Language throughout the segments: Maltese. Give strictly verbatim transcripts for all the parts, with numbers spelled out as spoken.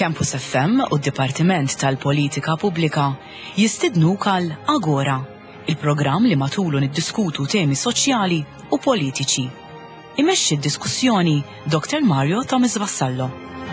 Campus F M u d-Dipartiment tal-Politika Pubblika jistidnuk għal Agora, il-programm li matulu niddiskutu temi soċjali u politiċi. Imexxi d-diskussjoni Doktor Mario Thomas Vassallo.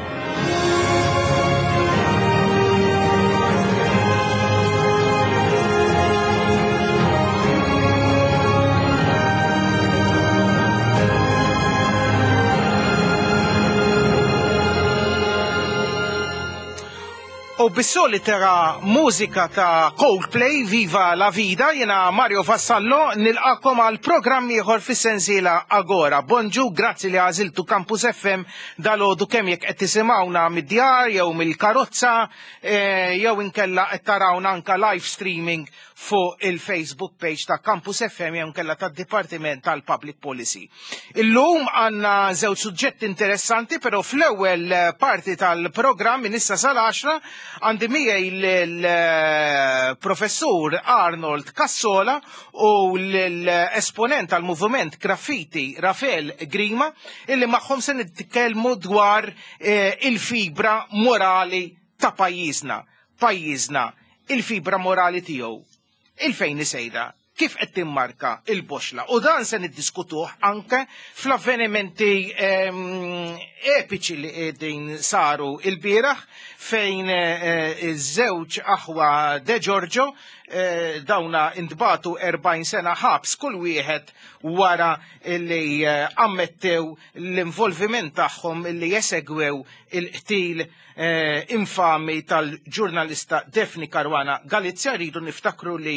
U bis-solitera mużika ta' Coldplay, Viva la Vida, jena Mario Vassallo, nilqakom għal programm ieħor fis-sensiela Agora. Bonġu, grazzi li għażiltu Campus F M dal-għodu kemm jekk qed tisimgħuna mid-djar jew mill-karozza, jew inkella qed tarawna anke live streaming fuq il-Facebook page ta' Campus F M jew inkella tad-Dipartiment tal-Public Policy. Illum għandna żewġ suġġetti interessanti, però fl-ewwel parti tal-programm minn issa sal-għaxra għandi miegħi l-professur Arnold Cassola u l-esponent tal-moviment Graffiti Rafael Grima, illi magħhom se nitkellmu dwar il-fibra morali ta' pajjiżna. Pajjiżna, il-fibra morali tiegħu. Il-fejn isejda, kif qed timmarka il-boxla. U dan se niddiskutuh anke fl-avvenimenti epiċi li qegħdin saru il-bieraħ fejn iż-żewġ aħwa De Giorgio dawna intbatu erbgħin sena ħabs kull wieħed wara li ammettew l-involviment tagħhom li jesegwew il-qtil infami tal-ġurnalista Daphne Caruana Galizia. Rridu niftakru li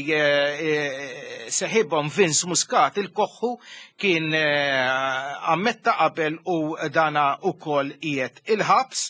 seħibhom Vince Muscat il-koħħu kien ammetta qabel u dana ukoll qiegħed il-ħabs.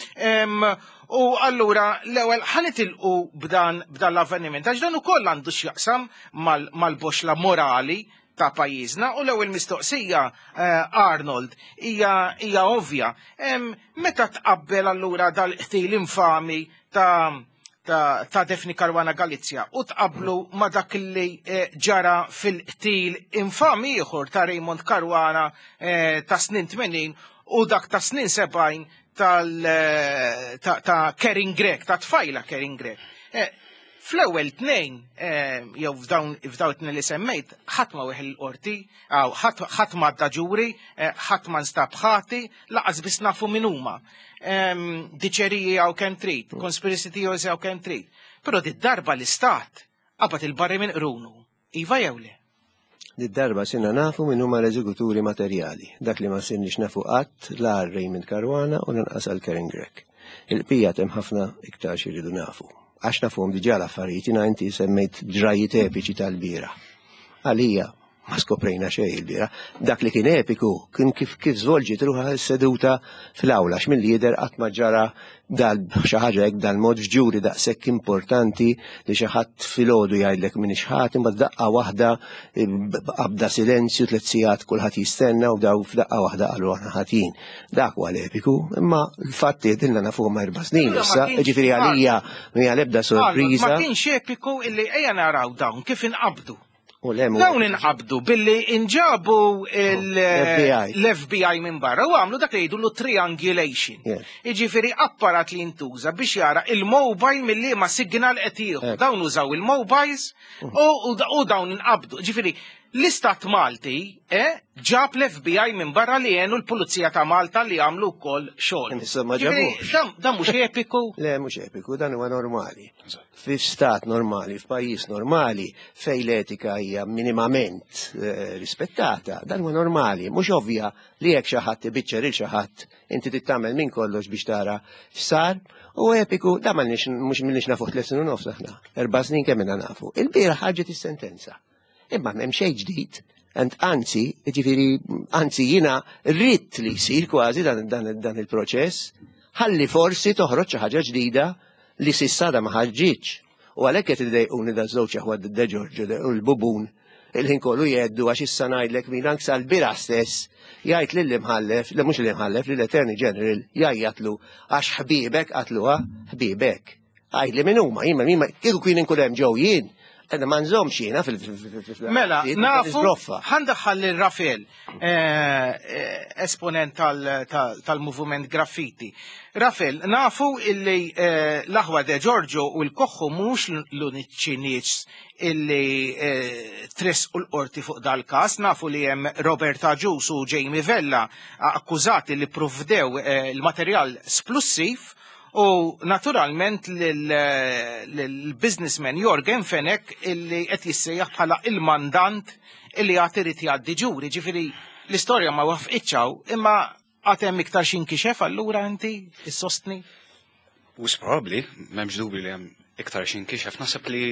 U allura l-ewwel ħanitilqu b'dan b'dan l-avveniment għax dan ukoll għandu x'jaqsam mal-boxla morali ta' pajjiżna. U l-ewwel mistoqsija Arnold hija hija ovvja. Meta tqabbel allura dal-qtil infami ta' ta' ta' Daphne Caruana Galizia u tqablu ma' dak li ġara fil-qtil infami ieħor ta' Raymond Caruana ta' snin tmenin u dak ta' snin sebgħin tal ta' ta' Karen Gregg, ta' tfajla Karen Gregg. Fl-ewwel tnejn jew f'dawn f'dawn li semmejt ħadd ma weħel l-qorti, aw ħadd ma għadda ġuri, ħadd ma nstab ħati, laqas biss nafu min huma. Diċeriji hawn kemm trid, conspiracy theories hawn kemm trid. Però dit-darba l-istat qabad il-barri minn qrunu. Iva jew le? Dit-darba sinna nafu min huma l-eżekuturi materjali, dak li ma sinniex nafu qatt la Raymond Caruana u lanqas għal Karen Gregg. Il-qija hemm ħafna iktar xiridu nafu. Għax nafuhom diġà l-affarijiet, jiena inti semmejt ġrajiet epiċi tal-bieraħ. Għalija ma skoprejna xejn il-bieraħ. Dak li kien epiku kien kif kif żvolġiet ruħha seduta fl-awla x'mill-lieder qatt ma ġara dal xi ħaġa hekk dal-mod f'ġuri daqshekk importanti li xi ħadd filgħodu jgħidlek min ixħat imma daqqa waħda qabda silenzju tliet sigħat kulħadd jistenna u daw f'daqqa waħda qalu aħna ħatin. Dak huwa l-epiku, imma l-fatti qegħdilna nafuhom ma' erba' snin issa, jiġifieri għalija mija l-ebda sorpriża. Ma kienx epiku illi ejja naraw dawn kif inqabdu. Dawn inqabdu billi inġabu l-F B I minn barra u għamlu dak li jgħidu triangulation. Jiġifieri apparat li jintuża biex jara il-mobile milli ma signal qed jieħu. Dawn użaw il-mobiles u dawn inqabdu. Jiġifieri l-Istat Malti ġab l-F B I minn barra li jgħinu l-Pulizija ta' Malta li għamlu wkoll xogħol. Dan mhux epiku? Le mhux epiku, dan huwa normali. F'stat normali, f'pajjiż normali fejn l-etika hija minimament rispettata, dan huwa normali. Mhux ovvja li hekk xi ħadd ibiċċer il xi ħadd inti tittamel minn kollox biex tara x'sar. U epiku, da m'għandniex mhux minnix nafu tliet snin u nofs aħna. Erba' snin kemm inna nafu. Il-bieraħ ħarġet is-sentenza. Imma m'hemm xejn ġdid, anzi, ġifieri, anzi jiena rrid li jsir kważi dan il-proċess, ħalli forsi toħroġ xi ħaġa ġdida li s'issa ma ħarġitx. U għalhekk qed idejquni da żewġ aħwa De Giorgio u l-bubun il-ħin kollu jgħeddu għax issa ngħidlek min anke sal-bira stess jgħid lill-imħallef, li mhux l-imħallef li l-Attorney General jgħidlu għax ħbiebek qatluha ħbiebek. Għajdli min huma, jien kieku kien inkun hemm ġew jien. Edda ma nżomx jiena fil- Mela, nafu, Broffa. ħandaħħal l-Rafael, esponent tal-movement graffiti. Rafael, nafu illi l-Aħwa de Giorgio u l-Koħħu mhux l-uniċi nies illi tres u l-qorti fuq dal-każ, nafu li hemm Roberta Ġus u Jamie Vella akkużati li provdew il-materjal splussiv. U naturalment l-businessman Jorgen Fenek illi qed jissejjaħ bħala il-mandant illi għad irid jgħaddi ġuri. Ġifieri l-istorja ma wafqitx imma għad hemm iktar xinkixef allura inti issostni? Wis probabbli, m'hemmx dubju li hemm iktar xinkixef. Naħseb li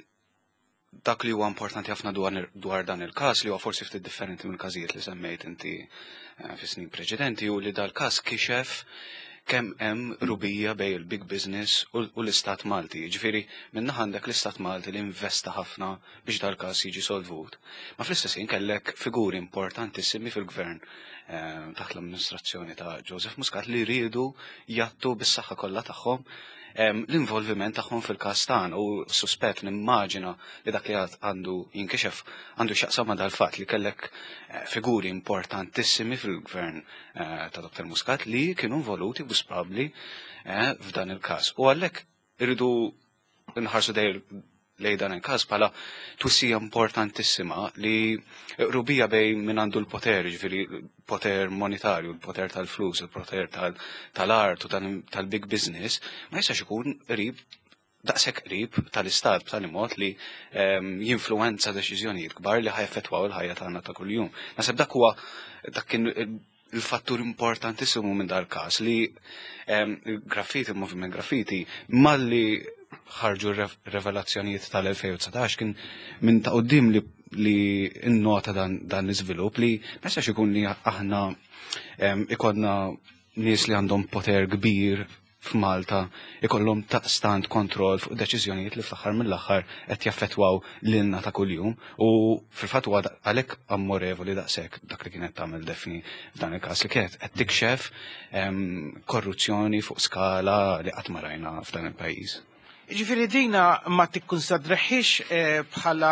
dak li huwa importanti ħafna dwar dan il-każ li huwa forsi ftit differenti mill-każijiet li semmejt inti fis-snin preċedenti u li dal-każ kixef kemm hemm rubija bej il-big business u l-Istat Malti. Ġifieri minnaħa għandek l-Istat Malti li investa ħafna biex dal-każ jiġi solvut. Ma fl-istess ħin kellek figuri importantissimi fil-gvern taħt l-amministrazzjoni ta' Joseph Muscat li jridu jattu bis-saħħa kollha tagħhom l-involviment tagħhom fil-każ tagħna u suspett nimmaġina li dak li għandu jinkixef għandu x'jaqsam ma' dal-fatt li kellek figuri importantissimi fil-gvern ta' Doktor Muscat li kienu involuti bus probabbli f'dan il-każ. U għalhekk irridu nħarsu lej dan il-każ bħala twissija importantissima li rubija bej min għandu l-poter, ġifieri poter monetarju, l-poter tal-flus, il-poter tal-art u tal-big business, ma jistax ikun qrib daqshekk qrib tal-istat b'tali mod li jinfluwenza deċiżjonijiet kbar li ħajfetwaw il-ħajja tagħna ta' kuljum. Naħseb dak huwa dak kien il-fattur importantissimu minn dal-każ li il-graffiti, il-moviment graffiti, malli ħarġu revelazzjonijiet tal-elfejn u tsatax kien minn ta' qudiem li li innota dan dan l-iżvilupp li ma jistax ikun li aħna ikodna nies li għandhom poter kbir f'Malta ikollhom taqstant kontroll fuq deċiżjonijiet li fl-aħħar mill-aħħar qed jaffettwaw lilna ta' kuljum u fil-fatt huwa għalhekk ammorevoli daqshekk dak li kienet tagħmel Defni f'dan il-każ li kienet qed tikxef korruzzjoni fuq skala li qatt ma rajna f'dan il-pajjiż. Ġifieri dina ma tikkunsidreħħix bħala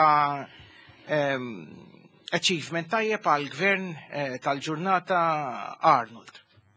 achievement tajjeb għal gvern tal-ġurnata Arnold.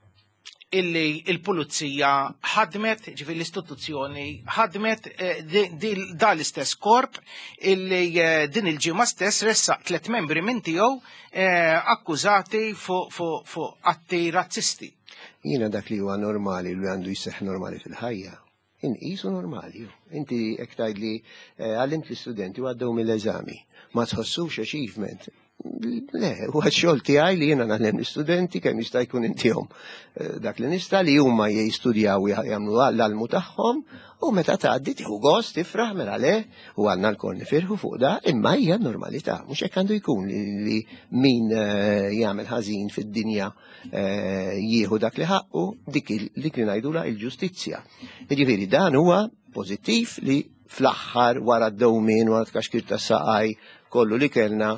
Illi il-pulizija ħadmet, ġifi l-istituzzjoni ħadmet da l-istess korp illi din il-ġimgħa stess ressaq tliet membri minn tiegħu akkużati fuq atti razzisti. Jiena dak li huwa normali li għandu jseħħ normali fil-ħajja. Inqisu normali. Inti hekk tgħidli għallimt l-istudenti u għaddew mill-eżami. Ma tħossux achievement. Le, u għadxol tiegħi li jiena nagħlem l-istudenti kemm jista' jkun intihom dak li nista' li huma jistudjaw jagħmlu l-almu tagħhom u meta tgħaddi tieħu gost tifraħ mela le u għandna l-kol nifirħu fuq da imma hija normalità. Mhux hekk għandu jkun li min jagħmel ħażin fid-dinja jieħu dak li ħaqqu dik li ngħidula l-ġustizzja. Jiġifieri dan huwa pożittiv li fl-aħħar wara d-dewmien wara tkaxkir tas-saqaj kollu li kellna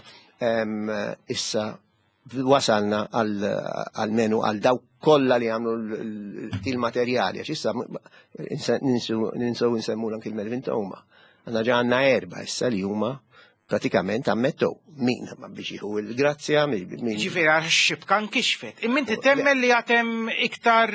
issa wasalna għal-menu għal daw kollha li għamlu l-materjali, għax issa ninsew nsemmu l-anki l-Melvin huma. Għanna ġanna erba issa li huma pratikament ammettow min ma biex jieħu il-grazzja. Ġifieri għax xibkan kixfet. Imminti temmel li għatem iktar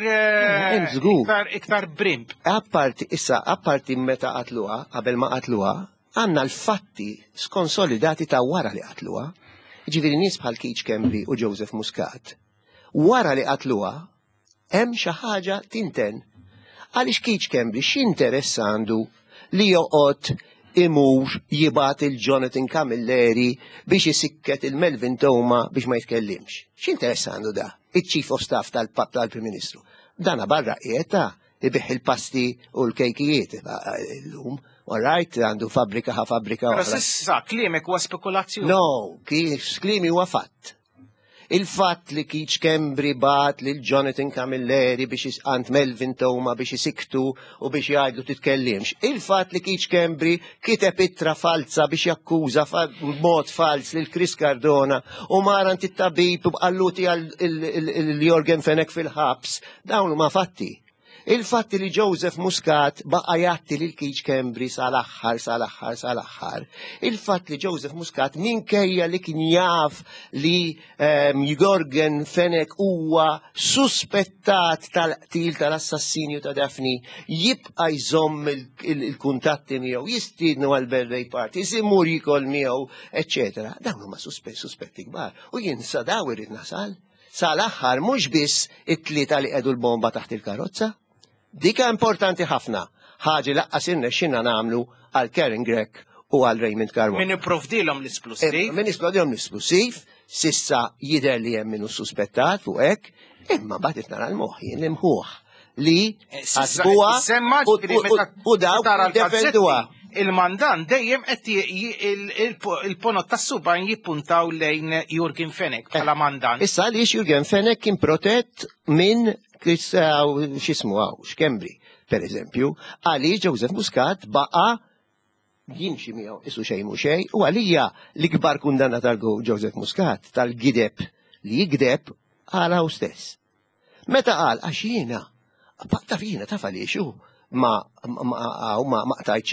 iktar brimp. Apparti, issa, apparti meta qatluha, qabel ma qatluha, għanna l-fatti skonsolidati ta' wara li qatluha. Ġifieri nies bħal Keith Kembri u Joseph Muscat. Wara li qatluha hemm xi ħaġa tinten. Għaliex Keith Kembri x'interess għandu li joqgħod imur jibgħat il-Jonathan Camilleri biex isikket il-Melvin Toma biex ma jitkellimx. X'interess għandu da? Iċ-Chief of Staff tal-Pap tal-Prim Ministru. Dana barra qiegħda ibiħ il-pasti u l-kejkijiet l-lum. All right, għandu fabrika ħa fabrika. Però sissa klimek huwa spekulazzjoni. No, klimi huwa fatt. Il-fatt li Keith Kembri bat lil Jonathan Camilleri biex għand Melvin Toma biex isiktu u biex jgħidu titkellimx. Il-fatt li Keith Kembri kiteb ittra falsa biex jakkuża mod fals lil Chris Cardona u marant it-tabib u bqalluti għal Jorgen Fenek fil-ħabs. Dawn huma fatti. Il-fatt li Joseph Muscat baqa' jatti lil Keith Kembri sal-aħħar sal-aħħar sal-aħħar. Il-fatt li Joseph Muscat minkejja li kien jaf li um, Jorgen Fenech huwa suspettat tal-qtil tal-assassinju ta' Daphne jibqa' jżomm il-kuntatti miegħu, jistiednu għal birthday parties, imur jikol miegħu, eċċetera. Dawn huma suspetti kbar. U jien sa daw irid nasal. Sal-aħħar mhux biss it-tlieta li qegħdu l-bomba taħt il-karozza. Dika importanti ħafna, ħaġi laqqas irnexxinna nagħmlu għal Karen Gregg u għal Raymond Carmona. Min ipprovdilhom l-isplussiv. Min ipprovdilhom l-isplussiv, sissa jidher li hemm minnu suspettat fuq hekk, imma bagħad itnara l-moħħ jien imħuh li ħasbuha u dawk defenduha. Il-mandan dejjem qed il-ponot tas-subajn jippuntaw lejn Jorgen Fenech bħala mandan. Issa għaliex Jorgen Fenech kien protett minn x'ismu għaw, x'Kembri, per eżempju, għaliex Joseph Muscat baqa' jimxi miegħu isu xejn mhu xejn u għalija l-ikbar kundanna tal-Joseph Muscat tal-gideb li jigdeb għalaw stess. Meta qal għax jiena, taf jiena taf għaliex hu ma ma maqtajċ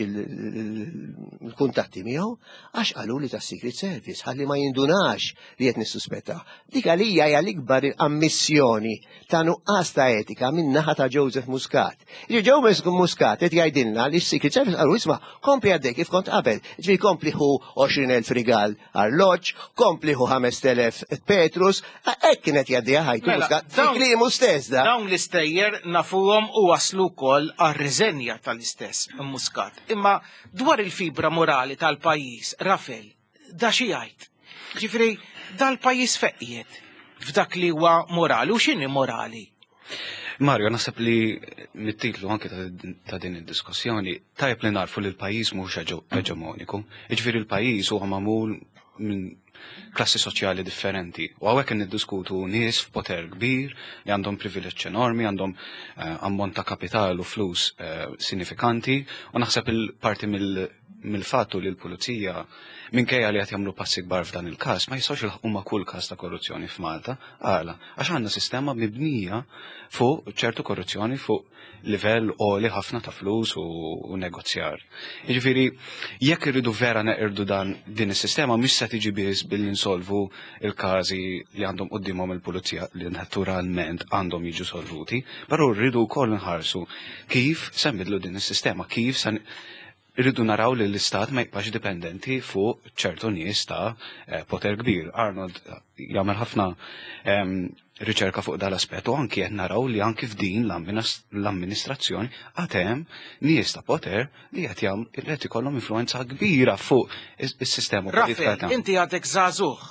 il-kuntatti miegħu għax qalu li tas-Secret Service ħalli ma jindunax li qed nissuspetta. Dik għalija hija l-ikbar ammissjoni ta' nuqqas ta' etika min-naħa ta' Joseph Muscat. Joseph Muscat qed jgħidilna li s-Secret Service qalu isma' kompli għaddej kif kont qabel, ġifieri kompli ħu għoxrin elf rigal arloġġ, kompli ħu ħames telef Petrus, hekk kienet jgħaddejha ħajtu Muscat. Kliemu stess da. Dawn l-istejjer nafuhom u waslu wkoll għar-riżenja tal-istess Muscat. Imma dwar il-fibra morali tal-pajjiż, Rafel, da xi jgħid. Ġifri, dal-pajjiż feqqiet f'dak li huwa morali u x'inhi morali. Mario, naħseb li mit-titlu anke ta' din id-diskussjoni tajjeb li narfu li l-pajjiż mhux eġemoniku. Ġifieri l-pajjiż huwa magħmul minn klassi soċjali differenti. U għawek niddiskutu nies f'poter kbir li għandhom privileġġ enormi, għandhom ammont ta' kapital u flus sinifikanti, u naħseb il-parti mill-fattu li l-pulizija minkejja li qed jagħmlu passi kbar f'dan il-każ ma jistgħux ilħaqu ma' kull każ ta' korruzzjoni f'Malta, għala għax għandna sistema mibnija fuq ċertu korruzzjoni fuq livell għoli ħafna ta' flus u negozjar. Jiġifieri jekk irridu vera neqirdu dan din is-sistema mhux se tiġi biss billi nsolvu il-każi li għandhom qudiemhom il-pulizija li naturalment għandhom jiġu solvuti, però rridu wkoll nħarsu kif se nbidlu din is-sistema, kif se irridu naraw li l-istat ma jibqax dipendenti fuq ċertu nies ta' poter kbir. Arnold jagħmel ħafna riċerka fuq dal-aspett u anki qed naraw li anki f'din l-amministrazzjoni għad hemm nies ta' poter li qed qed ikollhom influenza kbira fuq is-sistema politika. Rafel, inti għadek żagħżugħ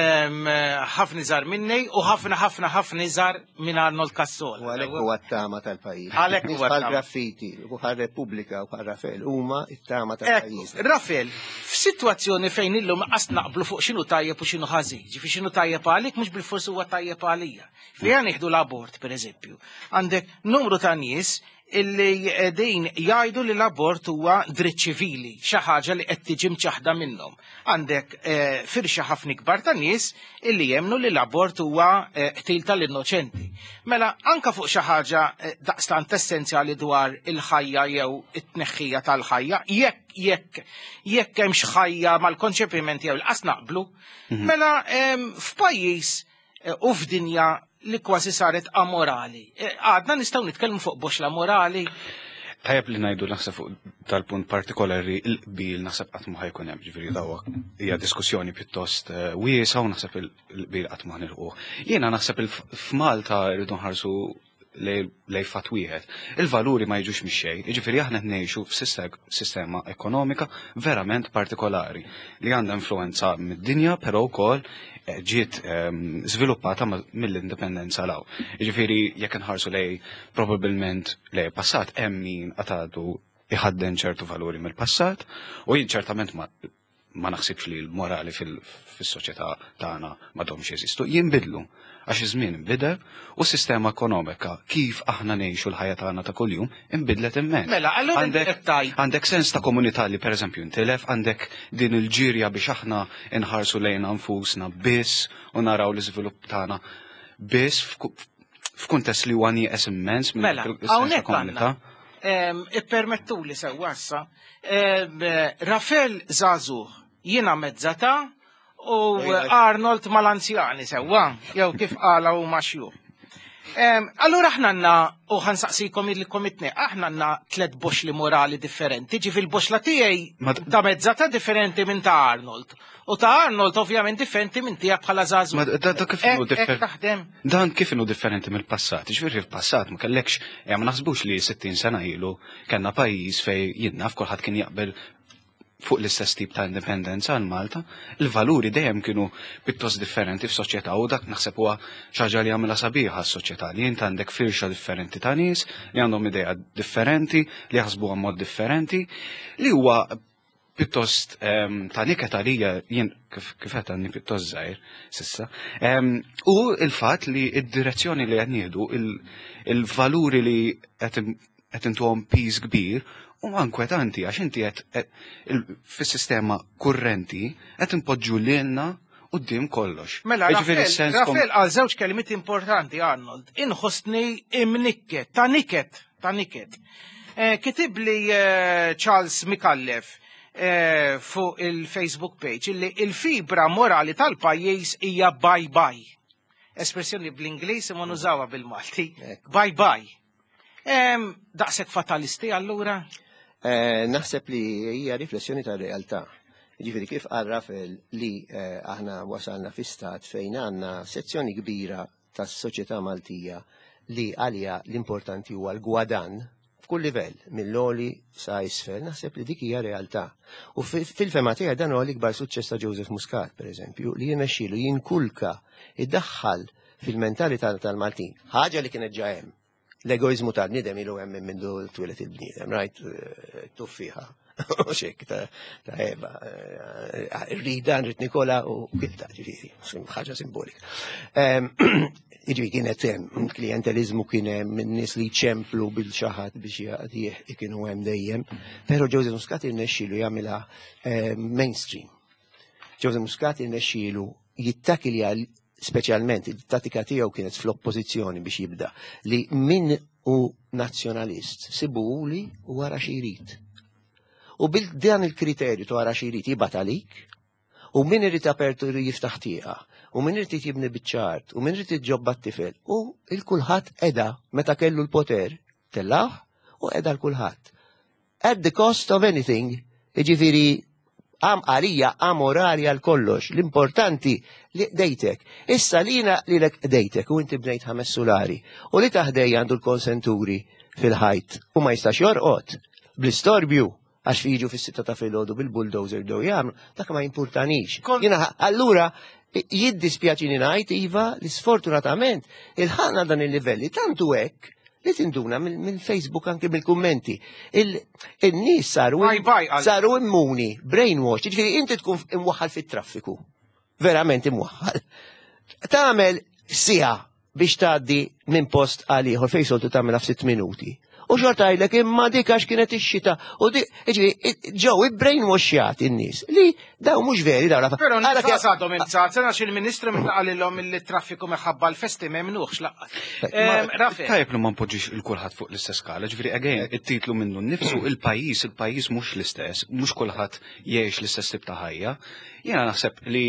ħafna iżgħar minni u ħafna ħafna ħafna iżgħar minn Arnold Cassola. U għalhekk huwa t-tama tal-pajjiż. Għalhekk huwa t-tama. Graffiti, u Repubblika u Rafel huma t-tama tal-pajjiż. Rafel, f'sitwazzjoni fejn illum qas naqblu fuq x'inhu tajjeb u x'inhu ħażin, ġifi x'inhu tajjeb għalik mhux bil-forsi huwa tajjeb għalija. Fejn nieħdu l-abort pereżempju. Għandek numru ta' nies illi din jgħidu li l-abort huwa dritt ċivili, xi ħaġa li qed tiġi mċaħda minnhom. Għandek firxa ħafna kbar ta' nies illi jemnu li l-abort huwa qtil tal-innoċenti. Mela anke fuq xi ħaġa daqstant essenzjali dwar il-ħajja jew it-tneħħija tal-ħajja, jekk jekk jekk hemmx ħajja mal-konċepiment jew il-qas naqblu, mela f'pajjiż u f'dinja li kważi saret amorali. Għadna nistgħu nitkellmu fuq boxla morali. Tajjeb li ngħidu naħseb fuq tal-punt partikolari il-qbil naħseb qatt ma ħajkun hemm, ġifieri daw hija diskussjoni pjuttost wiesa u naħseb il-qbil qatt ma ħnilqu. Jiena naħseb f'Malta rridu nħarsu lej fatt wieħed. Il-valuri ma jiġux mix-xejn, jiġifieri aħna ngħixu f'sistema ekonomika verament partikolari li għandha influenza mid-dinja però wkoll ġiet żviluppata mill-indipendenza law. Jiġifieri jekk inħarsu lej probabbilment lej passat hemm min għatadu iħadden ċertu valuri mill-passat u jien ċertament ma ma naħsibx li l-morali fis-soċjetà tagħna m'għadhomx jeżistu, jinbidlu għax iż-żmien inbidel u s-sistema ekonomika kif aħna ngħixu l-ħajja tagħna ta' kuljum inbidlet immens. Mela, allura għandek sens ta' komunità li pereżempju intilef, għandek din il-ġirja biex aħna inħarsu lejna nfusna biss u naraw l-iżvilupp tagħna biss f'kuntest li huwa nieqes immens minn Mela, hawnhekk għandna. Ippermettu li sewwa issa. Rafel Zazuh jiena mezzata u Arnold mal-anzjani sewwa, jew kif qala huma xjuh. Allura aħna għandna, u ħansaqsikom il-komitne, aħna għandna tliet boxli morali differenti, ġi fil-boxla tiegħi ta' mezzata differenti minn ta' Arnold. U ta' Arnold ovvjament differenti minn tiegħek bħala Zazuh. Dan kif inhu differenti mill-passat. Ġifieri fil-passat ma kellekx ma naħsbux li sittin sena ilu kellna pajjiż fejn jien naf kulħadd kien jaqbel fuq l-istess tip ta' indipendenza għal Malta, il-valuri dejjem kienu pittos differenti f'soċjetà u dak naħseb huwa xi ħaġa li għamilha sabiħa s-soċjetà li int għandek firxa differenti ta' nies li għandhom idea differenti, li jaħsbuha mod differenti, li huwa pittost ta' niket għalija jien kif qed għandni pittost żgħir s'issa. U il-fatt li d-direzzjoni li qed nieħdu il-valuri li qed intuhom piż kbir u inkwetanti għax inti qed fis-sistema kurrenti qed impoġġu lilna quddiem kollox. Mela, Rafel għal żewġ kelmiet importanti Arnold. Inħossni imnikket, ta' niket, ta' niket. Kitib li Charles Mikallef fuq il-Facebook page illi il-fibra morali tal-pajjiż hija bye bye. Espressjoni bl-Ingliż imma nużawha bil-Malti. Bye bye. Daqshekk fatalisti allura? Naħseb li hija riflessjoni ta' realtà. Ġifieri kif qal Rafel li aħna wasalna fi stat fejn għandna sezzjoni kbira tas-soċjetà Maltija li għalija l-importanti huwa l-gwadan f'kull livell, mill-oli sa isfel, naħseb li dik hija realtà. U fil-fema tiegħi dan huwa l-ikbar suċċess ta' Joseph Muscat, pereżempju, li jirnexxielu jinkulka iddaħħal fil-mentalità tal-Maltin ħaġa li kienet ġa hemm. L-egoizmu ta' bniedem ilu hemm minn du twilet il-bniedem, right? Tuffiħa, u xek ta' Eva. Rida, Nrit Nikola u kilta, ġifiri, ħaġa simbolika. Ġifiri kienet hemm klientelizmu kien hemm nies li ċemplu bil-xaħat biex kienu hemm dejjem, però Joseph Muscat irnexxielu jagħmilha mainstream. Joseph Muscat irnexxielu jittakilja speċjalment id-tattika tiegħu kienet fl-oppożizzjoni biex jibda li min hu nazzjonalist sibuli u wara xi jrid. U bil dan il-kriterju ta' wara xi jrid jibgħat għalik u min irid apertu jiftaħ tieqa u min irid jibni biċ-ċart u min irid iġġobba t-tifel u il-kulħadd qiegħda meta kellu l-poter tellaħ u qiegħda l-kulħadd. At the cost of anything, jiġifieri għam għalija amorali għal kollox, l-importanti li dejtek. Issa lina li l dejtek u inti bnejt ħames solari u li taħdej għandu l-konsenturi fil-ħajt u ma jistax jorqot bl-istorbju għax fiġu fis-sitta ta' filgħodu bil-bulldozer dew jagħmlu, dak ma jimpurtanix. Jiena allura jiddispjaċini ngħid iva li sfortunatament il-ħana dan il-livelli tantu hekk li tinduna mill-Facebook anke mill-kummenti. Il-nies saru saru immuni, brainwash, ġifieri inti tkun imwaħħal fit-traffiku. Verament imwaħħal. Tagħmel siegħa biex tgħaddi minn post għal ieħor fejn soltu tagħmilha f'sitt minuti. U xorta għajlek imma dik għax kienet ix-xita u dik ġew i-brainwashjat in-nies li daw mhux veri daw la. Però nifas għadhom inċarzen għax il-Ministru minn qalilhom il-traffiku meħabba l-festi m'hemmnuhx laqqas. Tajjeb li ma npoġġix il-kulħadd fuq l-istess skala, ġifieri again it-titlu minnu nnifsu il-pajjiż, il-pajjiż mhux l-istess, mhux kulħadd jgħix l-istess tip ta' ħajja. Jiena naħseb li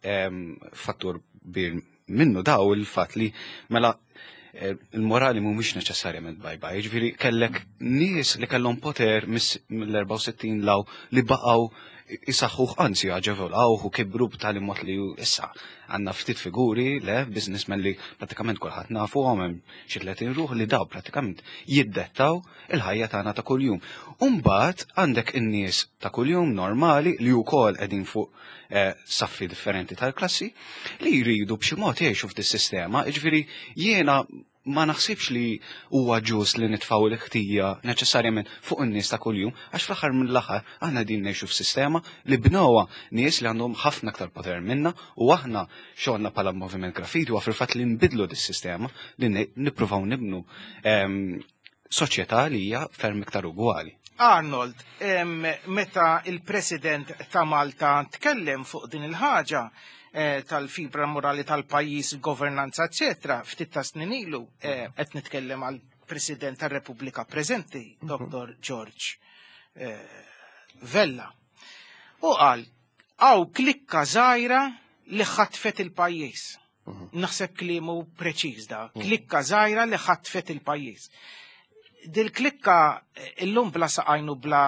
fattur minnu daw il-fatt li mela il-morali mhumiex neċessarjament bye-bye, ġifieri kellek nies li kellhom poter mill-erba' u sittin law li baqgħu isaħħuh anzi ġevolawh u kibru b'tali mod li issa għandna ftit figuri le businessmen li pratikament kulħadd nafuhom hemm xi tletin ruħ li daw pratikament jiddettaw il-ħajja tagħna ta' kuljum. U mbagħad għandek in-nies ta' kuljum normali li wkoll qegħdin fuq saffi differenti tal-klassi li jridu b'xi mod jgħixu f'dis sistema, jiġifieri jiena ma naħsibx li huwa ġust li nitfgħu l-ħtija neċessarjament fuq in-nies ta' kuljum għax fl-aħħar mill-aħħar aħna din ngħixu f'sistema li bnewha nies li għandhom ħafna aktar poter minna u aħna xogħolna bħala moviment graffiti huwa fil-fatt li nbidlu dis-sistema li nippruvaw nibnu soċjetà li hija ferm iktar ugwali. Arnold, meta il-President ta' Malta tkellem fuq din il-ħaġa, tal-fibra morali tal-pajjiż, governanza, eċetera, ftit ta' snin ilu qed nitkellem għal President tar-Repubblika preżenti, Doktor George Vella. U qal għaw klikka żgħira li ħatfet il-pajjiż. Naħseb kliemu preċiż da, klikka żgħira li ħatfet il-pajjiż. Dil-klikka illum bla saqajnu bla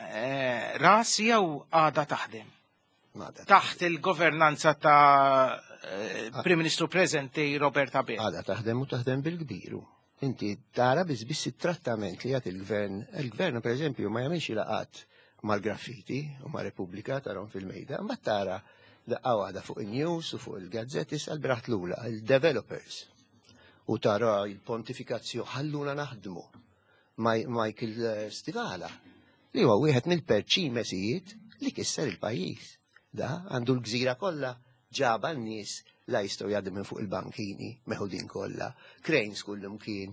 ras jew għada taħdem. Taħt il-governanza ta' Prim Ministru preżenti Robert Abel. Għada taħdem u taħdem bil-kbiru. Inti tara biss biss it-trattament li jagħti il-gvern. Il-gvern pereżempju ma jagħmilx laqat mal-graffiti u ma' Repubblika tarhom fil-mejda, ma tara daqqa waħda fuq in-news u fuq il-gazzetis għal braħt lula, il-developers. U tara il-pontifikazzju ħalluna naħdmu. Michael Stivala, li huwa wieħed mill-perċimesijiet li kisser il-pajjiż. Da għandu l-gżira kollha ġaba n-nies la jistgħu jgħaddu minn fuq il-bankini, meħudin kollha, cranes kullum kien.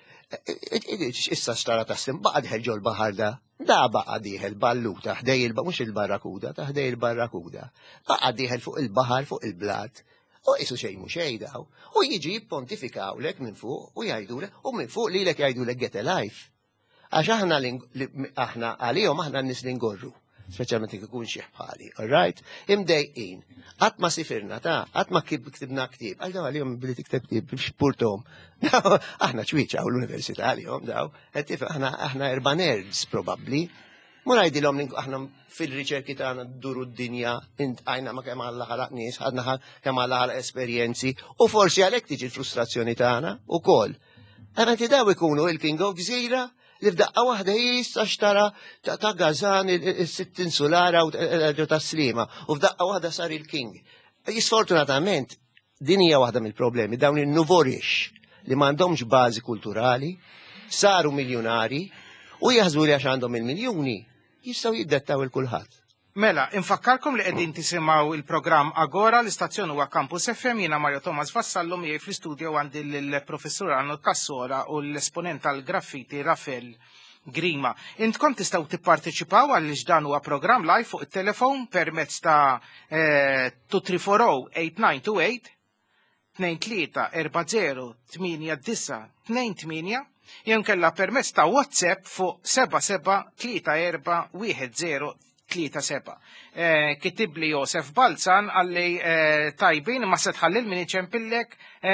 Issa xtara taslim baqa diħel ġol baħar da, da baqa diħel balluta, ħdej il-ba, mux il-barrakuda, ta' ħdej il-barrakuda. Baqa diħel fuq il-baħar, fuq il-blat, u isu xej mu xej daw, u jiġi pontifikaw lek minn fuq, u jgħidulek, u minn fuq li lek jgħidulek get a life. Għax aħna aħna għalihom aħna n-nis li ngorru. Speċjalment ikun xi bħali, all right? Imdejqin. Qatt ma sifirna ta' qatt ma ktibna ktieb. Għal daw għalihom billi tikteb ktieb biex purtom. Aħna ċwiċċa u l-università għalihom daw. Qed tifhem aħna aħna erba' nerds probabbli. Ma ngħidilhom aħna fil-riċerki tagħna dduru d-dinja intqajna ma kemm Alla ħalaq nies, ħadna kemm Alla ħalaq esperjenzi u forsi għalhekk tiġi l-frustrazzjoni tagħna ukoll. Għana daw ikunu il-King of Gżira li f'daqqa waħda jista xtara ta' Gazan il-sittin solara u ta' Slima u f'daqqa waħda sar il-King. Sfortunatament, din hija waħda mill-problemi, dawn il-nuvorix li m'għandhomx bażi kulturali, saru miljonari u jaħżu li għax għandhom il-miljuni jistgħu jiddettaw il-kulħadd. Mela, infakkarkom li qegħdin tisimgħu il-programm Agora, l-istazzjon huwa Campus F M, jiena Mario Thomas Vassallo miegħi fl-istudio għandi l-professur Arnold Kassora u l-esponent tal-graffiti Rafael Grima. Intkom tistgħu tipparteċipaw għaliex dan huwa programm live fuq it-telefon permezz ta' two three four zero eight nine two eight tnejn tlieta erba' zero tminja disa tnejn tminja jew kellha permezz ta' WhatsApp fuq seba' seba' tlieta erba' wieħed zero tlieta seba. Kitib li Josef Balzan għalli tajbin ma setħallil min iċempillek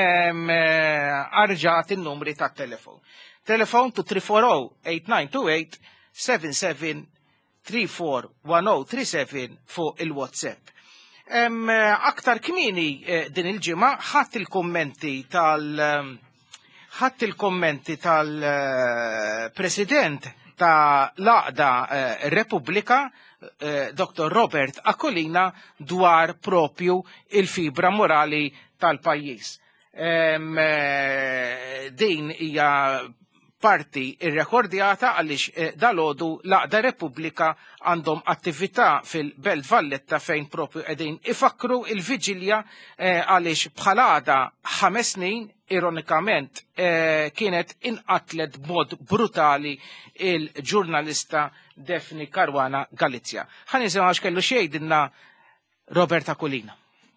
arġat il-numri ta' telefon. Telefon two three four zero eight nine two eight seven seven three four one zero three seven fuq il-WhatsApp. Aktar kmini din il-ġimgħa ħadd il-kommenti tal- ħadd il-kommenti tal-President ta' l'Aqda Repubblika Doktor Robert Akolina dwar propju il-fibra morali tal-pajjiż. Din hija parti irrekordjata għaliex dalodu l'Aqda Repubblika għandhom attività fil-Belt Valletta fejn propju qegħdin ifakru il-viġilja għaliex bħalada ħames snin ironikament kienet inqatlet b'mod brutali il-ġurnalista Defni Karwana Galizja. Ħan nisimgħu x'kellu xejdilna Robert Akolina.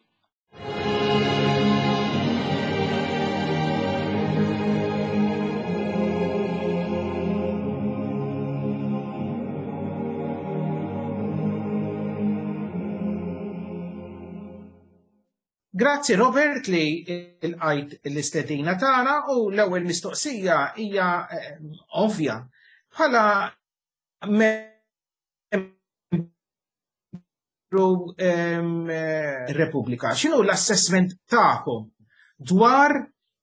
Grazzi Robert li l-għajt l-istedina tagħna u l-ewwel mistoqsija hija ovvja. Bħala Repubblika, x'inhu l-assessment tagħkom dwar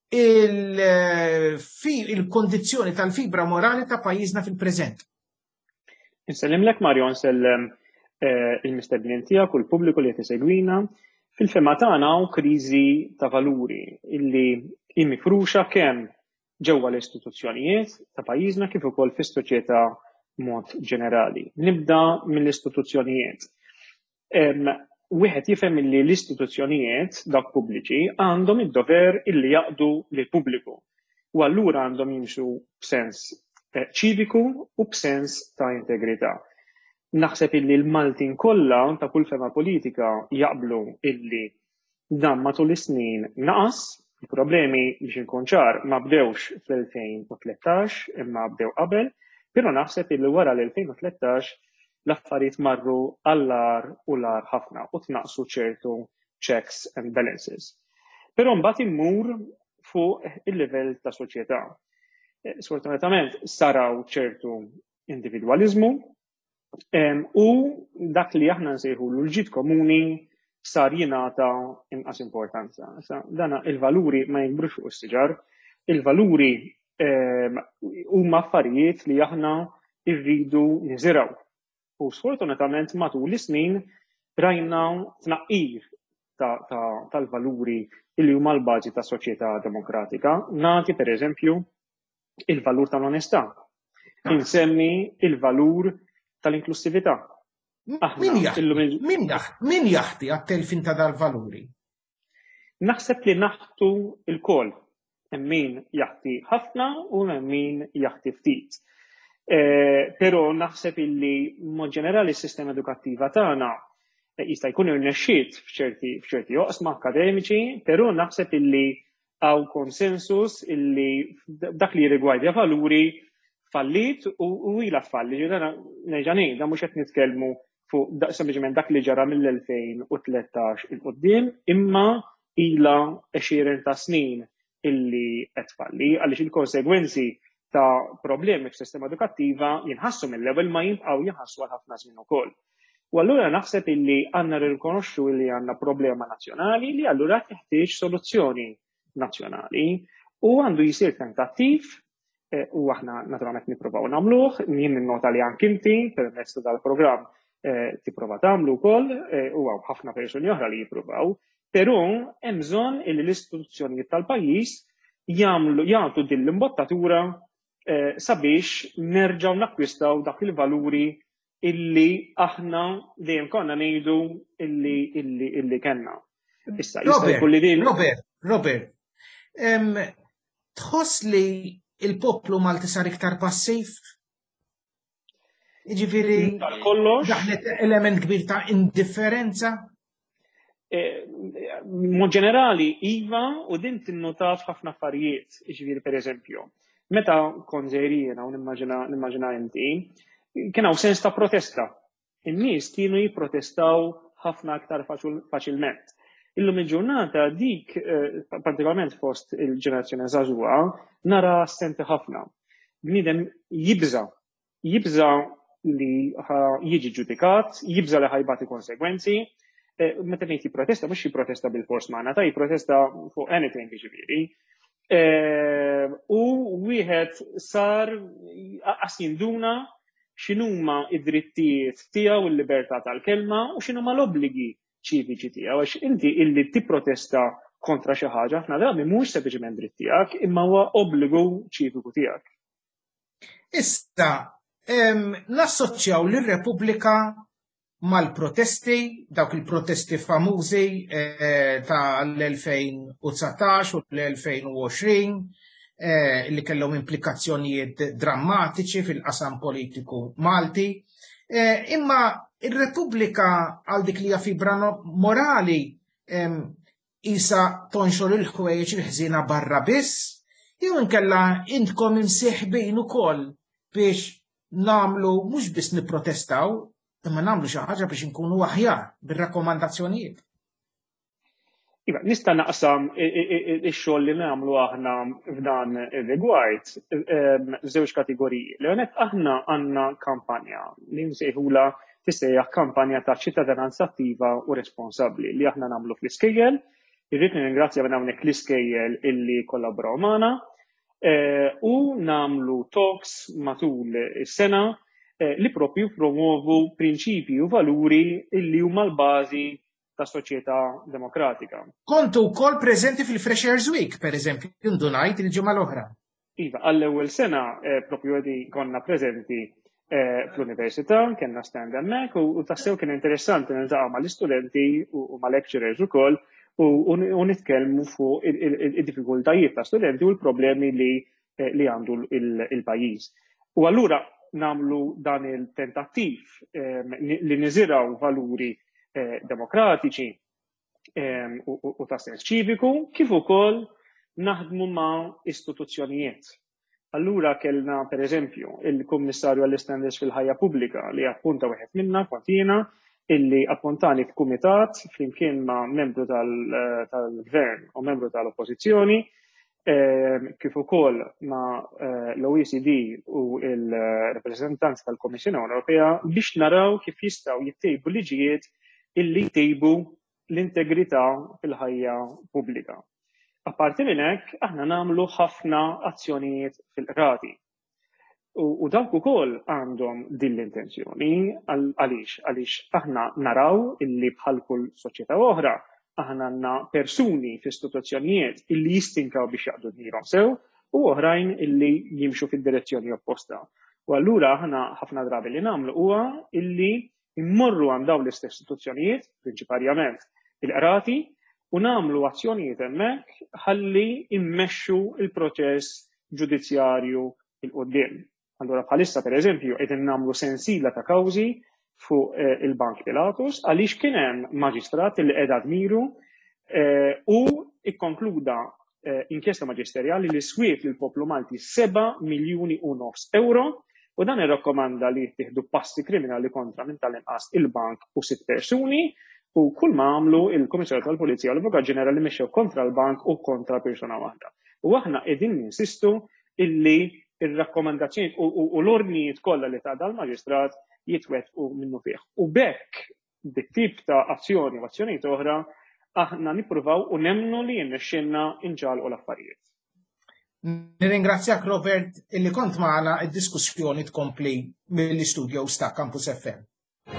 il-kondizzjoni tal-fibra morali ta' pajjiżna fil-preżent? Insellimlek Mario, nsellem il-mistednin tiegħek u l-pubbliku li qed isegwina. Fil-fema tagħna hawn kriżi ta' valuri illi hi mifruxa kemm ġewwa l-istituzzjonijiet ta' pajjiżna kif ukoll fis-soċjetà mod ġenerali. Nibda mill-istituzzjonijiet. Wieħed jifhem illi l-istituzzjonijiet dak pubbliċi għandhom id-dover illi jaqdu lil pubbliku u allura għandhom jimxu b'sens ċiviku u b'sens ta' integrità. Naħseb illi l-Maltin kollha ta' kull fema politika jaqblu illi dan matul is-snin naqas, il-problemi biex inkun ċar ma bdewx fl-elfejn u tlettax imma bdew qabel, però naħseb illi wara l-elfejn u tlettax l-affarijiet marru għall-ar u l-ar ħafna u tnaqsu ċertu checks and balances. Però mbagħad immur fuq il-livell ta' soċjetà. Sfortunatament saraw ċertu individwaliżmu u dak li aħna nsejħu l-ġid komuni sar jingħata inqas importanza. Dana il-valuri ma jikbrux fuq is-siġar, il-valuri huma affarijiet li aħna rridu niżiraw. U sfortunatament matul is-snin rajna tnaqqir tal-valuri illi huma l-bażi ta' soċjetà demokratika. Nagħti pereżempju il-valur tal-onestà. Insemmi il-valur tal-inklusività. Min jaħti għat-telfin ta' dal-valuri? Naħseb li naħtu il-kol. Hemm min jaħti ħafna u hemm min jaħti ftit. Però naħseb illi mod ġenerali s-sistema edukattiva tagħna jista' jkun irnexxiet f'ċerti oqsma akademiċi, però naħseb illi hawn konsensus illi dak li rigwardja valuri fallit u ilha tfalli. Nerġa' ngħid, da mhux qed nitkellmu fuq sempliċement dak li ġara mill-elfejn u tlettax il qudiem, imma ilha għexieren ta' snin illi qed tfalli għaliex il-konsegwenzi ta' problemi f'sistema edukattiva jinħassu mill-ewwel ma jinbqgħu jinħassu għal ħafna żmien ukoll. U allura naħseb illi għandna nirrikonoxxu li għandna problema nazzjonali li allura teħtieġ soluzzjoni nazzjonali u għandu jsir tentattiv u aħna naturalment nippruvaw nagħmluh, jien ninnota li anke inti permezz tal-programm tipprova tagħmlu wkoll u hawn ħafna persuni oħra li jippruvaw, però hemm bżonn li l-istituzzjonijiet tal-pajjiż jagħmlu jagħtu din l-imbottatura sabiex nerġgħu nakkwistaw dak il-valuri illi aħna dejjem konna ngħidu illi illi illi kellna. Issa jista' jkun li din. Robert, Robert, tħoss li il-poplu Malti sar iktar passiv? Jiġifieri daħlet element kbir ta' indifferenza? Mod ġenerali iva u din tinnota f'ħafna affarijiet, jiġifieri pereżempju. Meta kont żgħirien u nimmaġina inti, kien hawn sens ta' protesta. In-nies kienu jipprotestaw ħafna aktar faċilment. Illum il-ġurnata dik, partikolarment fost il-ġenerazzjoni żagħżugħa, nara assenti ħafna. Bniedem jibża, jibża li jiġi ġudikat, jibża li ħajbati konsegwenzi. Meta ngħid jipprotesta, mhux jipprotesta bil-fors magħna, ta' jipprotesta fuq anything jiġifieri. U wieħed sar qas jinduna x'inhuma id-drittijiet tiegħu u l-libertà tal-kelma u x'inhuma l-obbligi ċiviċi tiegħu għax inti illi tipprotesta kontra xi ħaġa ħafna drabi mhux sempliċement dritt tiegħek imma huwa obbligu ċiviku tiegħek. Issa nassoċjaw lir-Repubblika mal-protesti, dawk il-protesti famużi tal-elfejn u tsatax u l-elfejn u għoxrin li kellhom implikazzjonijiet drammatiċi fil-qasam politiku Malti. Imma ir-Repubblika għal dik li hija fibra morali isa tonxol il-ħwejjeġ il-ħżiena barra biss, jew inkella intkom imsieħbin ukoll biex nagħmlu mhux biss nipprotestaw, imma nagħmlu xi ħaġa biex inkunu aħjar bir-rakkomandazzjonijiet. Iva, nista' naqsam ix-xogħol li nagħmlu aħna f'dan ir-rigward f'żewġ kategoriji. L-għonet aħna għandna kampanja li nsejħula tissejjaħ kampanja ta' ċittadinanza attiva u responsabbli li aħna nagħmlu fl-iskejjel. Irrid ningrazzja minn hawnhekk l-iskejjel illi kollabraw magħna u nagħmlu talks matul is-sena li propju promuovu prinċipji u valuri illi huma l-bażi ta' soċjetà demokratika. Kontu wkoll preżenti fil-Freshers Week, pereżempju, indunajt il-ġimgħa l-oħra. Iva, għall-ewwel sena propju għedi konna preżenti fl-Università, kellna stand hemmhekk u tassew kien interessanti niltaqgħu mal-istudenti u mal-lecturers ukoll u nitkellmu fuq id-diffikultajiet ta' studenti u l-problemi li għandu il-pajjiż. U allura nagħmlu dan il-tentattiv li niżiraw valuri demokratiċi u ta' sens ċiviku, kif ukoll naħdmu ma' istituzzjonijiet. Allura kellna pereżempju il-Kummissarju għall-Istandards fil-ħajja pubblika li appunta wieħed minna kont jiena illi appuntani f'kumitat flimkien ma' membru tal-Gvern u membru tal-Oppożizzjoni kif ukoll ma' l-O E C D u l-rappreżentanti tal-Kommissjoni Ewropea biex naraw kif jistgħu jittejbu liġijiet illi jtejbu l-integrità fil-ħajja pubblika. Apparti minn hekk, aħna nagħmlu ħafna azzjonijiet fil-qrati. U dawk ukoll għandhom din l-intenzjoni għaliex għaliex aħna naraw illi bħal kull soċjetà oħra aħna għandna persuni f'istituzzjonijiet illi jistinkaw biex jaqdu dmirhom sew u oħrajn illi jimxu fid-direzzjoni opposta. U allura aħna ħafna drabi li nagħmlu huwa illi immorru għand dawn l-istess istituzzjonijiet, prinċipalment il-qrati, u nagħmlu azzjonijiet hemmhekk ħalli immexxu il-proċess ġudizzjarju il-qudiem. Allura bħalissa pereżempju qegħdin nagħmlu sensiela ta' kawżi fuq il-Bank Pilatus għaliex kien hemm maġistrat li qiegħda dmiru u ikkonkluda inkjesta maġisterjali li swiet lill poplu Malti seba' miljuni u nofs euro u dan irrakkomanda li jittieħdu passi kriminali kontra minn tal-inqas il-bank u sitt persuni u kull ma għamlu il-Komissarju tal-Pulizija u l-Avukat Ġenerali mexxew kontra l-bank u kontra persuna waħda. U aħna qegħdin ninsistu illi ir-rakkomandazzjoni u l-ordnijiet kollha li ta' dal-maġistrat jitwettqu minnu fih. U bekk bit-tip ta' azzjoni u azzjonijiet oħra aħna nippruvaw u nemmnu li jirnexxielna inġalqu l-affarijiet. Nirringrazzjak Robert illi kont magħna d-diskussjoni tkompli mill-istudios ta' Campus F M.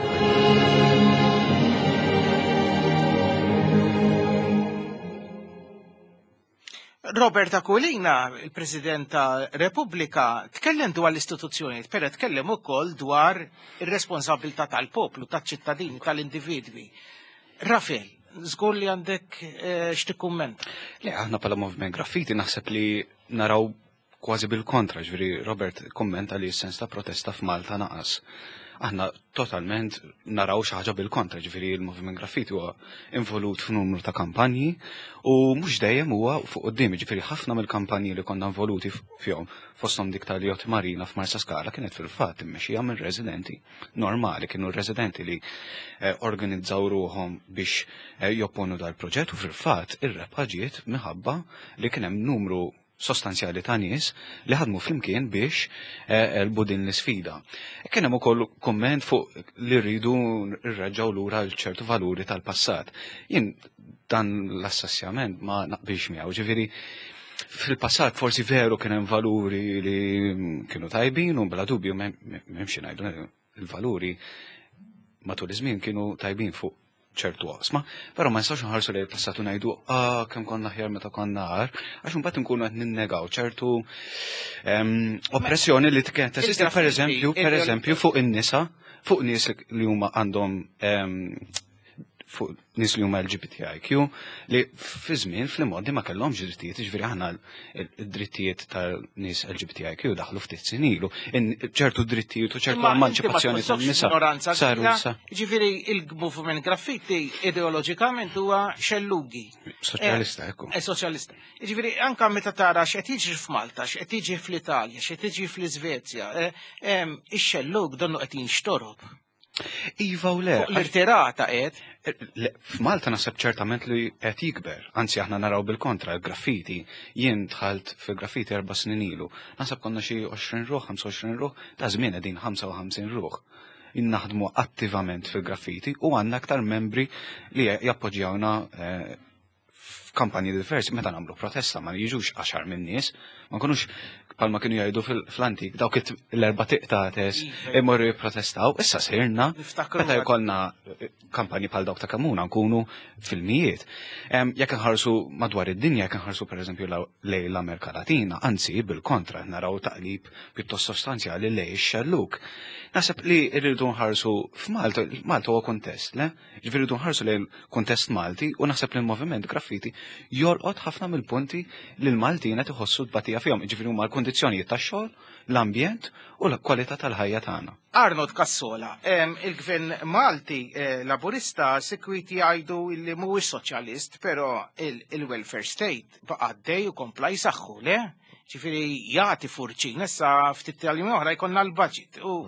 Robert Akulina, il-President ta' Repubblika, tkellem dwar l-istituzzjonijiet, però tkellem ukoll dwar ir-responsabilità tal-poplu, taċ-ċittadini, tal-individwi. Rafael, żgur li għandek x'tikkumment. Le, aħna bħala Movement Graffiti naħseb li naraw kważi bil-kontra, ġifieri Robert kommenta li s-sens ta' protesta f'Malta naqas. Aħna totalment naraw xi ħaġa bil-kontra, ġifieri il-Moviment Graffiti huwa involut f'numru ta' kampanji u mhux dejjem huwa fuq quddiem, ġifieri ħafna mill-kampanji li konna involuti fihom fosthom dik tal-Jot Marina f'Marsa Skala kienet fil-fatt immexxija minn residenti normali, kienu residenti li organizzaw ruhom biex jopponu dal-proġett u fil-fatt ir-rebħa ġiet minħabba li kien hemm numru sostanzjali ta' nies li ħadmu flimkien biex elbu din l-sfida. Kien hemm ukoll komment fuq li rridu nirreġgħu lura ċertu valuri tal-passat. Jien dan l-assassjament ma naqbilx miegħu, ġifieri fil-passat forsi veru kien hemm valuri li kienu tajbin u bla dubju m'hemmx ngħidu il-valuri matul iż-żmien kienu tajbin fuq ċertu qosma, però ma nistgħux nħarsu li l-passatu ngħidu ah kemm konna aħjar meta konna nar, għax imbagħad nkunu qed ninnegaw ċertu oppressjoni li kienet teżisti pereżempju pereżempju fuq in-nisa, fuq nies li huma għandhom fuq nies li huma L G B T I Q li fi żmien fl-immodi ma kellhomx drittijiet, jiġifieri aħna d-drittijiet tal-nies L G B T I Q daħlu ftit snin ilu, ċertu drittijiet u ċertu emanċipazzjoni tan-nisa saru sa. Jiġifieri il-Movement Graffiti ideoloġikament huwa xellugi. Soċjalista ekku. E soċjalista. Jiġifieri anke meta tara x'qed jiġri f'Malta, x'qed jiġi fl-Italja, x'qed jiġi fl-Iżvezja, ix-xellug donnu qed jinxtorob. Iva u le. L-irtirata qed. F'Malta naħseb ċertament li qed jikber, anzi aħna naraw bil-kontra, il-graffiti, jien dħalt fil-graffiti erba' snin ilu, naħseb konna xi għoxrin ruħ, ħamsa u għoxrin ruħ, ta' żmien qegħdin ħamsa u ħamsin ruħ. Innaħdmu attivament fil-graffiti u għandna aktar membri li jappoġġjawna f'kampanji diversi, meta nagħmlu protesta ma jiġux għaxar minn nies, ma nkunux palma kienu jgħidu fil-antik, dawk l-erba tiqtates imorru jipprotestaw, issa sirna, meta jkollna kampanji bħal dawk ta' Kamuna nkunu fil-mijiet. Jekk nħarsu madwar id-dinja, jekk nħarsu pereżempju lejn l-Amerika Latina, anzi bil-kontra naraw taqlib pjuttost sostanzjali lejn ix-xelluk. Naħseb li rridu nħarsu f'Malta, Malta huwa kontest, le? Ġifieri rridu nħarsu lejn kontest Malti u naħseb li l-Moviment Graffiti jorqod ħafna mill-punti li l-Maltin qed iħossu tbatija fihom, ġifieri huma il-kondizzjonijiet tax-xogħol, l-ambjent u l-kwalità tal-ħajja tagħna. Arnold Kassola, em, il-gvern Malti eh, laburista sekwiti jgħidu li mhuwiex soċjalist, però il-welfare state baqa' għaddej u kompla jsaħħu, le? Ġifieri jagħti furċin, issa ftit tal-jum oħra jkollna l-budget u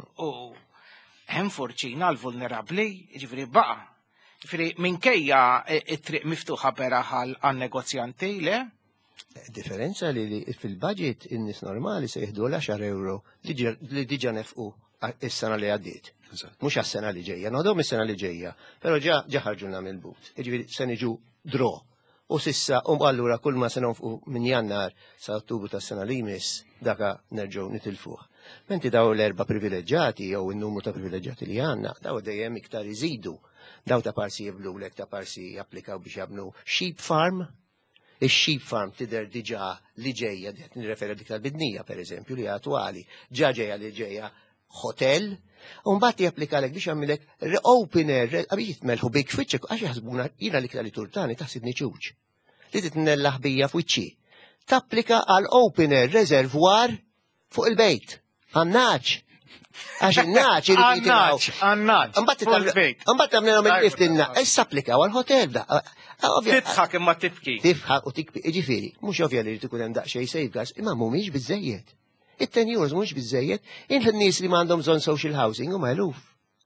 hemm furċina għall-vulnerabbli, ġifieri baqa'. Ġifieri minkejja it-triq miftuħa beraħ għan-negozjanti, le? Differenza li, li fil-budget in-nies normali se jieħdu l-għaxar euro li diġa nefqu is-sena li għaddiet. Mhux għas-sena li ġejja, nodhom is-sena li ġejja, però ġa ħarġulna mill-but. Jiġifieri se niġu dro. U sissa, um allura kull ma se nonfqu minn Jannar sa Ottubru tas-sena li jmiss daka nerġgħu nitilfuh. Menti daw l-erba' privileġġjati jew in-numru ta' privileġġjati li għandna, daw dejjem iktar iżidu. Daw ta' parsi jiblulek, ta' parsi japplikaw biex jabnu sheep farm. Il-sheep farm tider diġa li ġejja, nirreferi dik tal-bidnija per eżempju, li attwali, ġa ġejja li ġejja hotel, un batti japplikalek biex għamilek opener, għabiex jitmelħu big fitxek, għax jħasbuna jina li kla li turtani taħsidni ċuċ. Li titnella ħbija fuċċi. Tapplika għal opener reservoir fuq il-bejt. Għannaċ. Għax il-naċ irrid jitinaw. Għannaċ, għannaċ. Għambat għamlena mill-iftinna, issa applika għal hotel da. Titħak imma tibki. Titħak u tikbi, ġifiri, mux ovvja li tkun hemm daqsxejn safeguards, imma mhumiex biżejjed. It-ten years mhux biżejjed, in-nies li m'għandhom bżonn social housing huma eluf.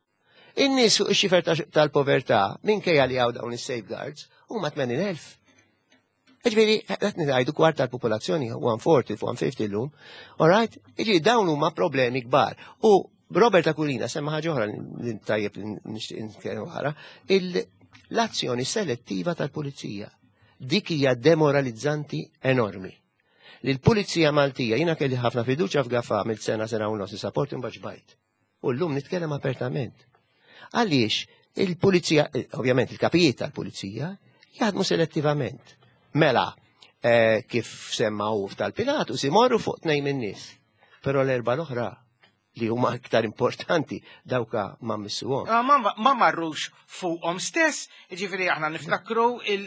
In-nies fuq ix-xifer tal-povertà minkejja li hawn dawn is-safeguards huma tmenin elf. Ġifieri, qed ngħidu kwart tal-popolazzjoni one forty, one fifty llum, all right? Ġifieri dawn huma problemi kbar. U Robert Akulina semma ħaġa oħra li tajjeb li nixtieq nitkellem oħra, l-azzjoni selettiva tal-pulizija. Dik hija demoralizzanti enormi. Li l-pulizija Maltija, jiena kelli ħafna fiduċja f'Gafa mill-sena sena u nofs support imbagħad bajt. U llum nitkellem apertament. Għaliex il-pulizija, ovvjament il-kapijiet tal-pulizija, jaħdmu selettivament. Mela, eh, kif semmaw tal-Pilatu, simorru fuq tnejn min-nies. Però l-erba' l-oħra li huma iktar importanti dawka ma missuhom. Ma marrux fuqhom stess, jiġifieri aħna niftakru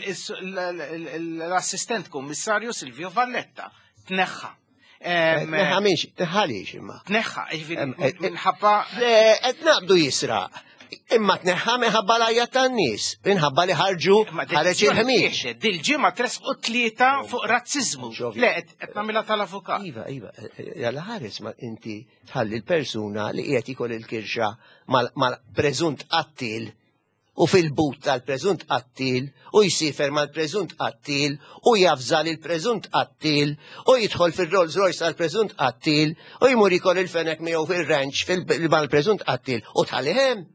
l-assistent kummissarju Silvio Valletta tneħħa. Tneħħa minx, tneħħalix imma. Tneħħa, jiġifieri minħabba. Qed naqbdu jisraq. Imma tneħħa minħabba l-ajja tan-nies, minħabba li ħarġu ħareġ il-ħmiex. Dil-ġimgħa tresqu tlieta fuq razziżmu. Le, qed nagħmilha tal-avukat. Iva, iva, jalla ħares ma inti tħalli l-persuna li qiegħed ikol il-kirxa mal-preżunt qattil u fil-but tal-preżunt qattil u jsifer mal-preżunt qattil u jafżal il-preżunt qattil u jidħol fil-Rolls Royce tal-preżunt qattil u jmur ikol il-fenek miegħu fil-ranch mal-preżunt qattil u tħallihem.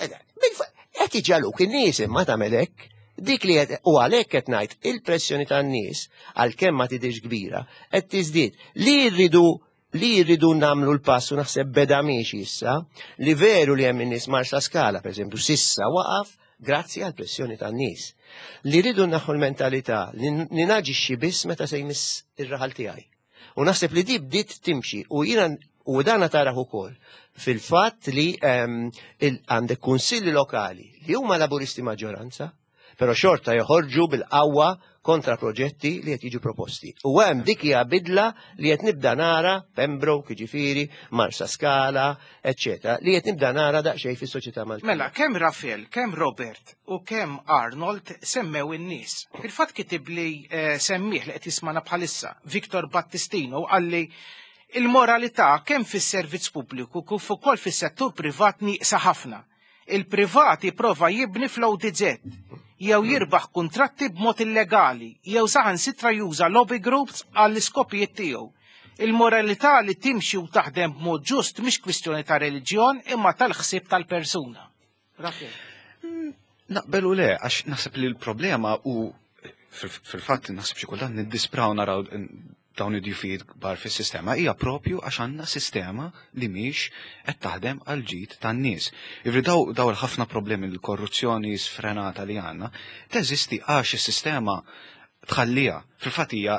Qed iġaluk in-nies imma tagħmelek dik li u għalhekk qed ngħid il-pressjoni tan-nies għalkemm ma tidhirx kbira qed tiżdied li jridu li jridu nagħmlu l-pass u naħseb beda miexi issa li veru li hemm in-nies marsa skala pereżempju sissa waqaf grazzi għall pressjoni tan-nies. Li jridu naħħu l-mentalità li naġixxi biss meta se jmiss ir-raħal tiegħi. U naħseb li di bdiet timxi u jiena u dana taraħ ukoll fil-fatt li għandek kunsilli lokali li huma laburisti maġġoranza, però xorta joħorġu bil-qawwa kontra proġetti li qed jiġu proposti. U hemm dik hija bidla li qed nibda nara Pembroke, jiġifieri, Marsa Scala, eċċetera, li qed nibda nara daqsxejn fis-soċjetà Maltija. Mela, kemm Rafael, kemm Robert u kemm Arnold semmew in-nies. Fil-fatt kitib li semmih li qed jismana bħalissa, Victor Battistino għalli il-moralità kemm fis-servizz pubbliku kif ukoll fis-settur privat nieqsa ħafna. Il-privat jipprova jibni fl-O D Z, jew jirbaħ kuntratti b'mod illegali, jew saħansitra juża lobby groups għall-iskopijiet tiegħu. Il-moralità li timxi u taħdem b'mod ġust mhix kwistjoni ta' reliġjon imma tal-ħsieb tal-persuna. Rafael. Naqbelu le, għax naħseb li l-problema u fil-fatt naħseb xi kultant niddispraw naraw dawn id-djufijiet kbar fis-sistema hija propju għax għandna sistema li mhix qed taħdem għal ġid tan-nies. Ivri daw daw ħafna problemi l-korruzzjoni sfrenata li għandna teżisti għax is-sistema tħallija. Fil-fatt hija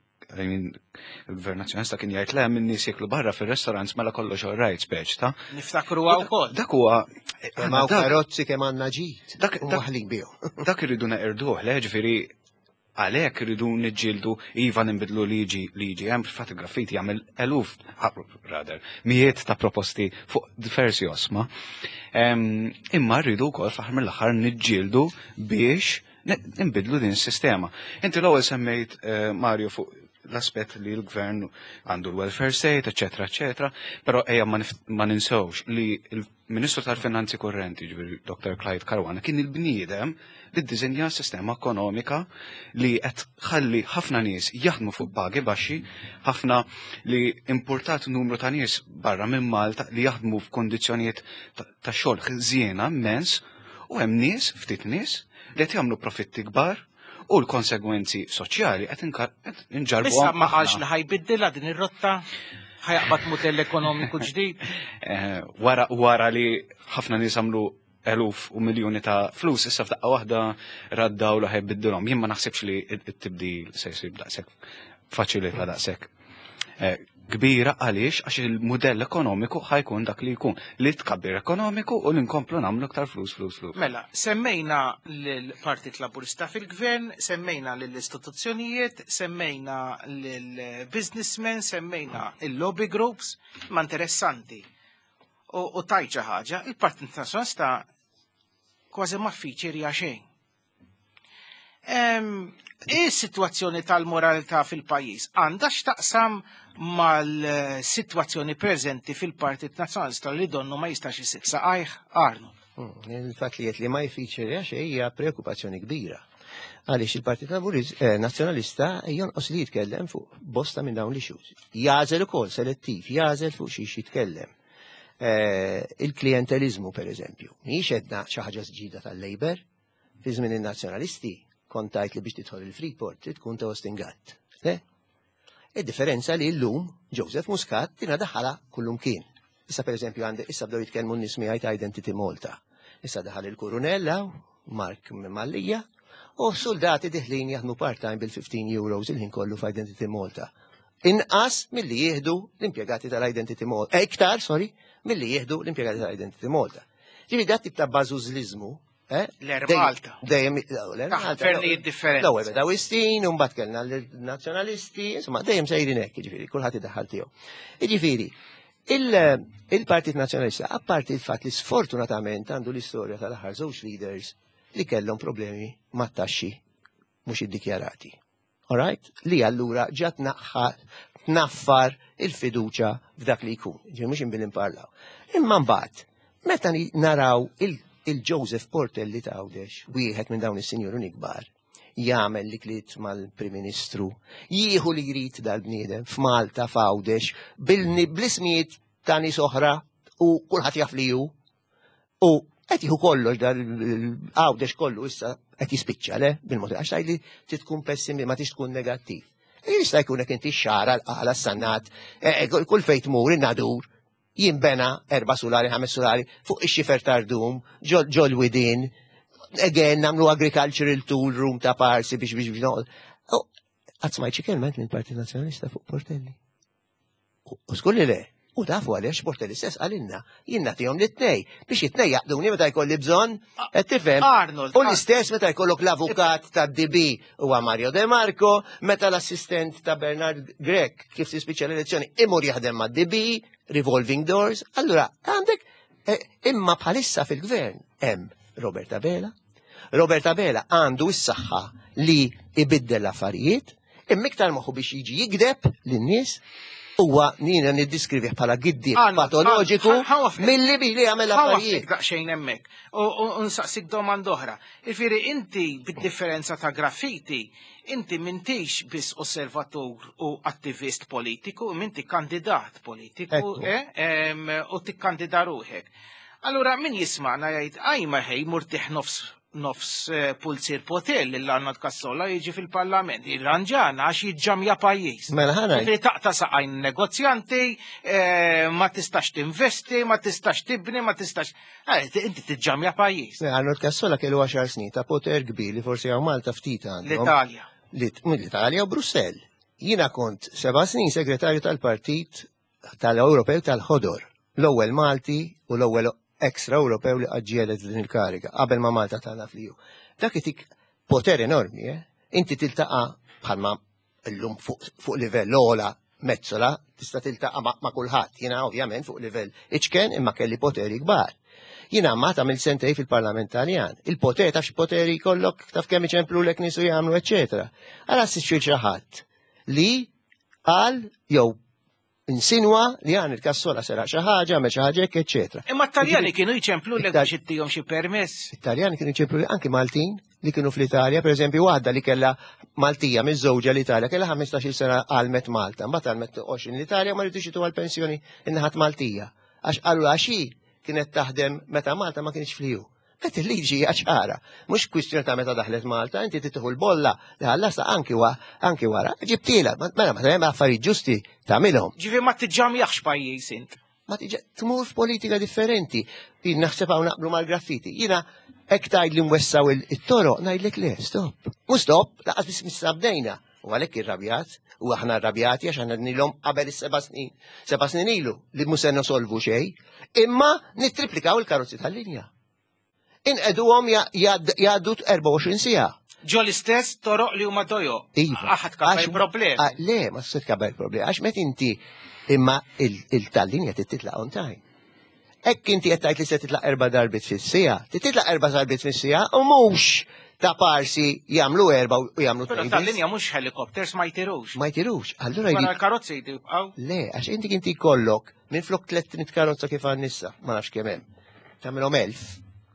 il-Gvern Nazzjonalista kien jgħid le min nies jeklu barra fir-restaurants mela kollox all right speċ ta'. Niftakruha wkoll. Dak huwa ma' karozzi kemm għandna ġid. Dak waħlin bihom. Dak irridu neqirduh le ġifieri Għalhekk irridu niġġieldu iva nbidlu liġi liġi hemm fil-fatt graffiti jagħmel eluf rather mijiet ta' proposti fuq diversi osma. Imma rridu wkoll fl-aħħar mill-aħħar niġġieldu biex nbidlu din is-sistema. Inti l-ewwel semmejt Mario fuq l-aspett li l-gvern għandu l-welfare state, eċetera, eċetera, però ejja ma ninsewx li l-Ministru tal-Finanzi Kurrenti, ġifieri Doctor Clyde Caruana, kien il-bniedem li ddiżenja sistema ekonomika li qed ħalli ħafna nies jaħdmu fuq pagi baxxi, ħafna li importat numru ta' nies barra minn Malta li jaħdmu f'kondizzjonijiet ta' xogħol ħżiena immens u hemm nies, ftit nies, li qed jagħmlu profitti kbar u l-konsegwenzi soċjali qed inġarbu. Issa ma qalx li ħajbiddilha din ir-rotta ħajaqbad mudell ekonomiku ġdid. Wara wara li ħafna nies għamlu eluf u miljoni ta' flus, issa f'daqqa waħda raddaw li ħajbiddilhom. Jien ma naħsibx li t-tibdil se jsir daqshekk faċili ta' daqshekk kbira għaliex għax il-modell ekonomiku ħajkun dak li jkun li tkabbir ekonomiku u l-inkomplu nagħmlu aktar flus flus flus. Mela, semmejna l-Partit Laburista fil-Gvern, semmejna l-istituzzjonijiet, semmejna l-businessmen, semmejna il-lobby groups, ma interessanti. U tajġa ħaġa, il-Partit Nazzjonalista kważi ma fiċirja xejn. Is-sitwazzjoni tal-moralità fil-pajjiż għandha x'taqsam mal-sitwazzjoni preżenti fil-Partit Nazzjonalista li donnu ma jistax isib saqajh Arnold. Il-fatt li qed li ma jfiċirja xejn hija preokkupazzjoni kbira. Għaliex il-Partit Nazzjonalista jonqos li jitkellem fuq bosta minn dawn l-issues. Jażel ukoll selettiv, jażel fuq xi jitkellem. Il-klientelizmu per eżempju, mhix edna xi ħaġa ġdida tal-Labor, fi żmien in-nazzjonalisti kontajt li biex tidħol il-Freeport trid tkun ta' Ostingat. Id-differenza li llum Joseph Muscat tina daħala kullum kien. Issa per eżempju għandi issa bdew jitkellmu n-nies miegħi ta' Identity Malta. Issa daħal il-Kurunella, Mark Mallija, u soldati diħlin jaħdmu part-time bil-fifteen euros il-ħin kollu f'Identity Malta. Inqas milli jieħdu l-impjegati tal-Identity Malta. Iktar, sorry, milli jieħdu l-impjegati tal-Identity Malta. Ġifi dat tip ta' bażużliżmu. L-erba Malta. Dejjem l-erba Fernijiet differenti. L-ewwel beda wistin, u mbagħad kellna l-nazzjonalisti, insomma dejjem sejrin hekk, jiġifieri, kulħadd iddaħħal tiegħu. Jiġifieri, il-Partit Nazzjonalista, apparti il-fatt li sfortunatament għandu l-istorja tal-aħħar żewġ leaders li kellhom problemi mat-taxxi mhux iddikjarati. All right? Li allura ġat tnaffar il-fiduċa f'dak li jkun. Ġi mhux inbil imparlaw. Imma mbagħad, meta naraw il-Joseph Portelli ta' Għawdex, wieħed minn dawn is-sinjuri kbar, jagħmel li kliet mal-Prim Ministru, jieħu li jrid dal-bniedem f'Malta f'Għawdex bl-ismijiet ta' nies oħra u kulħadd jaf li hu. U qed jieħu kollox dal-Għawdex kollu issa qed jispiċċa le bil-mod għax tgħidli trid tkun pessimi ma tix tkun negattiv. Jista' jkun hekk inti x-xara l-qala s-sannat, kull fejn tmur in-nadur jinbena erba' sulari, ħames sulari fuq ix-xifer tardum, ġol widin, again namlu agricultural tool room ta' parsi biex biex biex noqgħod. Qatt smajtx kelmet mill-Partit Nazzjonalista fuq Portelli. U skulli le, u tafu għaliex Portelli stess għalinna, jien nagħtihom lit-tnej biex it-tnej jaqduni meta jkolli bżonn, qed tifhem. U l-istess meta jkollok l-avukat tad-D B huwa Mario De Marco, meta l-assistent ta' Bernard Grek kif tispiċċa l-elezzjoni imur jaħdem mad-D B, revolving doors, allura għandek imma bħalissa fil-gvern hemm Robert Abela. Robert Abela għandu s-saħħa li ibiddel l-affarijiet, imma iktar moħħu biex jiġi jigdeb lin-nies huwa nina niddiskrivih bħala giddi patoloġiku milli bili għamel affarijiet. Ħawafek daqsxejn hemmhekk. U nsaqsik domanda oħra. Ifieri inti bid-differenza ta' graffiti, inti mintix biss osservatur u attivist politiku, minti kandidat politiku u tikkandida ruħek. Allura min jisma'na jgħid ajma ħej murtiħ nofs nofs pulsir potel li l-Arnold Kassola jiġi fil-parlament. Irranġana għax jiġġamja pajjiż. Mela ħana. Ġifieri taqta saqajn negozjanti, ma tistax tinvesti, ma tistax tibni, ma tistax. Inti tiġġamja pajjiż. Arnold Kassola kellu għaxar snin ta' poter kbir li forsi hawn Malta ftit għandhom. L-Italja. L-Italja u Brussell. Jiena kont seba' snin segretarju tal-Partit tal-Ewropew tal-Ħodor. L-ewwel Malti u l-ewwel ekstra Ewropew li għagġielet din il-kariga, qabel ma Malta tagħna fliju. Dak itik poter enormi, eh? inti tiltaqa' bħalma llum fuq livell ola mezzola, tista' tiltaqa' ma' kulħadd. Jiena ovvjament fuq livell iċken imma kelli poteri kbar. Jiena ma tagħmel sentej fil-Parlament Taljan. Il-poter taf x'poteri jkollok taf kemm iċemplulek nisu jagħmlu eċetera. Ara ssir xi ħadd li qal jew insinwa li għan il-kassola sera xi ħaġa, me xi ħaġa eċetera. Imma t-Taljani kienu jċemplulek biex ittihom xi permess. It-Taljani kienu jċemplu anki Maltin li kienu fl-Italja, per eżempju, waħda li kella Maltija miż-żewġa l-Italja, kella ħamestax-il sena għalmet Malta, mbagħad għalmet għoxrin l-Italja ma rridux jitu għall-pensjoni innaħat Maltija. Għax qalu għaxi kienet taħdem meta Malta ma kienx fl-ju. Qed il-liġi ċara, mhux kwistjoni ta' meta daħlet Malta, inti titħu l-bolla li ħallasa anki anki wara, ġibtiela, mela ma hemm affarijiet ġusti tagħmilhom. Ġifi ma tiġġamjaħx pajjiż int. Ma tiġa tmur f'politika differenti. Jien naħseb hawn naqblu mal-graffiti. Jiena hekk tgħid li mwessaw it-toro, ngħidlek le, stop. Mhux stop, laqas biss missa bdejna. U għalhekk irrabjat, u aħna rrabjati għax aħna nilhom qabel is-seba' snin. Seba' snin ilu li mhux se nosolvu xejn, imma nittriplikaw il-karozzi tal-linja. Inqeduhom jgħaddu erba' u għoxrin siegħa. Ġo l-istess toroq li huma dojo. Iva. Aħad kabel problemi. Le, ma s-sit kabel problemi. Għax met inti imma il-tal-linja titlaq on time. Ekk inti qed tgħid li se titlaq erba' darbit fis-sija, titlaq erba' darbit fis-sija u mhux ta' parsi jagħmlu erba' u jagħmlu Però tal-linja mhux helikopters ma jtirux. Ma jtirux. Allura Wara l-karozzi jtibqgħu. Le, għax inti inti jkollok minn flok tlettin karozza kif għan nissa, ma nafx kemm hemm. Tagħmilhom elf.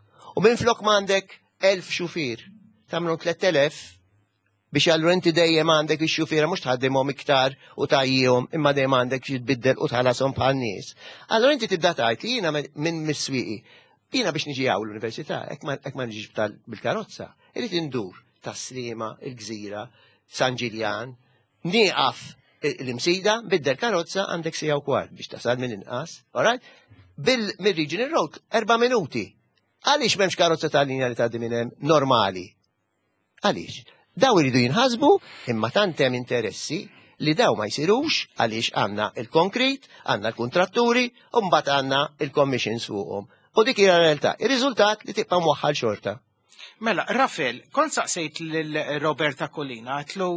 U minn flok m'għandek elf xufier, tagħmilhom tliet elef biex allura inti dejjem għandek ix-xufiera mhux tħaddimhom iktar u tajjihom imma dejjem għandek jitbiddel u tħallashom bħal nies. Allura inti tibda tgħid li jiena minn mis-swieqi. Jiena biex niġi hawn l-università, hekk ma niġix bil-karozza. Irid indur tas-Sliema, il-Gżira, San Ġiljan, nieqaf l-imsida, biddel karozza għandek sija u kwart biex tasal minn inqas, alright? Bil-Regional Road, erba' minuti. Għaliex m'hemmx karozza tal-linja li tgħaddi minn hemm normali? Għaliex? Daw iridu jinħasbu imma tant hemm interessi li daw ma jsirux għaliex għandna il-konkret, għandna l-kontratturi u mbagħad għandna il-commissions fuqhom. U dik hija realtà. Ir-riżultat li tibqa' mwaħħal xorta. Mela, Rafael, kont saqsejt lil Roberta Collina, għatlu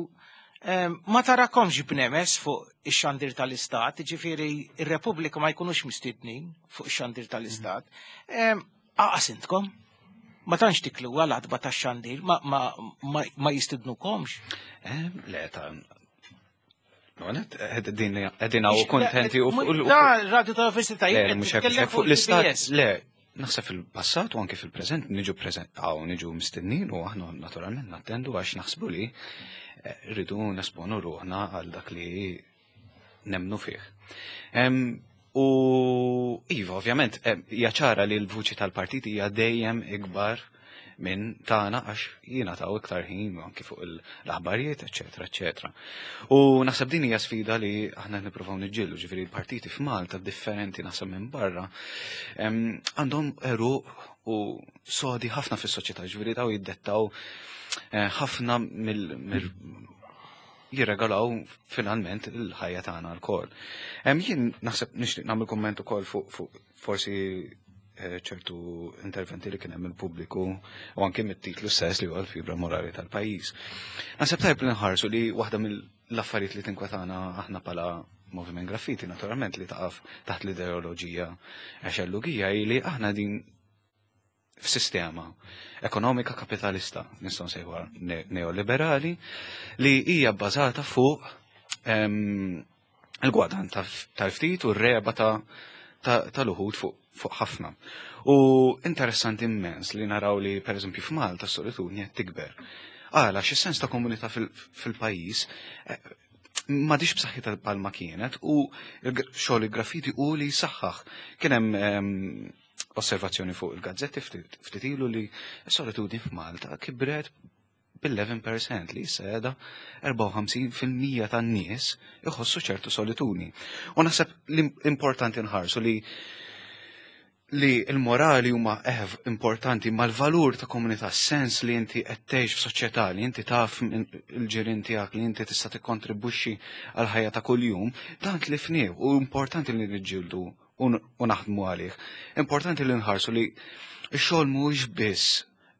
ma tarakomx b'nemes fuq ix-xandir tal-Istat, ġifieri ir-Repubblika ma jkunux mistidnin fuq ix-xandir tal-Istat. Aqasintkom? Ma tantx tiklu għal-għadba ta' xandir, ma jistidnukomx. Le, ta' għanet, għedin għaw kontenti u fuq l- Da, radio ta' Università Le, mux għek fuq l-istat, le, naħseb fil-passat u anke fil-prezent, niġu prezent, għaw niġu mistednin u għahnu naturalment nattendu għax naħsbu li rridu nesponu ruħna għal dak li nemnu fih. U iva, ovvjament, jaċara li l-vuċi tal-partiti hija dejjem ikbar minn tagħna għax jiena taw iktar ħin anke fuq l-aħbarijiet, eċetera, eċetera. U naħseb din hija sfida li aħna nippruvaw niġġieldu, ġifieri l-partiti f'Malta differenti naħseb minn barra għandhom eru u sodi ħafna fis-soċjetà, ġifieri daw jiddettaw ħafna mill jirregalaw finalment il-ħajja tagħna l-kol. Jien naħseb nixtieq nagħmel kumment ukoll fuq forsi ċertu interventi li kien hemm il-pubbliku u anke mit-titlu stess li huwa l-fibra morali tal-pajjiż. Naħseb tajb li nħarsu li waħda mill-affarijiet li tinkwetana aħna bħala Moviment Graffiti naturalment li taqaf taħt l-ideoloġija għaxellugija li aħna din f'sistema ekonomika kapitalista, nistgħu nsejħuha neoliberali, li hija bbażata fuq il-gwadan tal-ftit u r-reba tal-uħud fuq ħafna. U interessanti immens li naraw li pereżempju f'Malta s-solitudni qed tikber. Għala x'is-sens ta' komunità fil-pajjiż ma dix b'saħħitha bħalma kienet u xogħol il-graffiti u li saħħaħ. Kien hemm osservazzjoni fuq il-gazzetti ftit ilu li s-solitudni f'Malta kibret bil-eleven percent li s-seda erba' u ħamsin fil-mija tan-nies iħossu ċertu solitudni. U naħseb l-importanti nħarsu li li l-morali huma eħv importanti ma l-valur ta' komunità sens li inti qed tgħix f'soċjetà li inti taf il-ġirien tiegħek li inti tista' tikkontribwixxi għal ħajja ta' kuljum, dan tlifnieh u importanti li niġġieldu u naħdmu għalih. Importanti li nħarsu li x-xogħol mhuwiex biss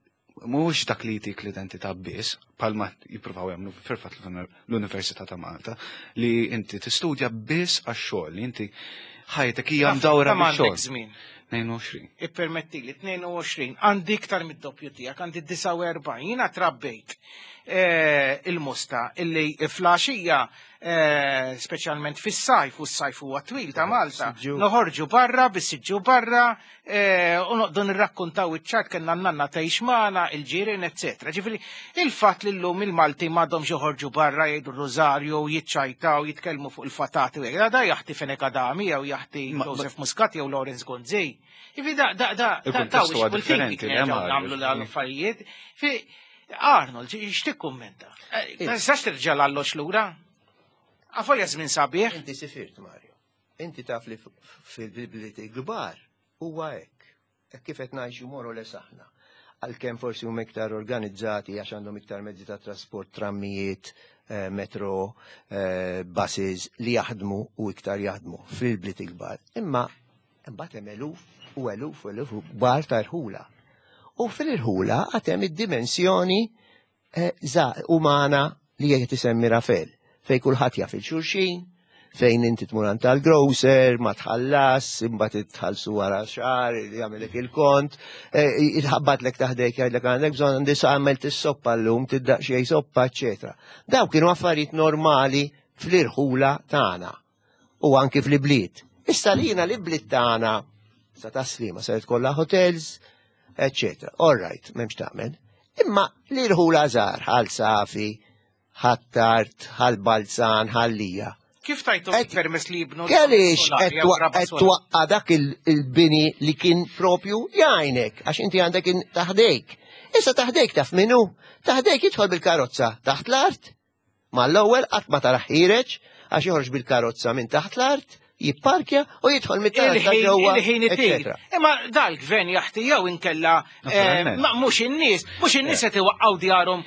mhux dak li jtik l-identità biss, palma jippruvaw jagħmlu fil-fatt l-Università ta' Malta, li inti tistudja biss għax-xogħol, li inti ħajtek hija mdawra bix-xogħol. tnejn u għoxrin. Ippermetti li tnejn u għoxrin għandi iktar mid-doppju tiegħek, għandi disa' u erbgħin, jiena trabbejt il-musta illi flaxija speċjalment fis-sajf u s-sajf huwa twil ta' Malta. Noħorġu barra bis-siġġu barra u noqdu nirrakkuntaw iċ-ċart kellna n-nanna tgħix magħna, il-ġirien, eċetera. Ġifieri il-fatt li llum il-Malti m'għadhomx joħorġu barra jgħidu r-Rożarju u jiċċajtaw jitkellmu fuq il-fatati u hekk. Da jaħti Fenek Adami jew jaħti Joseph Muscat jew Lawrence Gonzej. Ivi da da da da da differenti nagħmlu l-affarijiet. Arnold, x'tik kummenta? Ma tistax terġa' l-allox lura? Għafolja żmien sabiħ? Inti sifirt, Mario. Inti taf li fil-biblieti kbar huwa hekk. Hekk kif qed ngħixu moru les aħna. Għalkemm forsi huma iktar organizzati għax għandhom iktar mezzi ta' trasport, trammijiet, metro, buses li jaħdmu u iktar jaħdmu fil-bliet kbar. Imma imbagħad hemm eluf u eluf u eluf kbar ta' irħula. U fil-irħula għatem id-dimensjoni umana li jgħet tisemmi Rafel, fej kulħadd jaf il-xulxin, fejn inti tmur tal-grocer, ma tħallas, imbagħad tħallsu wara xahar, jagħmelek il-kont, jitħabbatlek taħdejk jgħidlek għandek bżonn għandi għamilt is-soppa llum, tiddaq xi soppa, eċetera. Daw kienu affarijiet normali fl-irħula tagħna u anki fl-ibliet. Issa lina l-ibliet tagħna sa taslima saret kollha hotels, eccetera. All right, memx tagħmel. Imma li rħula żgħar ħal Safi, ħattart, ħal Balzan, ħallija. Kif tajtu permess li jibnu? Kellix qed twaqqa dak il-bini li kien propju jgħinek, għax inti għandek taħdejk. Issa taħdejk taf minnu? Taħdejk jidħol bil-karozza taħt l-art. Ma l-ewwel qatt ma taraħ ħireġ għax joħroġ bil-karozza minn taħt l-art, jipparkja u jidħol mit-tara il-ħin it-tejl. Imma dal-gvern jaħti jew inkella mhux in-nies, mhux in-nies qed iwaqqgħu djarhom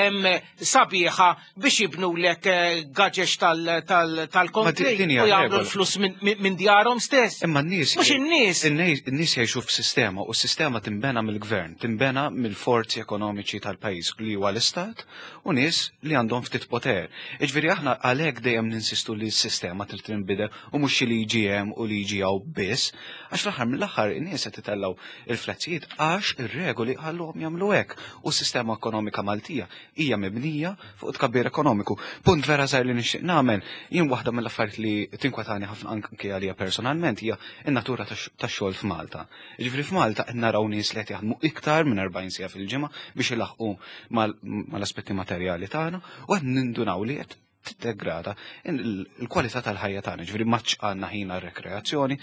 sabiħa biex jibnulek gaġex tal-konkret u jagħmlu l-flus minn djarhom stess. Imma n-nies mhux in-nies. In-nies jgħixu f'sistema u s-sistema timbena mill-gvern, timbena mill-forzi ekonomiċi tal-pajjiż li huwa l-istat u nies li għandhom ftit poter. Iġifieri aħna għalhekk dejjem ninsistu li s-sistema trid tinbidel u mhux li ġiem u li ġijaw biss, għax fl-aħħar mill-aħħar in-nies qed itellaw il-flazzijiet għax ir-regoli għallhom jagħmlu hekk u s-sistema ekonomika Maltija hija mibnija fuq tkabbir ekonomiku. Punt vera żgħir li nixtieq nagħmel, jien waħda mill-affarijiet li tinkwetani ħafna anke għalija personalment hija n-natura tax-xogħol f'Malta. Jiġifieri f'Malta qed naraw nies li qed jaħdmu iktar minn arba'in siegħa fil-ġimgħa biex ilaħqu mal-aspetti materjali tagħna u qed nindunaw li qed tiddegrada il-kwalità tal-ħajja tagħna, ġifieri maċċ għandna ħin għar-rekreazzjoni,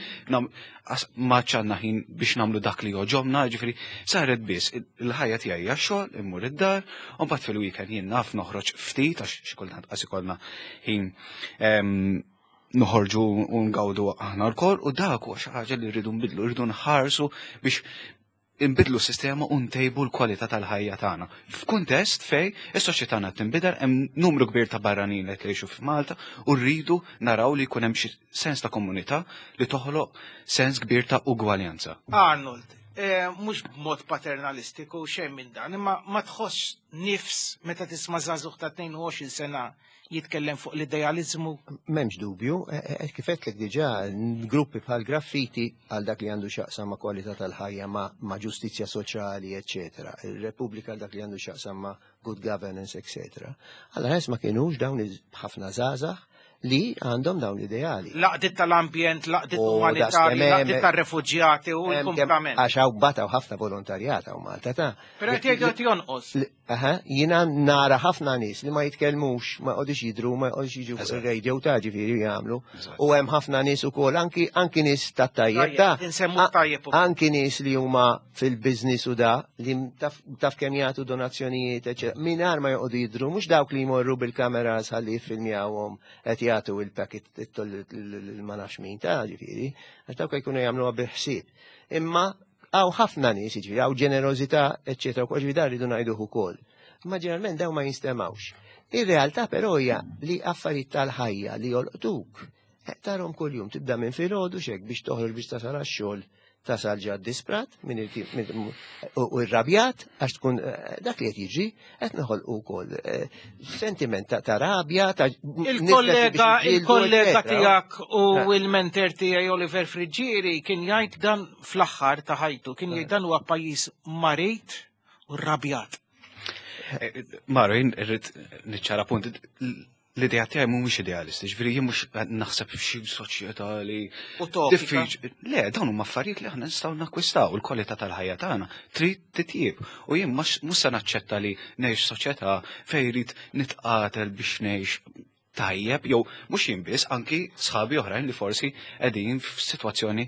maċċ għandna ħin biex nagħmlu dak li joġobna, ġifieri saret biss il-ħajja tiegħi hija xogħol, immur id-dar, u mbagħad fil-weekend jien naf noħroġ ftit għax xi kultant qas ikollna ħin noħorġu u ngawdu aħna l-kol u dak huwa xi ħaġa li rridu nbidlu, rridu nħarsu biex inbidlu s-sistema u ntejbu l-kwalità tal-ħajja tagħna. F'kuntest fej is-soċjetà tagħna tinbidel hemm numru kbir ta' barranin li tgħixu f'Malta u rridu naraw li jkun hemm xi sens ta' komunità li toħloq sens kbir ta' ugwaljanza. Arnold, mhux b'mod paternalistiku xejn minn dan, imma ma tħoss nifs meta tisma' żagħżugħ ta' tnejn u għoxrin sena jitkellem fuq l-idealizmu? M'hemmx dubju, kif qedtlek diġà gruppi bħal graffiti għal dak li għandu x'jaqsam ma' kwalità tal-ħajja ma' ġustizzja soċjali, eċetera. Ir-Repubblika għal dak li għandu x'jaqsam ma' good governance, eċetera. Allora ma kienux dawn ħafna żgħażagħ li għandhom dawn l-ideali. Laqdit tal-ambjent, laqdit umanitarji, laqdit tal-refuġjati u l-komplement. Għaxaw bataw ħafna volontarjata u Malta ta' Pero għet jonqos. Jina nara ħafna nis li ma jitkellmux, ma għodix jidru, ma għodix jiġu radio ta' ġifiri jgħamlu. U hemm ħafna nis u kol, anki nis ta' tajjeb ta' insemmu tajjeb. Anki nis li huma fil-biznis u da, li taf kem jgħatu donazzjonijiet, eccetera. Minar ma jgħodu jidru, mux dawk li jmorru bil-kameras għalli jiffilmjawhom qed jagħtu il-paket il-manaxmin ta' ġifiri, għax dawk jkunu jagħmlu biħsieb. Imma għaw ħafna nis, ġifiri, għaw ġenerozita, eccetera, u ġifiri rridu ngħiduh ukoll. Imma ġeneralment daw ma jinstemawx. Ir-realtà però hija li affarijiet tal-ħajja li jolqtuk. Tarhom kuljum tibda minn filgħodu xek biex toħroġ biex tasal għax-xogħol tasal ġad disprat u irrabjat għax tkun dak li qed jiġri qed noħolqu wkoll sentiment ta' rabja ta' il-kollega il-kollega tiegħek u il-mentor tiegħi Oliver Friġġieri kien jgħid dan fl-aħħar ta' ħajtu, kien jgħid dan huwa pajjiż marit u rrabjat. Maro, jien irrid niċċara punt l-idea tiegħi mhumiex idealisti, ġifieri jien mhux naħseb f'xi soċjetà li diffiċli. Le, dawn huma affarijiet li aħna nistgħu nakkwistaw, il-kwalità tal-ħajja tagħna trid titjieb. U jien mhux se naċċetta li ngħix soċjetà fejn irid nitqatel biex ngħix tajjeb, jew mhux jien biss, anki sħabi oħrajn li forsi qegħdin f'sitwazzjoni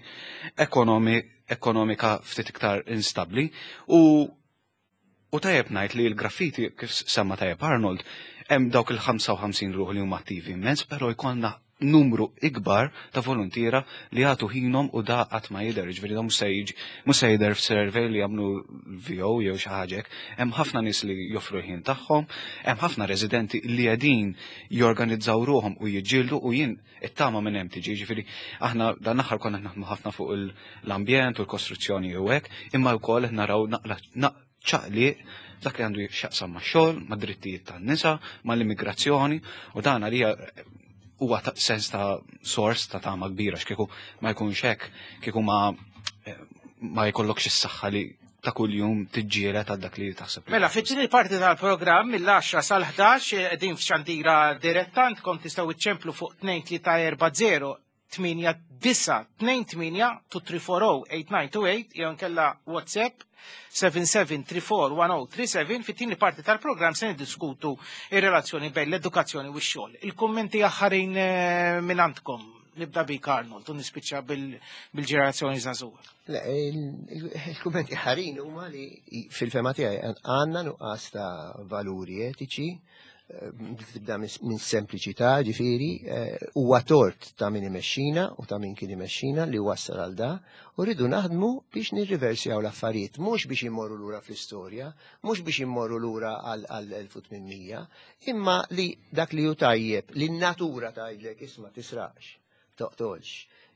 ekonomika ftit iktar instabbli u u tajjeb ngħid li l-graffiti kif semma tajjeb Arnold hemm dawk il-ħamsa u ħamsin ruħ li huma attivi immens, però jkollna numru ikbar ta' volontiera li għatu ħinhom u da qatt ma jidher, ġifieri da mhux se jiġi mhux se jidher f'survey li jagħmlu V O jew xi ħaġa hekk. Hemm ħafna nies li joffru ħin tagħhom, hemm ħafna residenti li qegħdin jorganizzaw ruhom u jiġġieldu u jien it-tama minn hemm tiġi, ġifieri aħna dan aħħar konna naħdmu ħafna fuq l-ambjent u l-kostruzzjoni u hekk, imma wkoll qed naraw naqla ċaqliq dak li għandu xaqsam ma' xogħol, ma' drittijiet tan-nisa, ma' l-immigrazzjoni u dan għalija huwa sens ta' sors ta' tama kbira x'kieku ma jkunx hekk, kieku ma ma jkollokx is-saħħa li ta' kuljum tiġġieled għal dak li taħseb. Mela, fiċ-ġieli parti tal-programm mill-għaxra sal-ħdax qegħdin f'xandira diretta tkom tistgħu iċċemplu fuq tnejn tlieta erba' żero tminja disa tnejn tminja two three four zero eight nine two eight jew nkella WhatsApp seven seven three four one zero three seven. Fit-tieni parti tal-programm se niddiskutu ir-relazzjoni bejn l-edukazzjoni u x-xogħol. Il-kummenti aħħarin minn għandkom nibda bik Arnold u nispiċċa bil-ġenerazzjoni żagħżugħa. Il-kummenti ħarin huma li fil-fema tiegħi għandna nuqqas ta' valuri etiċi tibda minn sempliċità ġifieri huwa tort ta' min imexxina u ta' min kien imexxina li wassal għal da u rridu naħdmu biex nirriversjaw l-affarijiet, mhux biex immorru lura fl-istorja, mhux biex immorru lura għal elf u tminmija, imma li dak li hu tajjeb li n-natura tgħidlek isma' tisraqx, toqtolx,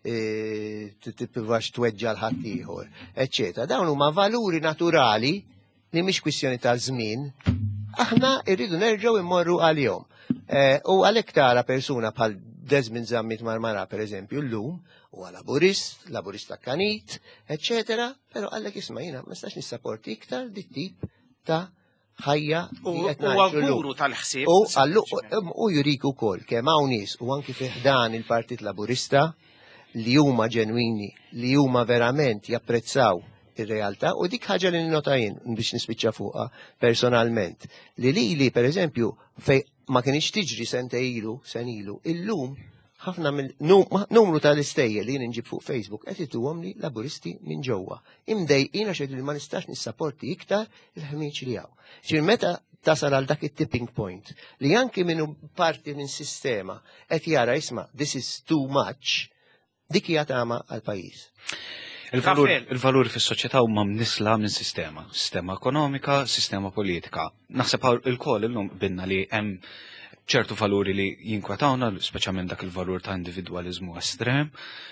tipprivax tweġġa l-ħadd ieħor, eċċetera. Dawn huma valuri naturali li mhix kwistjoni ta' żmien. Aħna irridu nerġgħu immorru għal-jom. U għalhekk tara persuna bħal Desmond Zammit Marmara, per eżempju, llum, huwa laburist, laburist akkanit, eccetera, però għalhekk isma' jiena ma nistax nissapporti iktar dit tip ta' ħajja li qed ngħixu llum. tal-ħsieb. U jurik ukoll kemm hawn nies u anki fih dan il-Partit Laburista li huma ġenwini, li huma verament japprezzaw ir-realtà u dik ħaġa li nota jien biex nispiċċa fuqha personalment. Li lili pereżempju fej ma kienx tiġri sente ilu, sen ilu, illum ħafna mill-numru tal-istejjer li jien inġib fuq Facebook qed ituhom li laburisti minn ġewwa. Imdejqin għax li ma nistax nissapporti iktar il-ħmieġ li hawn. Ġir meta tasal għal dak it-tipping point li anki minnu parti minn sistema qed jara isma' this is too much, dik hija tama għall-pajjiż. Il-valuri fis-soċjetà huma mnisla minn sistema, sistema ekonomika, sistema politika. Naħseb il-koll illum binna li hemm ċertu valuri li jinkwetawna, speċjalment dak il-valur ta' individwaliżmu estrem,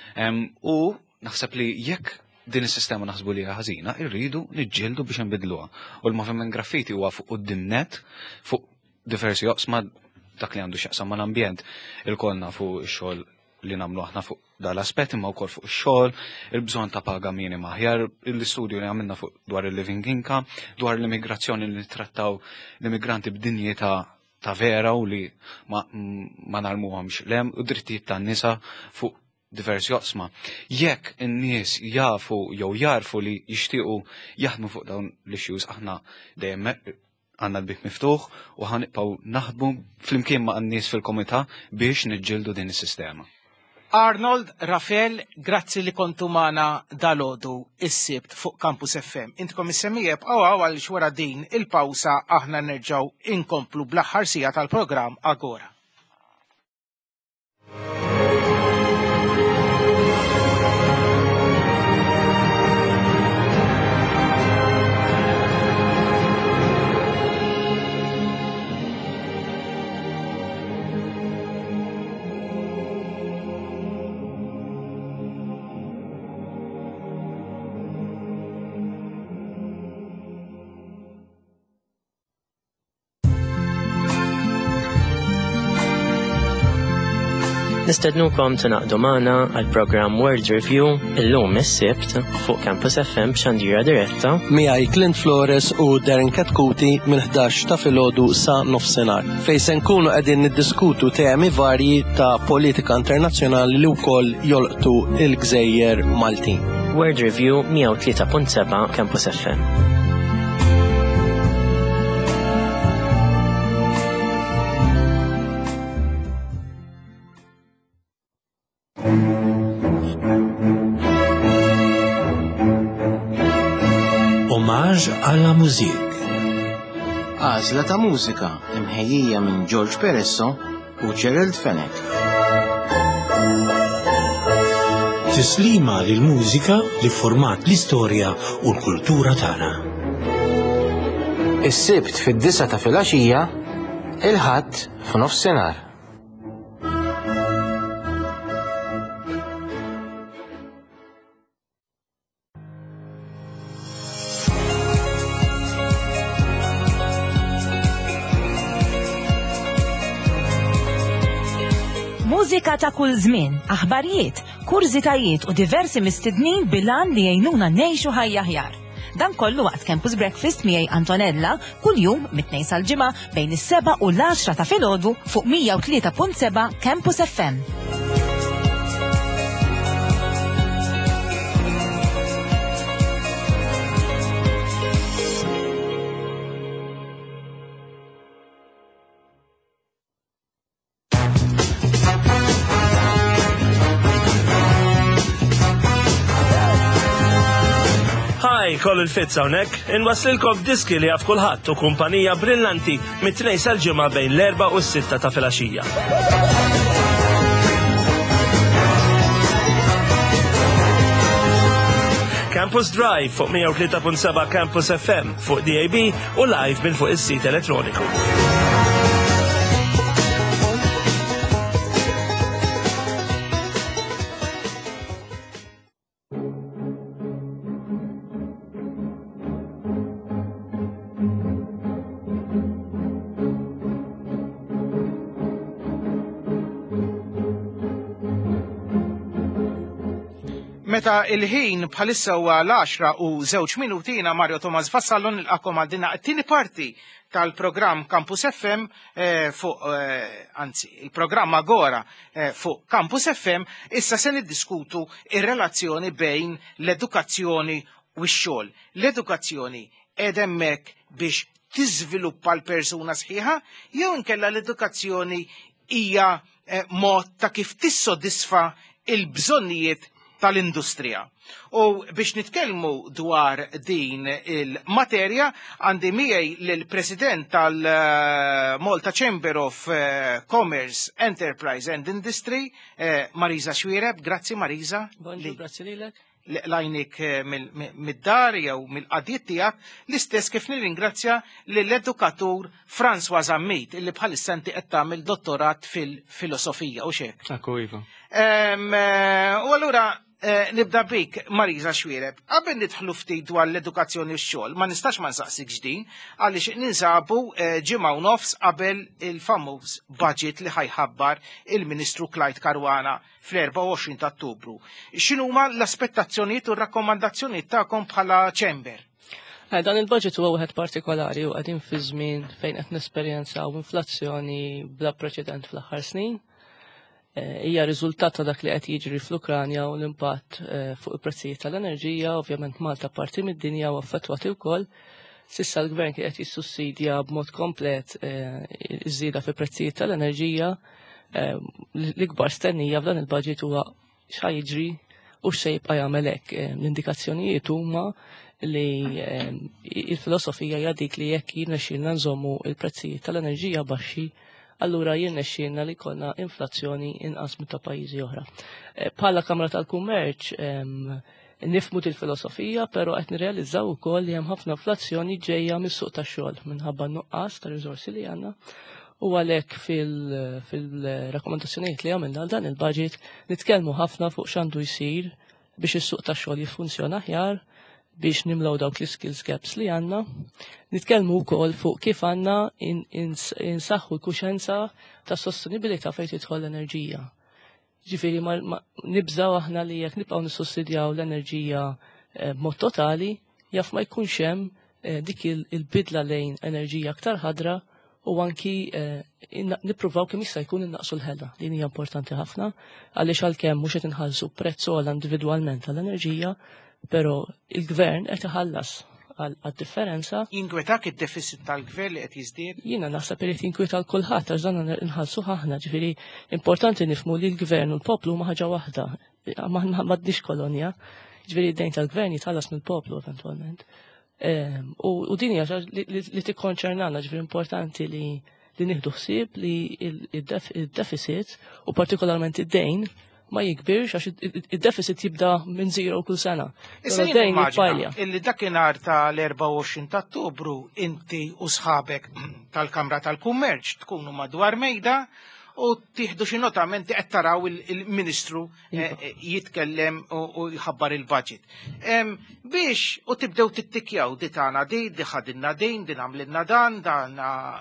u naħseb li jekk din is-sistema naħsbu li ħażina, irridu niġġieldu biex nbidluha. U l-moviment graffiti huwa fuq quddiem-net, fuq diversi oqsma dak li għandu x'jaqsam mal-ambjent, il-kollna fuq ix-xogħol li nagħmlu aħna fuq dal-aspett imma wkoll fuq ix-xogħol, il-bżonn ta' paga minima aħjar, l-istudju li għamilna fuq dwar il-living income, dwar l-immigrazzjoni li nittrattaw l-immigranti b'dinjità ta' vera u li ma, ma nalmuhomx lem, u drittijiet tan-nisa fuq diversi oqsma. Jekk in-nies jafu jew jarfu li jixtiequ jaħdmu fuq dawn l-issues aħna dejjem għandna l-bib miftuħ u ħanibqgħu naħdmu flimkien ma' n-nies fil-komità biex niġġieldu din is-sistema. Arnold, Rafael, grazzi li kontu mana dal-għodu is-sibt fuq Campus F M. Intkom is-semmija bqgħu għal xwara din il-pawsa aħna nerġgħu inkomplu bl-aħħar sija tal-programm Agora. Nistednukom tinaqdu magħna għal programm World Review illum is-Sibt fuq Campus F M b'Xandira Diretta. Miegħi Clint Flores u Darren Katkuti mill-ħdax ta' filgħodu sa nofsinhar. Fejn se nkunu qegħdin niddiskutu temi varji ta' politika internazzjonali li wkoll jolqtu il-Gżejjer Maltin. World Review mija u tlieta punt seba' Campus F M. Omaġ għalla mużik. Għażla ta' mużika imħejjija minn George Peresso u Gerald Fenech. Tislima lil mużika li format l-istorja u l-kultura tagħna. Is-Sibt fid-disa ta' filgħaxija, il-Ħadd f'nofsinhar. Mużika ta' kull żmien, aħbarijiet, kurzitajiet u diversi mistednin bilan li jgħinuna ngħixu ħajja aħjar. Dan kollu waqt Campus Breakfast miegħi Antonella kuljum mit-tnejn sal-ġimgħa bejn is-seba' u l-għaxra ta' filgħodu fuq mija u tlieta punt seba' Campus F M. Kollu l-fitza unek, inwaslilkom diski li għaf kulħadd u kumpanija brillanti mit-tnejn sal-ġimgħa bejn l-erba' u s-sitta ta' filgħaxija. Campus Drive fuq mija u tlieta punt seba' Campus F M fuq D A B u live minn fuq is-sit elettroniku. Meta il-ħin bħalissa huwa l-għaxra u żewġ minutina Mario Tomas Vassallon il-qakkom għal it-tieni parti tal-programm Campus F M eh, fuq eh, anzi il-programm Agora eh, fuq Campus F M issa se niddiskutu ir-relazzjoni bejn l-edukazzjoni u x-xogħol. L-edukazzjoni qed hemmhekk biex tiżviluppa l-persuna sħiħa jew inkella l-edukazzjoni hija eh, mod ta' kif tissodisfa il-bżonnijiet tal-industrija. U biex nitkellmu dwar din il-materja għandi miegħi lill-President tal-Malta Chamber of Commerce, Enterprise and Industry, Marisa Xwireb. Grazzi Marisa. Bonġu, grazzi lilek. Lajnik mid-dar jew mill-qadiet tiegħek, l-istess kif nirringrazzja lill-edukatur François Ammit illi bħalissa inti qed tagħmel dottorat fil-filosofija u xek. Akku iva. U allura nibda bik, Marisa Xwireb, qabel nidħlu ftit dwar l-edukazzjoni u x-xogħol, ma nistax ma nsaqsik ġdin, għaliex ninsabu ġimgħa u nofs qabel il-famuż budget li ħajħabbar il-Ministru Clyde Caruana fl-erba' u għoxrin ta' Ottubru. X'inhuma l-aspettazzjonijiet u r-rakkomandazzjonijiet tagħkom bħala Chamber? Dan il-budget huwa wieħed partikolari u qegħdin fi żmien fejn qed nesperjenzaw inflazzjoni bla preċedent fl-aħħar snin. Hija riżultat ta' dak li qed jiġri fl-Ukranja u l-impatt fuq il-prezzijiet tal-enerġija, ovvjament Malta parti mid-dinja u affettwati wkoll. Sissa l-Gvern kien qed jissussidja b'mod komplet iż-żieda fil-prezzijiet tal-enerġija. L-ikbar stennija f'dan il-budget huwa x'ha jiġri u x'se jibqa' jagħmel hekk. L-indikazzjonijiet huma li il-filosofija hija dik li jekk jirnexxielna nżommu il-prezzijiet tal-enerġija baxxi, allura jirnexxielna li jkollna inflazzjoni inqas minn ta' pajjiżi oħra. Bħala Kamra tal-Kummerċ nifhmu il-filosofija, però qed nirrealizzaw ukoll li hemm ħafna inflazzjoni ġejja mis-suq tax-xogħol minħabba nuqqas ta' riżorsi li għandna. U għalhekk fil-rakkomandazzjonijiet li għamilna għal dan il-budget nitkellmu ħafna fuq x'għandu jsir biex is-suq tax-xogħol jiffunzjona aħjar, biex nimlaw dawk l-skills gaps li għanna. Nitkellmu wkoll fuq kif għanna insaħħu l-kuxenza ta' sostenibilità fejn tidħol l-enerġija. Ġifieri ma nibżaw aħna li jekk nibqgħu nissussidjaw l-enerġija b'mod totali, jaf ma jkunx hemm dik il-bidla lejn enerġija aktar ħadra u anki nippruvaw kemm jista' jkun innaqsu l-ħela. Din hija importanti ħafna għaliex għalkemm mhux qed inħallsu prezz ogħla individwalment għall-enerġija, però il-gvern qed iħallas għad-differenza. Jinkwetak id-deficit tal-gvern li qed jiżdied? Jiena naħseb irid jinkweta l-kulħadd għax dan inħallsu ħafna, ġifieri importanti nifhmu li l-gvern u l-poplu ma ħaġa waħda. M'għaddix kolonja, ġifieri d-dejn tal-gvern jitħallas mill-poplu eventwalment. U din hija li tikkonċernana, ġifieri importanti li nieħdu ħsieb li id-deficit u partikolarment id-dejn ma jikbirx għax id-deficit jibda minn zero kull sena. Issa jien immaġina illi dakinhar tal-erba' u għoxrin ta' Ottubru inti u sħabek tal-Kamra tal-Kummerċ tkunu madwar mejda u tieħdu xi nota menti qed taraw il-Ministru jitkellem u jħabbar il-budget. Biex u tibdew tittikjaw di tagħna di, di ħadilna din, din għamlilna dan, dan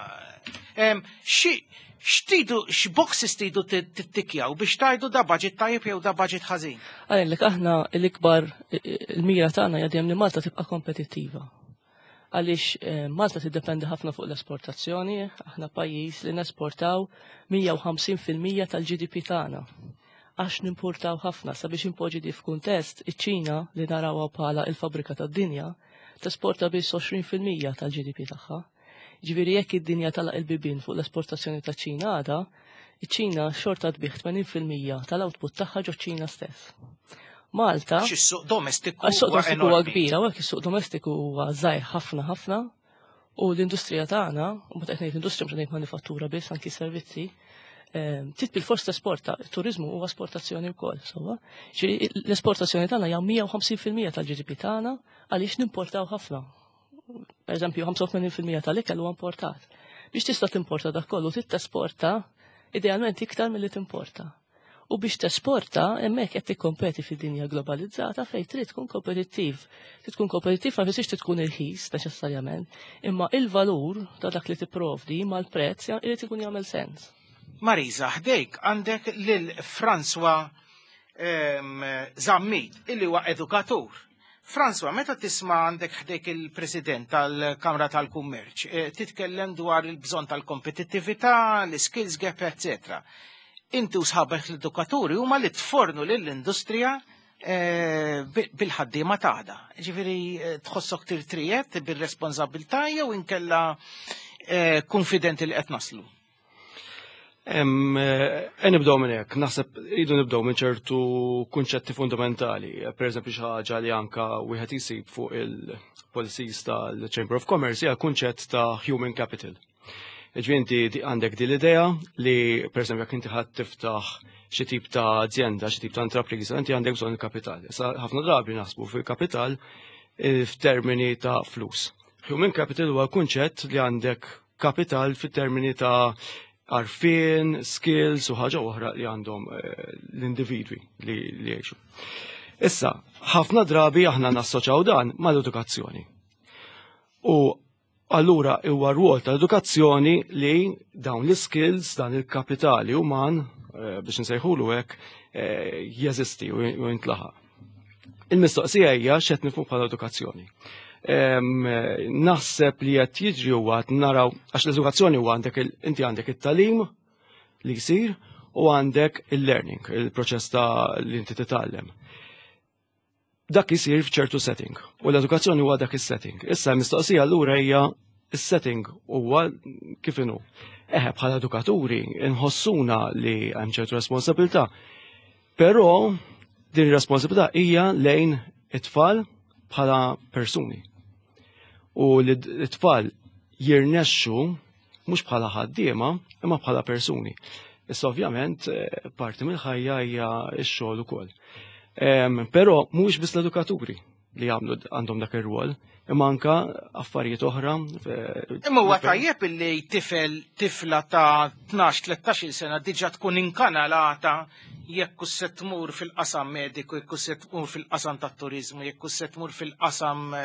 xi X'tidu, x'boxes tidu tittikjaw biex tajdu da budget tajjeb jew da budget ħażin? Għalhekk aħna l-ikbar il-mira tagħna hija dejjem li Malta tibqa' kompetittiva. Għaliex Malta tiddependi ħafna fuq l-esportazzjoni, aħna pajjiż li nesportaw mija u ħamsin fil-mija tal-G D P tagħna. Għax nimpurtaw ħafna sabiex impoġġi di f'kuntest iċ-Ċina li narawha bħala il-fabrika tad-dinja tesporta biss għoxrin fil-mija tal-G D P tagħha. Ġifieri jekk id-dinja talaq il-bibien fuq l-esportazzjoni ta' Ċina għada, iċ-Ċina xorta tbieħ tmenin fil-mija tal-output tagħha ġo ċina stess. Malta Is-suq domestiku huwa kbira, u hekk is-suq domestiku huwa żgħir ħafna ħafna u l-industrija tagħna, u meta qed ngħid industrija mhux ngħid manifattura biss anki servizzi, titbil forsi tesporta, it-turiżmu huwa esportazzjoni wkoll, sewwa. Ġifieri l-esportazzjoni tagħna hija mija u ħamsin fil-mija tal-G D P tagħna għaliex nimportaw ħafna. Per eżempju, ħamsa u tmenin fil-mija tal-ikel huwa importat. Biex tista' timporta dak kollu tittesporta idealment iktar milli timporta. U biex tesporta hemmhekk qed tikkompeti fid-dinja globalizzata fejn trid tkun kompetittiv. Trid tkun kompetittiv ma fisix tkun irħis neċessarjament, imma il-valur ta' dak li tipprovdi mal-prezz irid ikun jagħmel sens. Marisa, ħdejk għandek lil François Zammit, illi huwa edukatur. François, meta tisma' għandek ħdejk il-President tal-Kamra tal-Kummerċ, titkellem dwar il-bżonn tal-kompetittività, l-skills gap, eccetera. Inti u sħabek l-edukaturi huma li tfornu lill-industrija bil-ħaddiema tagħha. Ġifieri tħossok tirtrijet bir-responsabilità jew inkella konfidenti li qed naslu. Nibdew minn hekk, naħseb idu nibdew minn ċertu kunċetti fundamentali. Per eżempju xi ħaġa li anke wieħed isib fuq il-policies tal-Chamber of Commerce hija kunċett ta' human capital. Ġifieri għandek din l-idea li per eżempju jekk inti ħadd tiftaħ xi tip ta' azienda, xi tip ta' intrapriża, inti għandek bżonn il-kapital. Issa ħafna drabi naħsbu fil-kapital f'termini ta' flus. Human capital huwa kunċett li għandek kapital fit-termini ta' arfin, skills u ħaġa oħra li għandhom l-individwi li jgħixu. Issa, ħafna drabi aħna nassoċaw dan mal-edukazzjoni. U allura huwa rwol tal-edukazzjoni li dawn l-skills, dan il-kapitali uman, biex nsejħulu hekk, jeżisti u jintlaħaq. Il-mistoqsija hija x'qed nifhmu bħala edukazzjoni. Naħseb li qed jiġri huwa naraw għax l-edukazzjoni huwa għandek inti għandek it-talim li jsir u għandek il-learning, il-proċess ta' li inti titgħallem. Dak isir f'ċertu setting u l-edukazzjoni huwa dak is-setting. Issa l-mistoqsija allura hija is-setting huwa kif inhu. Eħe bħala edukaturi nħossuna li hemm ċertu responsabilità, però din ir-responsabilità hija lejn it-tfal bħala persuni. U l-tfal jirnexxu mhux bħala ħaddiema imma bħala persuni. Issa ovvjament parti mill-ħajja hija x-xogħol ukoll. Però mhux biss l-edukaturi li jagħmlu għandhom dak ir-rwol, imma anke affarijiet oħra. Imma huwa tajjeb illi tifel tifla ta' tnax tlettax-il sena diġà tkun inkanalata jekk se tmur fil-qasam mediku, jekk se tmur fil-qasam tat-turiżmu, jekk se tmur fil-qasam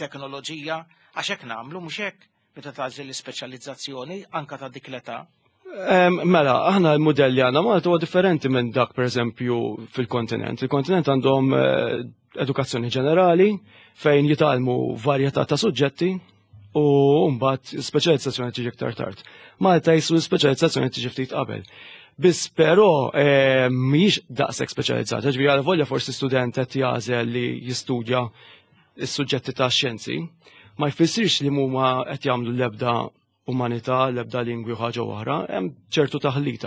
tal-teknoloġija, għax hekk nagħmlu mhux hekk meta tagħżel l-ispeċjalizzazzjoni anke ta' dik l-età. Mela, aħna l-modelli għandna Malta huwa differenti minn dak pereżempju fil-kontinent. Il-kontinent għandhom edukazzjoni ġenerali fejn jitalmu varjetà ta' suġġetti u mbagħad speċjalizzazzjoni tiġi iktar tard. Malta jissu speċjalizzazzjoni tiġi ftit qabel. Biss però mhijiex daqshekk speċjalizzata, ġifieri għal volja forsi student qed jażel li jistudja s-suġġetti ta' xjenzi, ma jfissirx li huma qed jagħmlu l-ebda umanità, l-ebda lingwi u ħaġa oħra, hemm ċertu taħlita.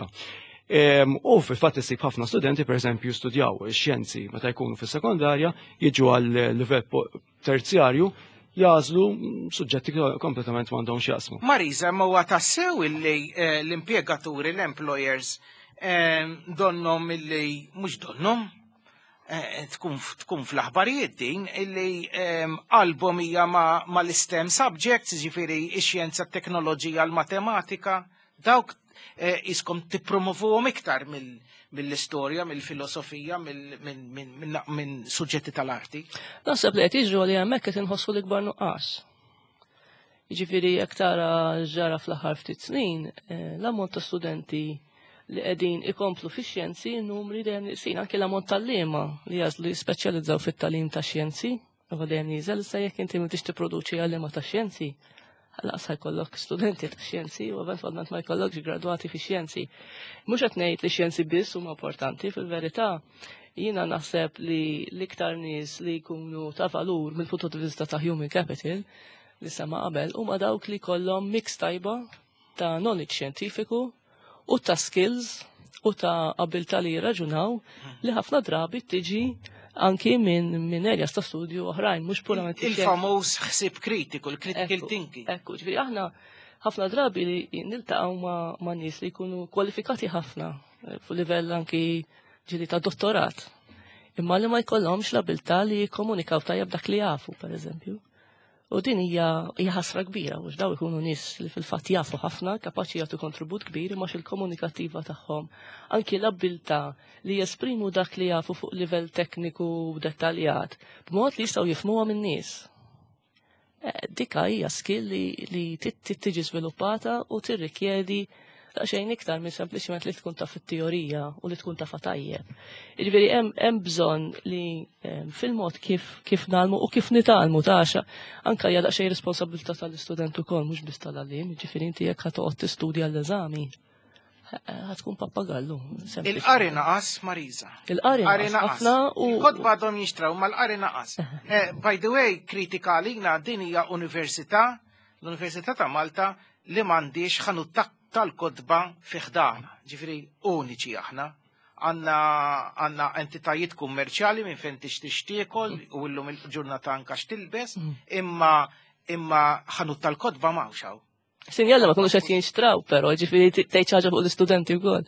U fil-fatt issib ħafna studenti pereżempju studjaw ix-xjenzi meta jkunu fis-sekondarja, jiġu għal livell terzjarju, jażlu suġġetti kompletament m'għandhomx jaqsmu. Marisa, ma huwa tassew illi l-impjegaturi, l-employers donnom illi mhux donnom tkun fl-aħbarijiet din illi album hija ma l-STEM subjects, ġifieri x-xjenza, t-teknoloġija, l-matematika, dawk iskom tippromovuhom iktar mill-istorja, mill-filosofija, minn suġġetti tal-arti. Naħseb li qed jiġru li hemmhekk qed inħossu l-ikbar nuqqas. Jiġifieri jekk tara ġara fl-aħħar ftit snin, l-ammont ta' studenti li qegħdin ikomplu fix-xjenzi numri dejjem niqsin anke l-ammont tal-liema li jażlu jispeċjalizzaw fit-tagħlim tax-xjenzi, huwa dejjem nieżel issa jekk inti ma tix tipproduċi għalliema tax-xjenzi, ħallaqs jkollok studenti tax-xjenzi u eventwalment ma jkollokx gradwati fix-xjenzi. Mhux qed ngħid li xjenzi biss huma importanti, fil-verità jiena naħseb li l-iktar nies li jkunu ta' valur mill-punto di vista ta' human capital li sema qabel huma dawk li jkollhom mix tajba ta' knowledge xjentifiku u ta' skills u ta' abilta li jirraġunaw li ħafna drabi tiġi anki minn min areas ta' studju oħrajn, mhux purament il-famuż ħsieb kritiku, il-critical thinking. Ekku, ġifieri aħna ħafna drabi li niltaqgħu ma' nies li jkunu kwalifikati ħafna fuq livell anki ġili ta' dottorat. Imma li ma jkollhomx l-abilta li jikkomunikaw tajjeb dak li jafu, pereżempju. U din hija ħasra kbira, mhux daw ikunu nies li fil-fatt jafu ħafna, kapaċi jagħtu kontribut kbir imma il-komunikattiva tagħhom. Anki l-abilità li jesprimu dak li jafu fuq livell tekniku dettaljat, b'mod li jistgħu jifhmuha min-nies. Dika hija skill li tiġi żviluppata u tirrikjedi xejn iktar minn sempliċement li tkun taf it-teorija u li tkun taf tajjeb. Jiġifieri hemm bżonn li fil-mod kif nagħmlu u kif nitgħallmu taxa anke hija daqsxejn responsabilità tal-istudent ukoll mhux biss tal-għalliem, jiġifieri inti jekk ħad toqgħod tistudja l-eżami ħad tkun pappagallu. Il-qari naqas, Marisa. Il-qari naqas ħafna u il-kodba għadhom jixtraw mal-qari naqas. By the way, kritikalina din hija università, l-Università ta' Malta li m'għandix ħanut tal-kodba fiħdana, ġifiri uniċi aħna, għanna entitajiet kummerċjali minn fejn tixtieq tiekol u llum il-ġurnata anka x'tilbes, imma imma ħanut tal-kodba m'hawnx. Sinjalla ma kunux qed jinxtraw, però ġifieri tgħid ħaġa fuq l-istudenti wkoll.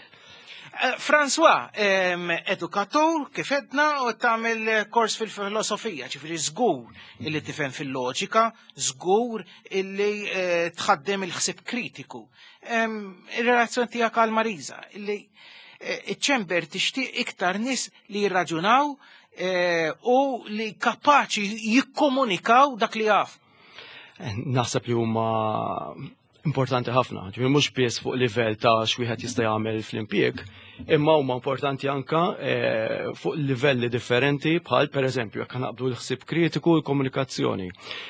François, edukatur kif edna u tagħmel kors fil-filosofija, ġifieri żgur illi tifhem fil-loġika, żgur illi tħaddem il-ħsieb kritiku. Ir-relazzjoni tiegħek għal Marisa, illi iċ-ċember tixtieq iktar nies li jirraġunaw u li kapaċi jikkomunikaw dak li jaf. Naħseb li huma importanti ħafna, ġifieri mhux biss fuq livell ta' x'wieħed jista' jagħmel fl-impjieg, imma huma importanti anke fuq livelli differenti bħal pereżempju jekk naqbdu l-ħsieb kritiku u l-komunikazzjoni.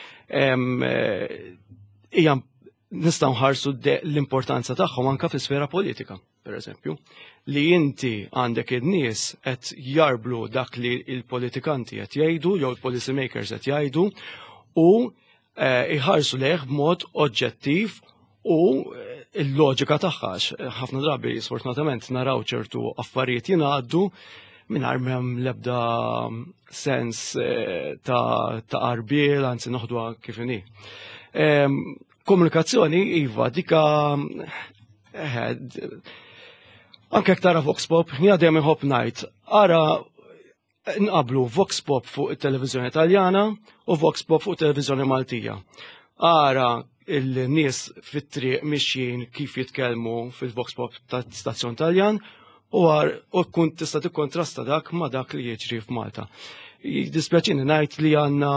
Hija nistgħu nħarsu l-importanza tagħhom anke fis-sfera politika, pereżempju, li inti għandek in-nies qed jarblu dak li l-politikanti qed jgħidu jew il-policy makers qed jgħidu u iħarsu leħ b'mod oġġettiv u il-loġika tagħha ħafna drabi sfortunatament naraw ċertu affarijiet jingħaddu mingħajr m'hemm l-ebda sens ta' qarbiel, anzi noħduha kif inhi. Komunikazzjoni iva dika anke jekk tara Vox Pop, jiena dejjem inħobb ngħid ara nqablu Vox Pop fuq it-televiżjoni Taljana u Vox Pop fuq it-televiżjoni Maltija. Ara il-nies fit-triq mixjin kif jitkellmu fil-Vox Pop ta' stazzjon Taljan u kun tista' tikkontrasta dak ma' dak li jiġri f'Malta. Dispjaċini ngħid li għandna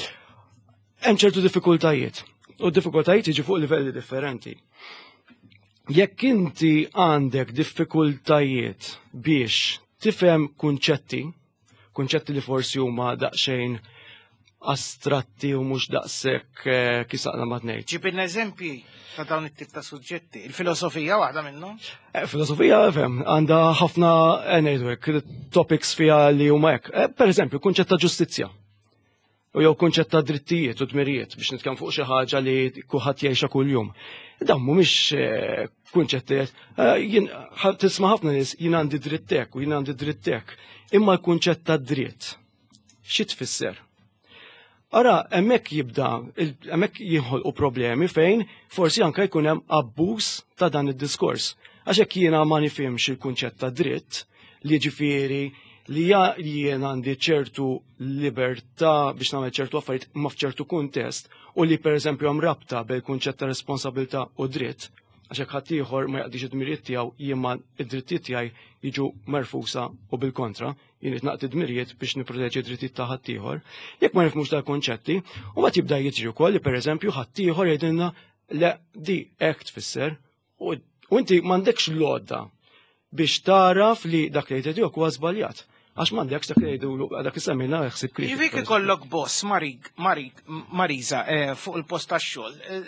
hemm ċertu diffikultajiet u d-diffikultajiet jiġu fuq livelli differenti. jekk inti għandek diffikultajiet biex tifhem kunċetti, kunċetti li forsi huma daqsxejn astratti u mhux daqshekk kisaqna ma tnejn. Ġibin eżempji ta' dawn it-tip ta' suġġetti. Il-filosofija waħda minnhom? Filosofija fem, għandha ħafna ngħidu hekk topics fiha li huma hekk. Pereżempju, kunċett ta' ġustizzja. U jew kunċett ta' drittijiet u dmirijiet biex nitkellem fuq xi ħaġa li kulħadd jgħixha kuljum. Dan mhumiex kunċettijiet. Jien tisma' ħafna nies jien għandi drittek u jien għandi drittek. Imma l-kunċett ta' dritt xi tfisser? Ara, hemmhekk jibda, hemmhekk jinħolqu problemi fejn forsi anke jkun hemm abbuż ta' dan id-diskors. Għax hekk jiena ma nifhimx il-kunċett ta' dritt li ġifieri li jien għandi ċertu libertà biex nagħmel ċertu affarijiet ma f'ċertu kuntest u li pereżempju hemm rabta bil-kunċett ta' responsabilità u dritt, għax hekk ħadd ieħor ma jaqdix id-dmirijiet tiegħu jien ma id-drittijiet tiegħi jiġu merfusa u bil-kontra, jien qed naqti dmirijiet biex nipproteġi d-drittijiet ta' ħadd ieħor. Jekk ma nifhmux dal-konċetti, u ma tibda jiġri wkoll li pereżempju ħadd ieħor jgħidilna le di hekk tfisser u inti m'għandekx l-għodda biex taraf li dak li jgħidu huwa żbaljat. Għax m'għandekx dak li jgħidu dak isemmina ħsib kritik. Jivik ikollok boss Marisa fuq il-post tax-xogħol.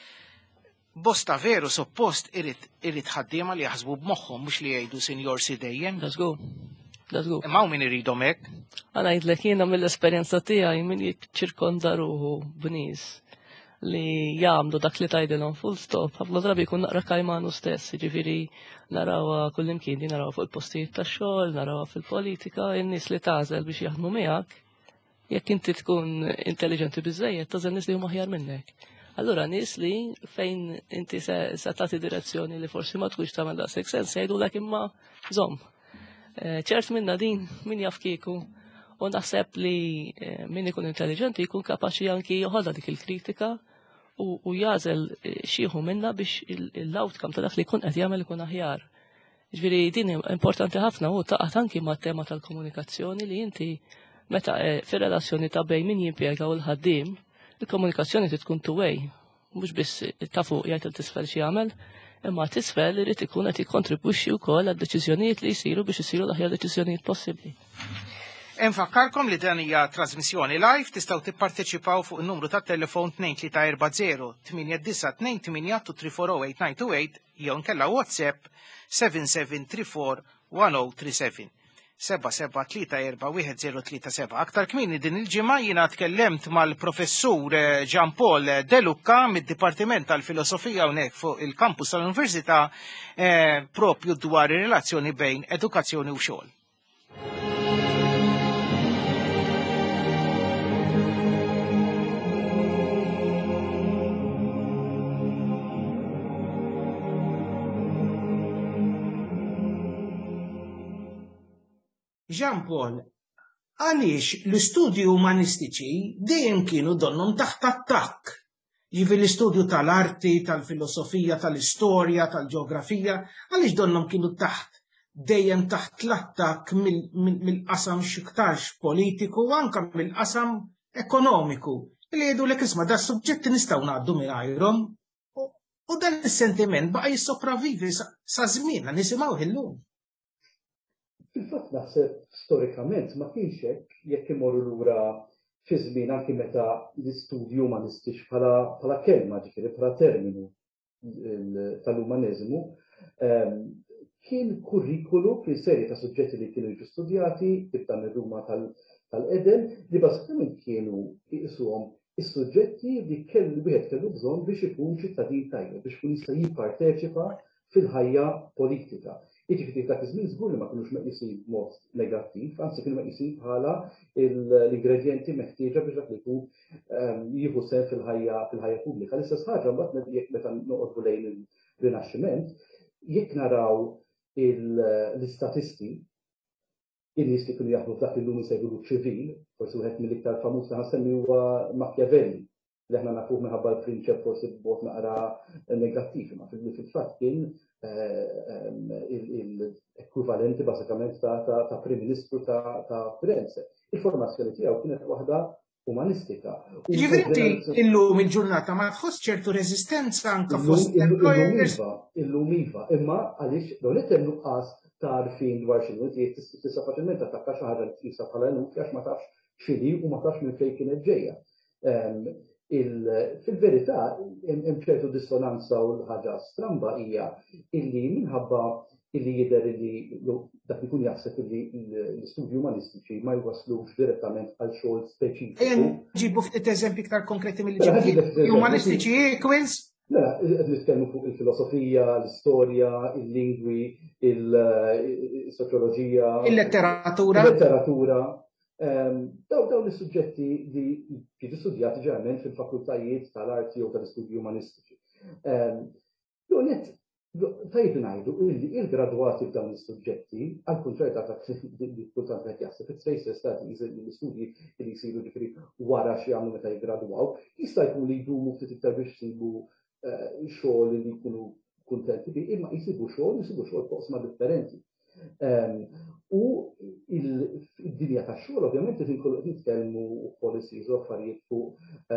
Bosta veru suppost irid ħaddiema li jaħsbu b'moħħhom mhux li jgħidu sinjorsi dejjem. Let's go. Let's go. Imma min iridhom hekk. Għana jidlek jiena mill-esperjenza tiegħi min jiċċirkonda ruħu b'nies li jagħmlu dak li tgħidilhom full stop. Ħafna drabi jkun naqra kajmanu stess, jiġifieri narawha kullimkien din narawha fuq il-postijiet tax-xogħol, narawha fil-politika, in-nies li tagħżel biex jaħdmu miegħek, jekk inti tkun intelligenti biżżejjed tażel nies li huma aħjar minnek. Allura nies li fejn inti se tagħti direzzjoni li forsi ma tkunx tagħmel daqshekk sens jgħidulek imma żomm. ċert minna din min jaf kieku u naħseb li min ikun intelligenti jkun kapaċi anki joħodha dik il-kritika u jażel xieħu minna biex l-outcome ta' dak li jkun qed jagħmel ikun aħjar. Ġifieri din importanti ħafna u taqgħod anki mat-tema tal-komunikazzjoni li inti meta fir-relazzjoni ta' bejn min jimpjega u l-ħaddiem il-komunikazzjoni tkun two-way, mhux biss ta' fuq jgħid il-tisfel xi jagħmel, imma tisfel irid ikun qed jikkontribwixxi wkoll għad-deċiżjonijiet li jsiru biex isiru l-aħjar deċiżjonijiet possibbli. Infakkarkom li dan hija trasmissjoni live tistgħu tipparteċipaw fuq in-numru tat-telefon two three four zero eight nine two eight two three four zero eight nine two eight jew nkella WhatsApp seven seven three four one zero three seven. Seba seba tlita erba wieħed zero tlita seba. Aktar kmini din il-ġimgħa jiena tkellemt mal-professur Gian Paul De Lucca mid-Dipartiment tal-Filosofija hawnhekk fuq il-kampus tal-Università propju dwar ir-relazzjoni bejn edukazzjoni u xogħol. Gian Paul, għaliex l-istudju umanistiċi dejjem kienu donnom taħt attakk. Jivi l-istudju tal-arti, tal-filosofija, tal-istorja, tal-ġeografija, għaliex donnom kienu taħt dejjem taħt l-attakk mill-qasam xiktarx politiku u anke mill-qasam ekonomiku. Li jgħidu l isma' da suġġetti nistgħu ngħaddu mingħajrhom u dan is-sentiment baqa' jissopravvivi sa żmien nisimgħu illum. Fil-fatt naħseb storikament ma kienx hekk jekk imorru lura fi żmien anki meta l-istudju umanistiċ bħala kelma ġifieri bħala terminu tal-umaniżmu kien kurrikulu kien serje ta' suġġetti li kienu jiġu studjati tibda mir-Ruma tal-Eden li bażikament kienu jqisuhom is-suġġetti li kellu wieħed kellu bżonn biex ikun ċittadin tajjeb biex ikun jista' jipparteċipa fil-ħajja politika. Jiġifieri dak iż-żmien żgur li ma kinux meqjusin b'mod negattiv, anzi kienu meqjusin bħala l-ingredjenti meħtieġa biex dak li jkun jieħu sehem fil-ħajja fil-ħajja pubblika. L-istess ħaġa mbagħad jekk meta noqogħdu lejn il-Rinaxximent, jekk naraw l-istatisti, in-nies li kienu jaħdmu f'dak illum jsejħulu ċivil, forsi wieħed mill-iktar famuż li ħassemmi huwa Machiavelli, li aħna nafuh minħabba l-prinċep forsi b'mod naqra negattiv, ma fil-fatt kien il-ekwivalenti bażikament ta' Prim Ministru ta' Firenze. Il-formazzjoni tiegħu kienet waħda umanistika. Ġifieri illum il-ġurnata ma tħoss ċertu reżistenza anke fost employers. Illum iva, imma għaliex dawn qed nuqqas ta' għarfien dwar x'inhu tista' faċilment attakka xi ħaġa li tqisha bħala nuf għax ma tafx x'inhi u ma tafx minn fejn kienet ġejja. Fil-verità, hemm ċertu dissonanza u ħaġa stramba hija illi minħabba illi jidher li dak ikun jaħseb illi l-istudji umanistiċi ma jwaslux direttament għal xogħol speċifiku. Ġibu ftit eżempji iktar konkreti mill-ġibi umanistiċi equals? Mela, qed nitkellmu fuq il-filosofija, l-istorja, il-lingwi, il-soċjoloġija, il-letteratura. Il-letteratura. Daw dawn is-suġġetti li jiġu studjati ġeneralment fil-fakultajiet tal-arti u tal-istudji umanistiċi. Tajb ngħidu illi il-gradwati f'dawn is-suġġetti, għal kuntrarju ta' li kultant qed jaħseb it-tracer studies l-istudji li jsiru ġifieri wara xi jagħmlu meta jiggradwaw, jista' jkun li jdumu ftit iktar biex jsibu xogħol li jkunu kuntenti bih, imma jsibu xogħol, jsibu xogħol foqsma differenti. U id-dinja tax-xogħol ovvjament qed inkollu qed nitkellmu policies u affarijiet fuq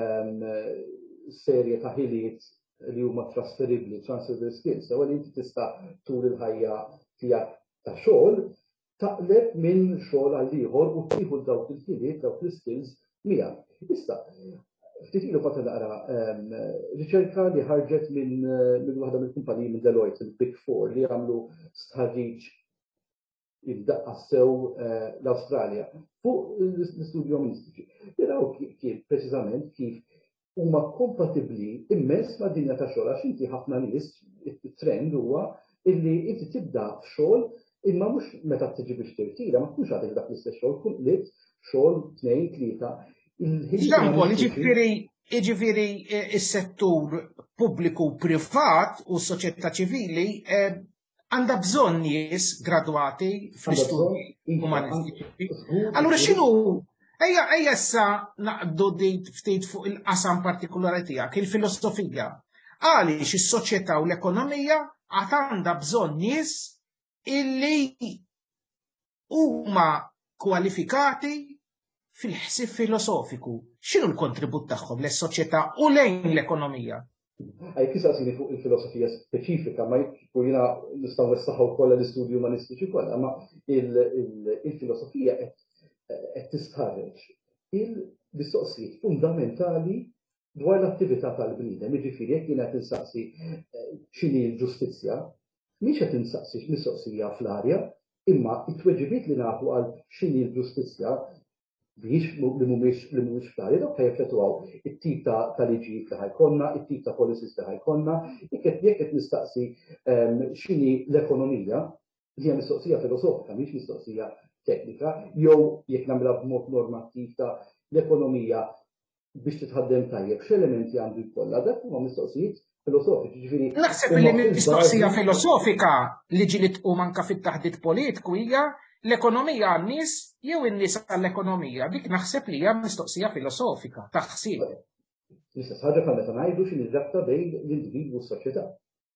serje ta' ħiliet li huma trasferibbli, transferable skills, sewa li inti tista' tul il-ħajja tiegħek ta' xogħol taqleb minn xogħol għal ieħor u tieħu dawk il-ħiliet, dawk l-skills miegħek. Issa, ftit ilu fatt naqra riċerka li ħarġet minn waħda mill-kumpaniji minn Deloitte, il-Big Four, li għamlu stħarriġ id-daqqassew l-Awstralja fuq l-istudji umanistiċi. Jaraw kif preċiżament kif huma kompatibbli immens ma' dinja ta' xogħol għax inti ħafna nies it-trend huwa illi inti tibda f'xogħol imma mhux meta tiġi biex tirtira ma tkunx għadek dak l-istess xogħol kun liet xogħol tnejn tlieta. Ġdankol, jiġifieri jiġifieri is-settur pubbliku privat u s-soċjetà ċivili għandha bżonn nies gradwati fl-istudji umanistiċi. Allura x'inhu Ejja, ejja issa naqdu dejt ftit fuq il-qasam partikolari tiegħek, il-filosofija. Għaliex is-soċjetà u l-ekonomija għad għandha bżonn nies illi huma kwalifikati fil-ħsieb filosofiku. X'inhu l-kontribut tagħhom lis-soċjetà u lejn l-ekonomija? Għaj kisa għasini fuq il-filosofija speċifika, ma jkujina nistaw nessaħu kolla l-istudju umanistiċi kolla, ma il-filosofija qed tistħarreġ il-mistoqsijiet fundamentali dwar l-attività tal-bniedem, jiġifieri jekk jiena qed insaqsi x'inhi l-ġustizzja, mhix qed insaqsi mistoqsija fl-arja, imma t-tweġibiet li nagħtu għal x'inhi l-ġustizzja biex li mhumiex li mhumiex fl-arja dawk ħajrifletwaw it-tip ta' liġijiet li ħajkollna, it-tip ta' policies li ħajkollna, jekk qed nistaqsi x'inhi l-ekonomija, li hija mistoqsija filosofika, mhix mistoqsija teknika, jew jekk nagħmilha b'mod normattiv ta' l-ekonomija biex titħaddem tajjeb x'elementi għandu jkollha, dak huma mistoqsijiet filosofiċi, ġifieri. Naħseb li mistoqsija filosofika li ġieli tqum anke fit-taħdid politiku hija l-ekonomija għan-nies jew in-nies għall-ekonomija. Dik naħseb li hija mistoqsija filosofika ta' ħsieb. L-istess ħaġa bħal meta ngħidu x'inhi r-rabta bejn l-individwu u s-soċjetà.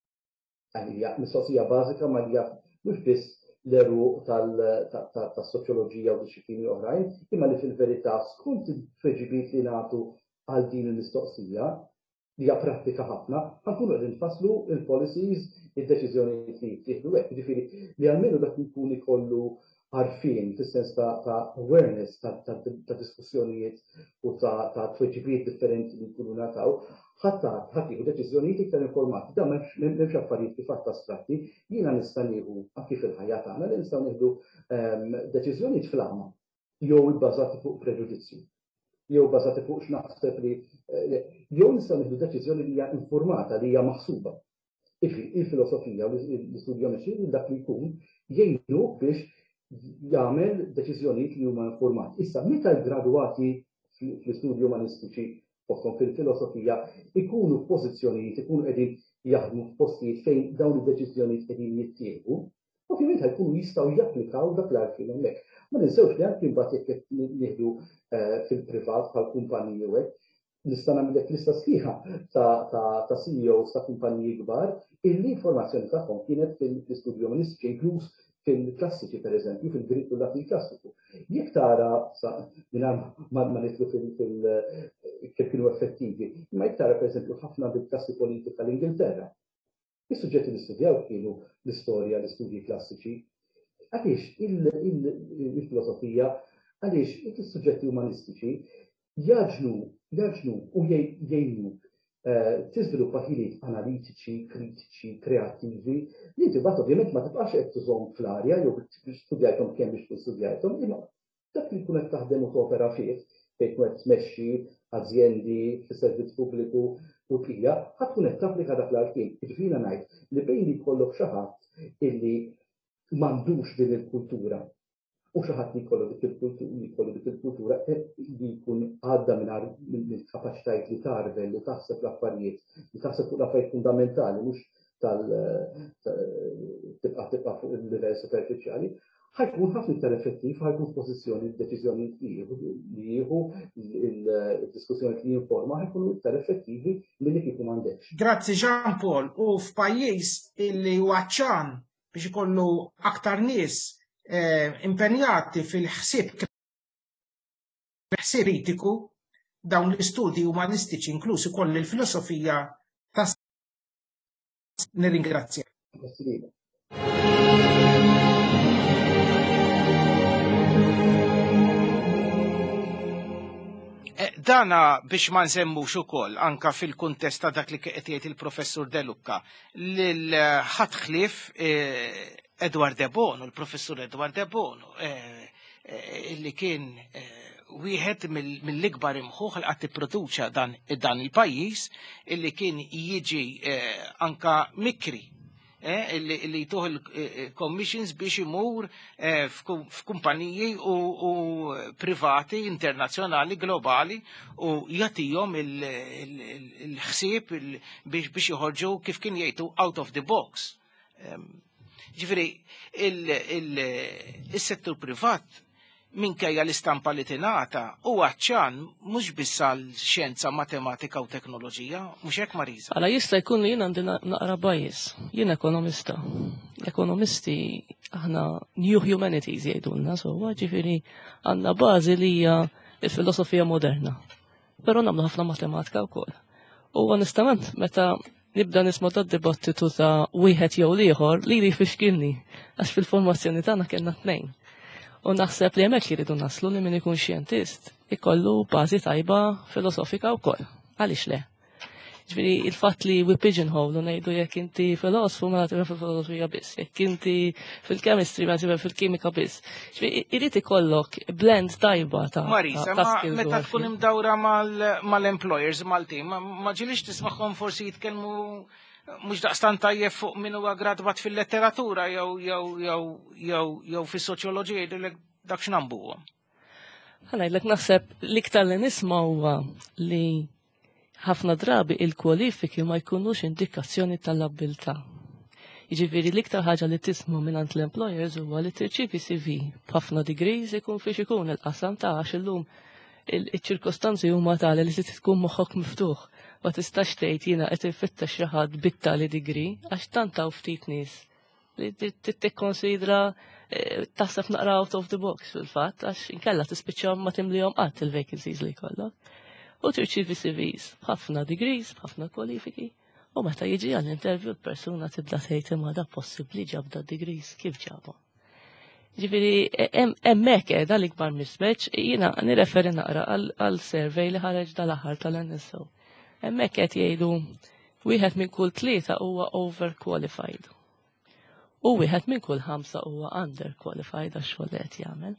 Hija mistoqsija bażika ma hija mhux biss l-eru tas-soċjoloġija u disċiplini oħrajn, imma li fil-verità skont it-tweġibiet li nagħtu għal din il-mistoqsija li hija prattika ħafna, ħankunu qegħdin nfasslu il-policies, id-deċiżjonijiet li jittieħdu hekk. Jiġifieri li għalmenu dak ikun ikollu għarfien fis-sens ta' awareness ta' diskussjonijiet u ta' tweġibiet differenti li jkunu nataw, ħatta ħaddieħu deċiżjonijiet iktar informati. Dan m'hemmx affarijiet kif fatt astratti, jiena nista' nieħu anke fil-ħajja tagħna li nistgħu nieħdu deċiżjonijiet fl-għama jew ibbażati fuq preġudizzju, jew bbażati fuq x'naħseb li jew nistgħu nieħdu deċiżjoni li hija informata, li hija maħsuba. Il-filosofija u l-istudju umanistiċi dak li jkun jgħinu biex jagħmel deċiżjonijiet li huma informati. Issa meta l-gradwati fl-istudju umanistiċi fosthom fil-filosofija ikunu f'pożizzjonijiet, ikunu qegħdin jaħdmu f'postijiet fejn dawn id-deċiżjonijiet qegħdin jittieħdu, ovvjament ħajkunu jistgħu japplikaw dak l-għarfien hemmhekk. Ma ninsewx li anke imbagħad jekk qed nieħdu fil-privat bħal kumpaniji u hekk, nista' nagħmilek lista sħiħa ta' C E Os ta' kumpaniji kbar illi informazzjoni tagħhom kienet fil-istudju umanistiċi inkluż fil-klassiċi, per eżempju, fil-Grik u l-Latin klassiku. Jekk tara, ma nitlu kif kienu effettivi, ma jekk tara, per eżempju, ħafna bil-klassi politika l-Ingilterra. Is-suġġetti li studjaw kienu l-istorja, l-istudji klassiċi. Għaliex il-filosofija, għaliex il-suġġetti umanistiċi jaġnu, jaġnu u jgħinu tiżviluppa ħiliet analitiċi, kritiċi, kreattivi, li inti bat ovvjament ma tibqax qed tużhom fl-arja jew studjajthom kemm biex studjajthom, imma dak li tkun qed taħdem u topera fih, fejn qed tmexxi azzjendi fis-servizz pubbliku u tqija, ħadd tkun qed tapplika dak l-arfin. Jiġifieri ngħid li bejn li jkollok xi ħadd illi m'għandux din il-kultura u xi ħadd li jkollu dik il-kultura li jkun għadda minn kapaċitajiet li tarvel, li taħseb l-affarijiet, li taħseb fuq l-affarijiet fundamentali, mhux tal-tibqa' tibqa' fuq il-livell superfiċjali, ħajkun ħafna iktar effettiv, ħajkun f'pożizzjoni d-deċiżjoni li jieħu, il-diskussjoni li jinforma, ħajkunu iktar effettivi milli kieku m'għandekx. Grazzi Jean Paul, u f'pajjiż illi huwa ċan biex ikollu aktar nies impenjati fil-ħsieb kritiku dawn l-istudji umanistiċi inklusi koll il-filosofija ta' nirringrazzja. Dana biex ma nsemmux ukoll anka fil-kuntest ta' dak li qed jgħid il-professur De Lucca lil ħadħlif Edward de Bono, il-professur Edward de Bono, illi kien wieħed mill-ikbar imħuħ li qatt tipproduċa dan il-pajjiż, illi kien jiġi anka mikri, illi jtuħ il-commissions biex imur f'kumpaniji u privati internazzjonali globali u jagħtihom il-ħsieb biex joħorġu kif kien jgħidu out of the box. Ġifiri, il-settur privat minkejja l-istampa li tingħata huwa ċan mhux biss għall-xjenza, matematika u teknoloġija, mhux hekk Marisa. Għala jista' jkun li jien għandi naqra bajjes. Jien ekonomista. Ekonomisti aħna new humanities jgħidulna, sewwa ġifieri għandna bażi li hija l-filosofija moderna. Però nagħmlu ħafna matematika wkoll. U onestament meta nibda nisma' tad-dibattitu ta' wieħed jew ieħor li li fixkilni għax fil-formazzjoni tagħna kellna tnejn. U naħseb li hemmhekk jiridu naslu li min ikun xjentist ikollu bażi tajba filosofika wkoll. Għaliex le? Ġifieri il-fatt li we pigeonhole u ngħidu jekk inti filosofu ma tibqa' fil-filosofija biss, jekk inti fil-chemistry ma tibqa' fil-kimika biss. Ġifieri irid ikollok blend tajba ta' Marisa, meta tkun imdawra mal-employers Maltin, ma ġilix tismagħhom forsi jitkellmu mhux daqstant tajjeb fuq min huwa gradwat fil-letteratura jew fis-soċjoloġija jgħidulek dak x'nambuhom. Ħanajdlek naħseb l-iktar li nisma' huwa li ħafna drabi il-kwalifiki ma jkunux indikazzjoni tal-abilità. Jiġifieri l-iktar ħaġa li tisma' mingħand l-employers huwa li tirċievi C V b'ħafna degrees ikun fiex ikun il-qasam ta' għax illum il-ċirkostanzi huma tali li trid tkun moħħok miftuħ. Ma tistax tgħid jiena qed infittex xi ħadd bit-tali degree għax tant hawn ftit nies li tikkonsidra taħseb naqra out of the box fil-fatt għax inkella tispiċċaw ma timlihom qatt il-vacancies li jkollok. U tirċievi C Vs b'ħafna degrees, b'ħafna kwalifiki, u meta jiġi għall-interview l-persuna tibda tgħid imma da possibbli ġab da degrees kif ġabhom. Ġifieri hemmhekk qiegħda l-ikbar mismatch jiena nirreferi naqra għal survey li ħareġ dal-aħħar tal-N S O. Hemmhekk qed jgħidu wieħed minn kull tlieta huwa overqualified. U wieħed minn kull ħamsa huwa underqualified għax-xogħol qed jagħmel.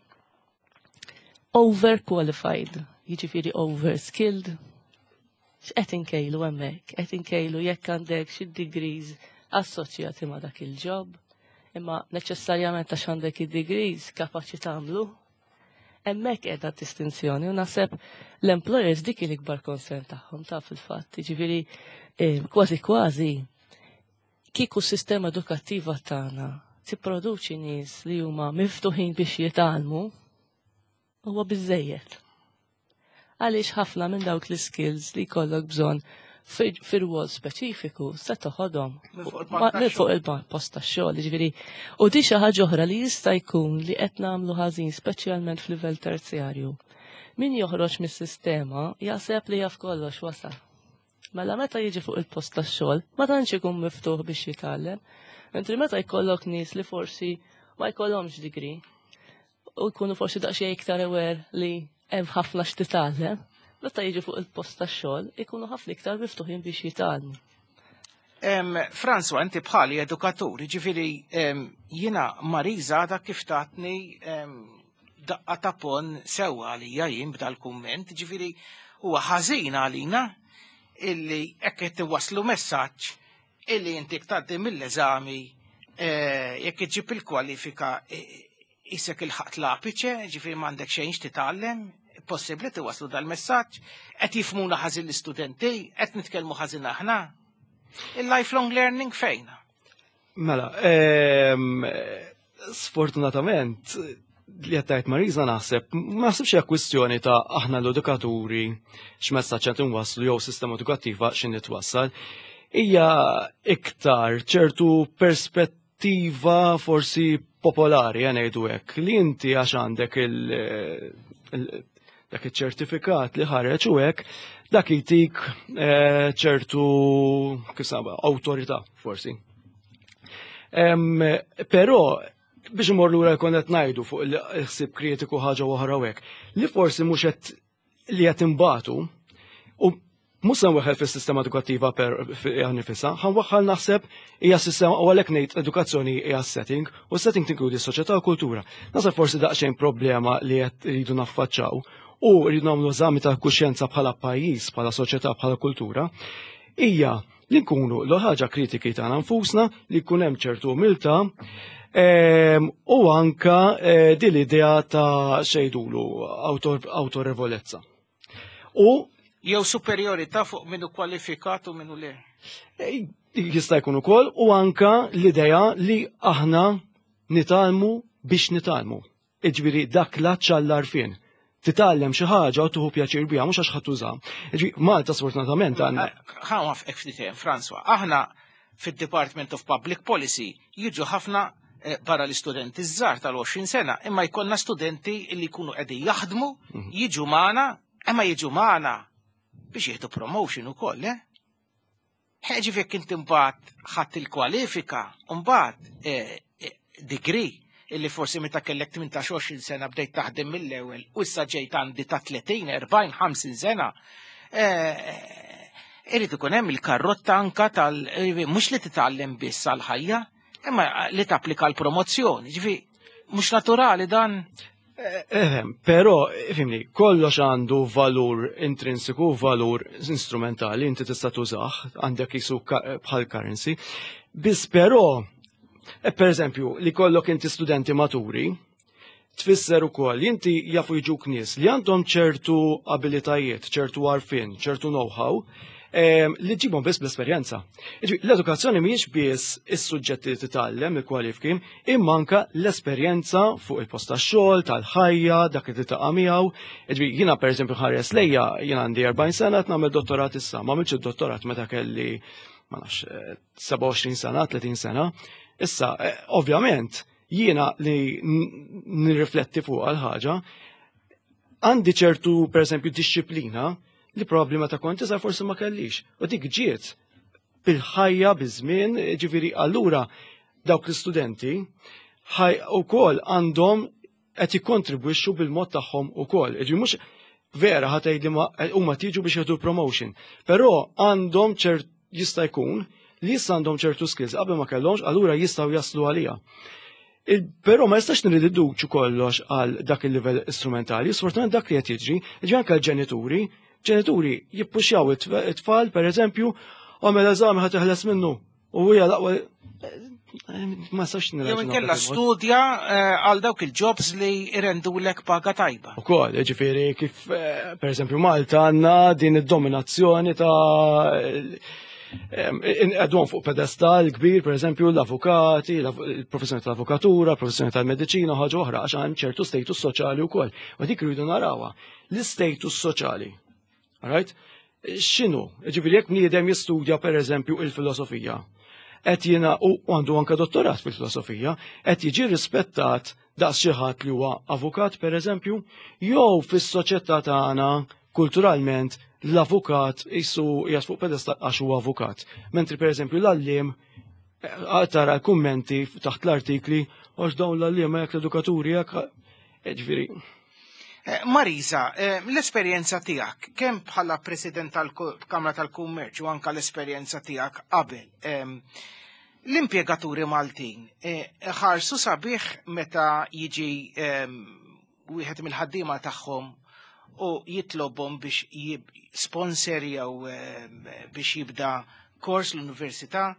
Overqualified, jiġifieri overskilled. X'qed inkejlu hemmhekk? Qed inkejlu jekk għandek xi degrees assoċjati ma' dak il-job, imma neċessarjament għax għandek id-degrees kapaċi tagħmlu. Hemmhekk qiegħda distinzjoni u naħseb l-employers dik il-ikbar konsern tagħhom taf fil-fatt. Jiġifieri kważi kważi kieku s-sistema edukattiva tagħna tipproduċi nies li huma miftuħin biex jitgħallmu huwa biżżejjed. Għaliex ħafna minn dawk l-skills li jkollok bżonn fir-rwol speċifiku se toħodhom minn fuq il-post tax-xogħol, jiġifieri. U di xi ħaġa oħra li jista' jkun li qed nagħmlu ħażin speċjalment f'livell terzjarju. Min joħroġ mis-sistema jaħseb li jaf kollox wasal. Mela meta jiġi fuq il-post tax-xogħol ma tantx ikun miftuħ biex jitgħallem. Mentri meta jkollok nies li forsi ma jkollhomx degree u jkunu forsi daqsxejn iktar aware li hemm ħafna x'titgħallem, meta jiġi fuq il-post tax-xogħol ikunu ħafna iktar miftuħin biex jitgħallmu. François, inti bħali edukatur, ġifieri jiena Mariża dak kif tatni daqqa ta' pon sewwa għalija jien b'dal kumment, ġifieri huwa ħażin għalina illi hekk qed iwasslu messaġġ illi inti tgħaddi mill-eżami jekk iġib il-kwalifika isek il-ħaqt l-apiċe, ġifieri m'għandek xejn x'titgħallem, possibbli tiwaslu dal-messaġġ, qed jifhmuna ħażin l-istudenti, qed nitkellmu ħażin aħna. Il-lifelong learning fejna? Mela, sfortunatament li qed tgħid Mariża naħseb, ma naħsibx hija kwistjoni ta' aħna l-edukaturi x'messaġġ qed inwasslu jew sistema edukattiva x'inhi twassal. Hija iktar ċertu perspettiva forsi popolari ngħidu hekk li inti għax għandek il- dak iċ-ċertifikat li ħareġ u hekk dak jtik ċertu kif saba awtorità forsi. Però biex imorru lura jkun qed ngħidu fuq il-ħsieb kritiku ħaġa oħra hekk li forsi mhux qed li qed imbagħtu u mhux se nweħħel fis-sistema edukattiva per nifisha, ħanwaħħal naħseb hija sistema u għalhekk ngħid edukazzjoni hija setting u setting tinkludi s-soċjetà u kultura. Naħseb forsi daqsxejn problema li qed iridu naffaċċaw u rridu nagħmlu eżami ta' kuxjenza bħala pajjiż, bħala soċjetà, bħala kultura, hija li nkunu l ħaġa kritiki tagħna nfusna li jkun hemm ċertu umiltà u anka din l-idea ta' xejdulu awtorevolezza. U jew superjorità fuq minnu kwalifikat u minnu le. Jista' jkun ukoll u anka l-idea li aħna nitalmu biex nitalmu. Iġifieri dak l-aċċ għall-arfien. Titgħallem xi ħaġa u tuħu pjaċir biha mhux għax ħadd tuża. Malta sfortunatament għandna. Ħa f'hekk ftit François, aħna fid-Department of Public Policy jiġu ħafna para l-istudenti żgħar tal-għoxrin sena, imma jkollna studenti li jkunu qegħdin jaħdmu, jiġu magħna, imma jiġu magħna biex jieħdu promotion ukoll, eh? Ħeġi fekk inti mbagħad ħadd il-kwalifika, mbagħad degree illi forsi meta kellek tmintax għoxrin sena bdejt taħdem mill-ewwel u issa ġejt għandi ta' tletin, erbgħin, ħamsin sena. Irid ikun hemm il-karrotta anka tal mhux li titgħallem biss għall-ħajja, imma li tapplika l-promozzjoni. Ġifi mhux naturali dan. Però, fimni, kollox għandu valur intrinsiku, valur instrumentali, inti tista' tużah, għandek jisu bħal currency, biss però E per eżempju, li kollok inti studenti maturi, tfisser ukoll inti jafu jiġuk nies li għandhom ċertu abilitajiet, ċertu għarfien, ċertu know-how, li ġibhom biss bl-esperjenza. L-edukazzjoni mhijiex biss is-suġġetti li titgħallem il-kwalifiki, imma anke l-esperjenza fuq il-post tax-xogħol, tal-ħajja, dak li titaqa' miegħu. Jiena pereżempju ħares lejja, jiena għandi erbgħin sena qed nagħmel dottorat issa, ma għamilx id-dottorat meta kelli ma nafx seba' u għoxrin sena, tletin sena. Issa, ovvjament, jiena li nirrifletti fuq għal-ħaġa, għandi ċertu, per esempio, disċiplina li probabli meta kont iżgħar forsi ma kellix. U dik ġiet bil-ħajja, biż-żmien, ġifieri allura dawk l-istudenti ukoll għandhom qed jikkontribwixxu bil-mod tagħhom ukoll. Ġifieri mhux vera ħad tgħidli huma tiġu biex jagħtu promotion, però għandhom ċert jista' jkun li jista' għandhom ċertu skills qabel ma kellhomx, allura jistgħu jaslu għalija. Però ma jistax nirriduċu kollox għal dak il-livell istrumentali, sfortunat dak li qed jiġri, ġi anke l-ġenituri, ġenituri jippuxjaw it-tfal, per eżempju, għamel eżami ħad teħles minnu. U hija laqwa ma sax nirridu. Jew inkella studja għal dawk il-jobs li irendulek paga tajba. Ukoll, ġifieri kif per eżempju Malta għandna din id-dominazzjoni ta' għadwon fuq pedestal kbir, per eżempju, l-avukati, il-professjoni tal-avukatura, il-professjoni tal-medicina, ħaġa oħra, għax għan ċertu status soċjali wkoll. U dik rridu narawha. L-status soċjali. Alright? x'inhu? Ġifieri jekk bniedem jistudja pereżempju il-filosofija, qed jiena u għandu anke dottorat fil-filosofija, qed jiġi rispettat daqs xi ħadd li huwa avukat pereżempju, jew fis-soċjetà tagħna kulturalment l-avukat jissu qiegħed fuq pedestal għax huwa avukat. Mentri pereżempju l-alliem tara l-kummenti taħt l-artikli għax dawn l-alliem jekk l-edukaturi jekk ġifieri. Marisa, l-esperjenza tiegħek kemm bħala President tal-Kamra tal-Kummerċ u anke l-esperjenza tiegħek qabel l-impjegaturi Maltin ħarsu sabiħ meta jiġi wieħed mill-ħaddiema tagħhom u jitlobhom biex sponsor jew biex jibda kors l-università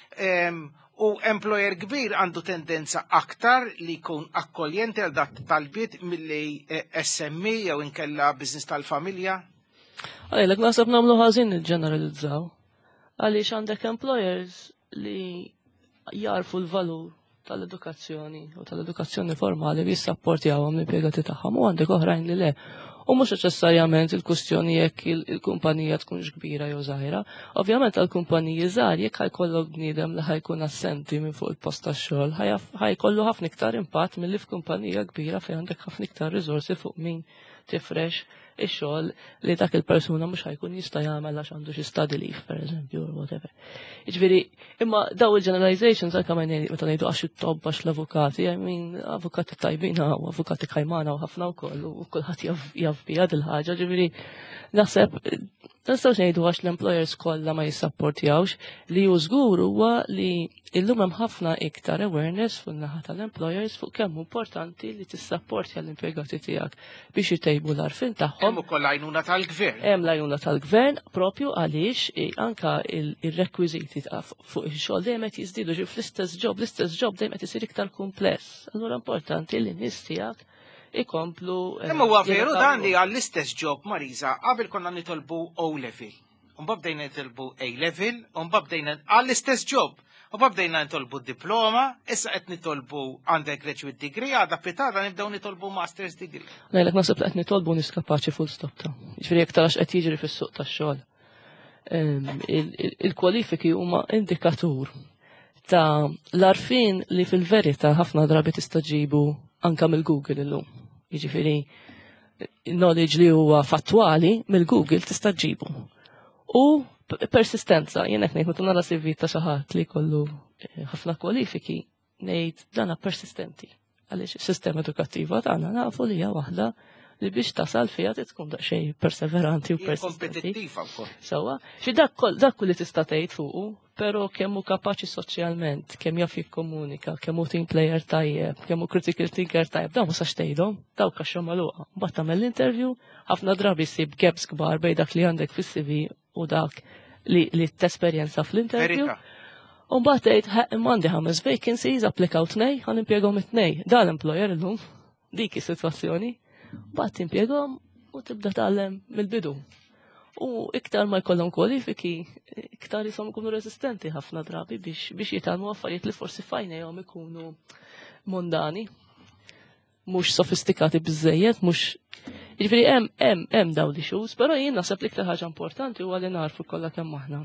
u employer kbir għandu tendenza aktar li jkun akkoljenti għal dak talbiet milli S M E jew inkella business tal-familja? Għalek naħseb nagħmlu ħażin niġġeneralizzaw. Għaliex għandek employers li jarfu l-valur tal-edukazzjoni u tal-edukazzjoni formali li jissapportjawhom l-impjegati tagħhom u għandek oħrajn li le. U mhux neċessarjament il-kustjoni jekk il-kumpanija tkunx kbira jew żgħira. Ovvjament għall-kumpaniji żgħar jekk ħajkollok bniedem li ħajkun assenti minn fuq il-post tax-xogħol, ħajkollu ħafna iktar impatt milli f'kumpanija kbira fejn għandek ħafna iktar riżorsi fuq min tifresh ix-xogħol li dak il-persuna mhux ħajkun jista' jagħmel għax għandu xi study leave pereżempju or whatever. Jiġifieri, imma daw il-generalizations anke ma meta ngħidu għax it-tobb għax l-avukati, I mean avukati tajbin u avukati kajmana u ħafna wkoll u kulħadd jaf biha dil-ħaġa, ġifieri naħseb nistgħux ngħidu għax l-employers kollha ma jissapportjawx li hu żgur huwa li illum hemm ħafna iktar awareness fuq naħa tal-employers fuq kemm importanti li tissapportja l-impjegati tiegħek biex jitejbu l-arfin tagħhom. Hemm ukoll l-għajnuna tal-gvern. Hemm l-għajnuna tal-gvern propju għaliex anke il-rekwiżiti fuq ix-xogħol dejjem qed jiżdiedu ġi fl-istess job, l-istess job dejjem qed isir iktar kumpless. Allura importanti li n-nies tiegħek ikomplu. Imma huwa veru dan li għall-istess job Marisa qabel konna nitolbu O level. Mbagħad bdejna nitolbu A level, u mbagħad bdejna għall-istess job. U bdejna nitolbu diploma, issa qed nitolbu undergraduate degree, għadha pitada nibdew nitolbu master's degree. Ngħidlek naħseb li qed nitolbu nies kapaċi full stop ta'. Jiġifieri iktar għax qed jiġri fis-suq tax-xogħol. Il-kwalifiki huma indikatur ta' l-arfin li fil-verità ħafna drabi tista' ġibu anke mill-Google illum. Jiġifieri knowledge li huwa fattwali mill-Google tista' ġibu. U persistenza, jenek nejt, meta nara C V ta' xi ħadd li jkollu ħafna kwalifiki, ngħid dana persistenti. Għaliex is-sistema edukattiva tagħna nafu li hija waħda li biex tasal fiha tkun daqsxejn perseveranti u persistenti. Sewwa, xi dak dak li tista' tgħid fuqu, però kemm hu kapaċi soċjalment, kemm jaf jikkomunika, kemm hu team player tajjeb, kemm hu critical thinker tajjeb, dawn ma sax tgħidhom, dawk għax magħluqa. Mbagħad tagħmel l-interview, ħafna drabi ssib gaps kbar bejn dak li għandek fis-C V u dak li li t-esperjenza fl-interview. U mbagħad tgħid m'għandi ħames vacancies, applikaw tnej, ħan impjegahom it-tnej. Da l-employer illum, dik is-sitwazzjoni. Mbagħad timpjegahom u tibda tagħlem mill-bidu. U iktar ma jkollhom kwalifiki, iktar jisom ikunu resistenti ħafna drabi biex biex jitalmu affarijiet li forsi fajnejhom ikunu mondani, mhux sofistikati biżejjed, mhux jiġifieri hemm hemm hemm dawn l-issues, però jien naħseb li iktar ħaġa importanti huwa li narfu kollha kemm aħna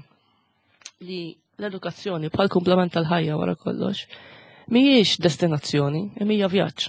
li l-edukazzjoni bħal kumplament tal-ħajja wara kollox mhijiex destinazzjoni, hija vjaġġ.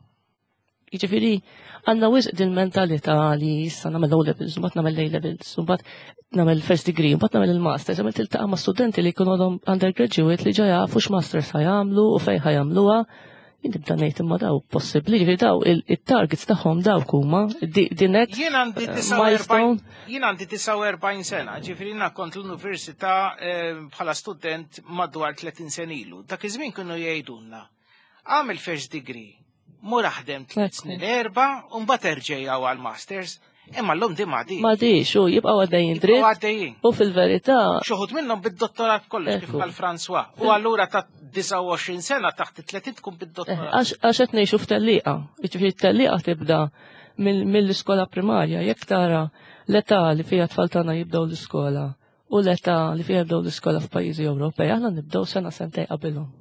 Jiġifieri għandna wisq din mentalità li issa nagħmel O levels, mbagħad nagħmel A levels, mbagħad nagħmel first degree, mbagħad nagħmel il-masters, għamel tiltaqa' ma' studenti li jkunu għadhom undergraduate li ġa jafu x'masters ħajamlu u fejn ħajamluha. Nibda ngħid imma daw possibbli, ġifieri daw it-targets tagħhom dawk huma the next milestone. Jien għandi tisa' u erbgħin sena, ġifieri jiena kont l-università bħala student madwar tletin sen ilu. Dak iż-żmien kienu jgħidulna għamel first degree, mur aħdem tliet snin erba' u mbagħad erġejjaw għall-masters. Imma l-lum di ma di. Ma di, xu, jibqaw għaddejjin dritt. U fil-verità. Xuħut minnhom bid-dottorat kollox kif bħal François. U allura ta' disa' u għoxrin sena taħt it-tletin tkun bid-dottorat. Għax qed ngħixu f'telliqa. Jiġifieri t-telliqa tibda mill-iskola primarja. Jekk tara l-età li fija tfal tagħna jibdew l-iskola u l-età li fija jibdew l-iskola f'pajjiżi Ewropej, aħna nibdew sena sentej qabilhom.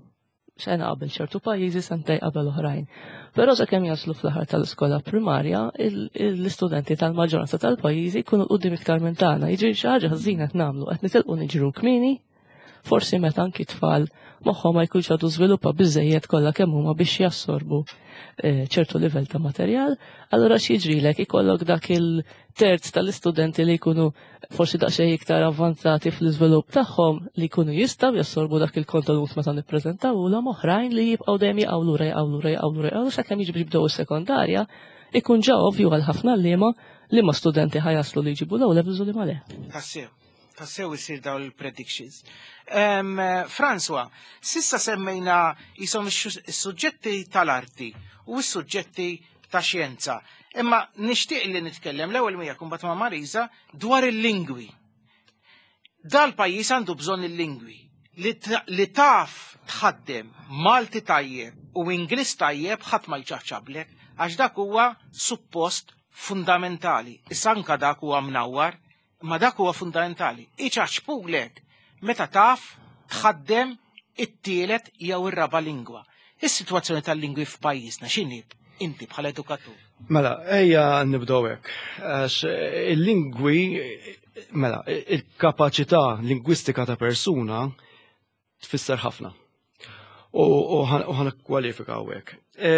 sena qabel ċertu pajjiżi sentej qabel oħrajn. Però sakemm jaslu fl-aħħar tal-iskola primarja, l-istudenti tal-maġġoranza tal-pajjiżi jkunu qudiem iktar minn tagħna. Jiġri xi ħaġa ħażina qed nagħmlu, qed nitilqu niġru kmieni, forsi meta anki tfal moħħhom ma jkunx għadu żviluppa biżejjed kollha kemm huma biex jassorbu ċertu livell ta' materjal, allura x'jiġrilek ikollok dak il-terz tal-istudenti li jkunu forsi daqsxejn iktar avvanzati fl-iżvilupp tagħhom li jkunu jistgħu jassorbu dak il-kontenut meta nippreżentawhom oħrajn li jibqgħu dejjem jaqgħu lura jaqgħu lura jaqgħu lura jaqgħu sakemm jiġu jibdew is-sekondarja ikun ġa ovvju għal ħafna liema li ma studenti ħajaslu li jġibu l-ewwel levels u li ma le. Tassew, tassew isir dawn il-predictions. François, sissa semmejna jisom is-suġġetti tal-arti u s-suġġetti ta' xjenza. Imma nixtieq li nitkellem l-ewwel mija kumbat ma' Marisa dwar il-lingwi. Dal-pajjiż għandu bżonn il-lingwi li taf tħaddem Malti tajjeb u Ingliż tajjeb ħadd ma jċaċċablek għax dak huwa suppost fundamentali. Issa anke dak huwa mnawwar, imma dak huwa fundamentali. Iċaċċpulek meta taf tħaddem it-tielet jew ir-raba lingwa. Is-sitwazzjoni tal-lingwi f'pajjiżna x'inhi inti bħala edukatur? Mela, ejja nibdew hekk. Għax il-lingwi, mela, il-kapaċità lingwistika ta' persuna tfisser ħafna. U ħana kwalifika hekk.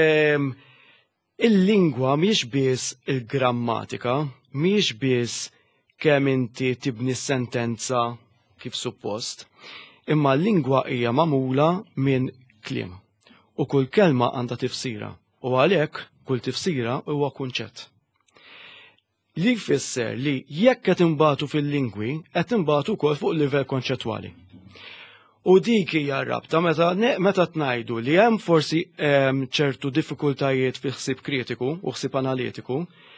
Il-lingwa mhijiex biss il-grammatika, mhijiex biss kemm inti tibni sentenza kif suppost, imma l-lingwa hija magħmula minn kliem. U kull kelma għandha tifsira, u għalhekk kull tifsira huwa kunċett. Li jfisser li jekk qed imbagħtu fil-lingwi qed imbagħtu wkoll fuq livell konċettwali. U dik hija rabta meta meta tngħidu li hemm forsi ċertu diffikultajiet fil-ħsieb kritiku u ħsieb analitiku,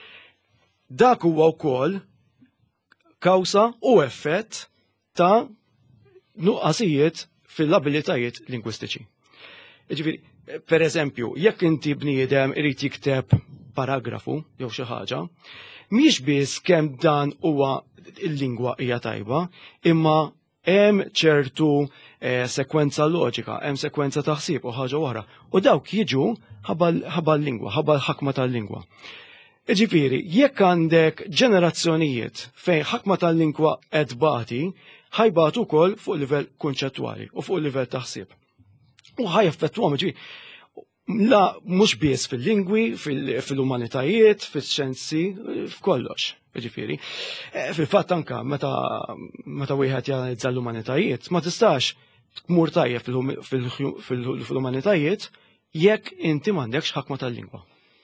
dak huwa wkoll kawsa u effett ta' nuqqasijiet fil-abilitajiet lingwistiċi. Ġifieri, per eżempju, jekk inti bniedem irid jikteb paragrafu jew xi ħaġa, mhix biss kemm dan huwa il-lingwa hija tajba, imma hemm ċertu sekwenza loġika, hemm sekwenza ta' ħsieb u ħaġa oħra, u dawk jiġu ħabba l-lingwa, ħabba l-ħakma tal-lingwa. Ġifieri, jekk għandek ġenerazzjonijiet fejn ħakma tal-lingwa qed bagħti, ħajbatu wkoll fuq livell konċettwali u fuq livell ta' ħsieb. U ħaj effettwhom ġifieri la mhux biss fil-lingwi, fil-umanitajiet, fix-xjenzi, f'kollox. Ġifieri. Fil-fatt anke meta meta wieħed janalizza l-umanitajiet, ma tistax tmur tajjeb fil-umanitajiet jekk inti m'għandekx ħakma tal-lingwa.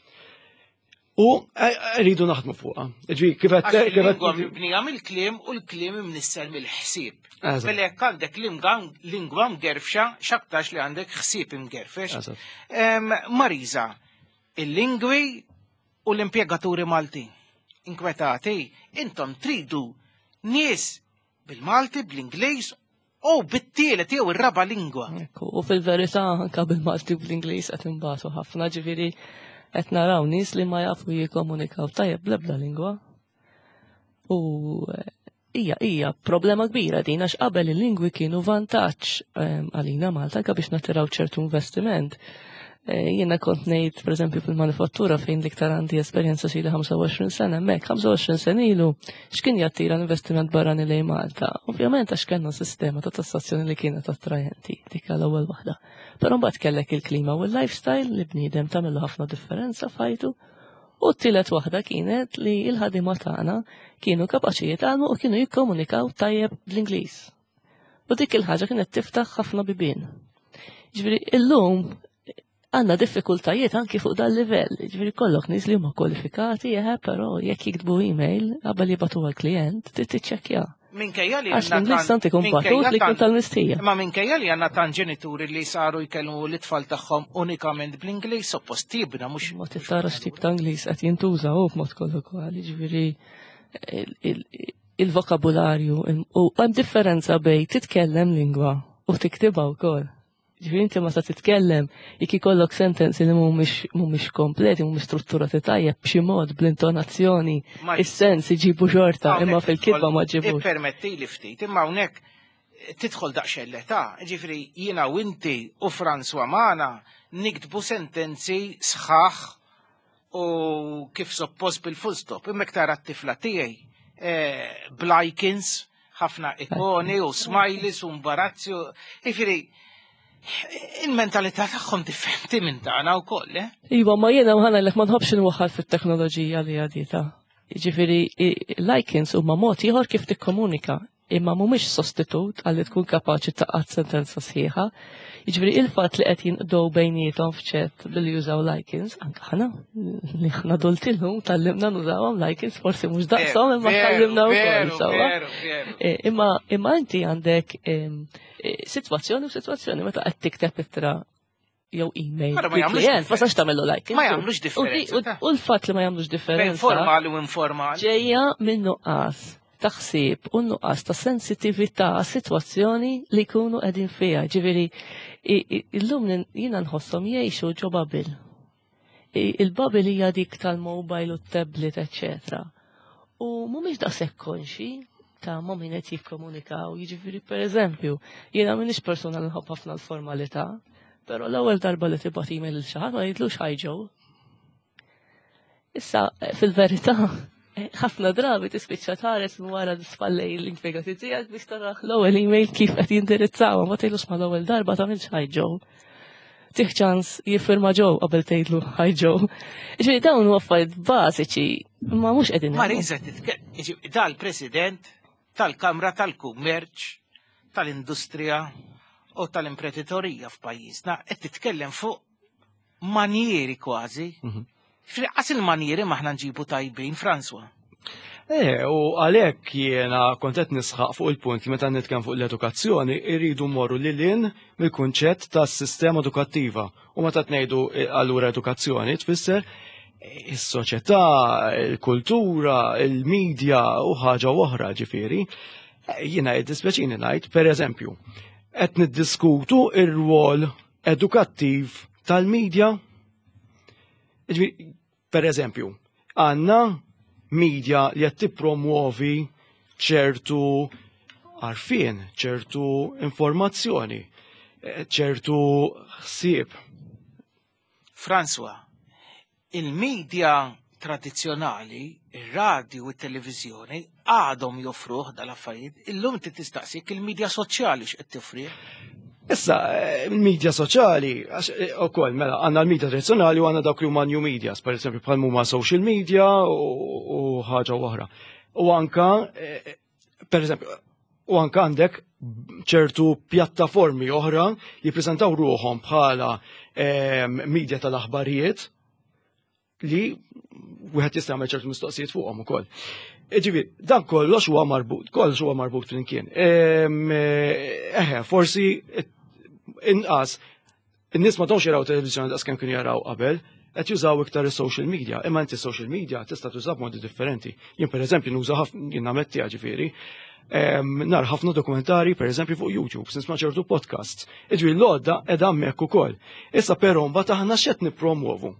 U rridu naħdmu fuqha. Ġifieri kif qed il-lingwa mibnija mill-kliem u l-kliem imnisser mill-ħsieb. Belek għandek lingwa mgerfxa x'aktarx li għandek ħsieb imgerfex. Marisa, il-lingwi u l-impjegaturi Malti inkwetati, intom tridu nies bil-Malti, bl-Ingliż u bit-tielet jew ir-raba' lingwa. U fil-verità anke bil-Malti u bl-Ingliż qed imbagħtu ħafna, ġifieri qed naraw nies li ma jafu jikkomunikaw tajjeb bl-ebda lingwa. U hija hija problema kbira din għax qabel il-lingwi kienu vantaġġ għalina Malta anke biex nattiraw ċertu investiment. Jiena kont ngħid pereżempju fil-manifattura fejn l-iktar għandi esperjenza sili ħamsa u għoxrin sena hemmhekk, ħamsa u għoxrin sena ilu x'kien jattira l-investiment barrani lejn Malta. Ovvjament għax kellna sistema ta' tassazzjoni li kienet attrajenti, dik l-ewwel waħda. Però mbagħad kellek il-klima u l-lifestyle li bniedem tagħmlu ħafna differenza fajtu. U t-tielet waħda kienet li l-ħadima tagħna kienu kapaċi jitgħallmu u kienu jikkomunikaw tajjeb bl-Ingliż. U dik il-ħaġa kienet tiftaħ ħafna bibien. Ġifieri illum għandna diffikultajiet anki fuq dal livell, ġifieri kollok nies li huma kwalifikati, jeħe, però jekk jiktbu email qabel jibgħatu għall-klijent trid tiċċekkja. Minkejja li tal-mistija. Ma minkejja li għandna tan ġenituri li saru jkellmu l-itfal tagħhom unikament bl-Ingliż suppost tibna mhux. Ma titarax tip ta' Ingliż qed jintuża hu b'mod kollokwali, ġifieri il-vokabularju u hemm differenza bejn titkellem lingwa u tiktibha wkoll. Ġifieri inti meta titkellem jekk ikollok sentenzi li mhumiex kompleti, mhumiex strutturati tajjeb b'xi mod bl-intonazzjoni, is-sens iġibu xorta imma fil-kitba ma ġibux. Ippermetti li ftit, imma hawnhekk tidħol daqsxejn l-età, ġifri jiena u inti u François Mana niktbu sentenzi sħaħ u kif suppost bil-full stop. Immek tara t-tifla tiegħi bl-icons, ħafna ikoni u smileys u mbarazzi. Ġifri, il-mentalità tagħhom differenti minn tagħna wkoll, eh? Iva, ma jiena mħana l ma nħobbx inwaħħal fit-teknoloġija li għadita. Ġifiri, l-icons huma mod ieħor kif tikkomunika, imma mhumiex sostitut għalli tkun kapaċi taqqat sentenza sħiħa. Jiġifieri il-fatt li qed jinqdew bejniethom f'ċett billi jużaw l-icons, anke ħana li ħna dultilhom tallimna nużawhom l-icons, forsi mhux daqshom imma tallimna wkoll sewwa. Imma imma inti għandek sitwazzjoni u sitwazzjoni meta qed tikteb ittra jew email klient, ma sax tagħmlu like. Ma jagħmlux differenza. U l-fatt li ma jagħmlux differenza. Informali u informali. Ġejja minn nuqqas taħsib u nuqqas ta' sensitività għas-sitwazzjoni li jkunu qegħdin fiha. Ġifieri illum jiena nħosshom jgħixu ġo babil. Il-babil hija dik tal-mobile u t-tablet, eċetera. U mhumiex daqshekk konxi ta' ma' min qed jikkomunikaw. Jiġifieri pereżempju, jiena m'iniex persuna li nħobb ħafna l-formalità, però l-ewwel darba li tibgħat email lil xi ħadd ma jgħidlux hi Joe. Issa fil-verità ħafna drabi tispiċċa tħares minn wara l-spallej l-impjegati tiegħek biex taraħ l-ewwel email kif qed jindirizzawha ma tgħidlux ma l-ewwel darba tagħmilx hi Joe. Tieħ ċans jiffirma Joe qabel tgħidlu hi Joe. Ġifieri dawn huwa affarijiet bażiċi ma mhux qegħdin. Marisa tal-President tal-Kamra tal-Kummerċ tal-Industrija u tal-Imprenditorija f'pajjiżna qed titkellem fuq manjieri kważi. Għas il-manjieri maħna nġibu tajbin, François. Eh, u għalhekk jiena kontet nisħaq fuq il-punt li meta nitkellem fuq l-edukazzjoni irridu morru lilin mill-kunċett tas-sistema edukattiva. U meta tngħidu allura edukazzjoni tfisser is-soċjetà, il-kultura, il-medja u ħaġa oħra ġifieri. Jiena jiddispjaċini ngħid, pereżempju, qed niddiskutu ir-rwol edukattiv tal-medja. Per eżempju, għanna media li qed tippromuovi ċertu għarfien, ċertu informazzjoni, ċertu ħsieb. François, il-medja tradizzjonali, ir-radju u t-televiżjoni għadhom joffruh dal-affarijiet, illum inti tistaqsik il-medja soċjali x'qed tifrih. Issa, il-medja soċjali, u koll, mela, għanna l-medja tradizjonali u għanna dawk li huma new media, per esempio, bħal huma social media u ħaġa oħra. U anka, per esempio, u anka għandek ċertu pjattaformi oħra jippreżentaw ruħhom bħala medja tal-aħbarijiet li wieħed jista' jagħmel ċertu mistoqsijiet fuqhom ukoll. Ġifieri, dan kollox huwa marbut, kollox huwa marbut flimkien. Eħe, forsi inqas in-nies ma tawx jaraw televiżjoni daqs kemm kienu jaraw qabel, qed jużaw iktar is-social media. Imma inti social media tista' tuża b'modi differenti. Jien pereżempju nuża ħafna jien nagħmel ġifieri, nar ħafna dokumentari pereżempju fuq YouTube, nisma' ċertu podcasts. Ġifieri l-għodda qiegħda hemmhekk ukoll. Issa però mbagħad aħna x'qed nippromuovu.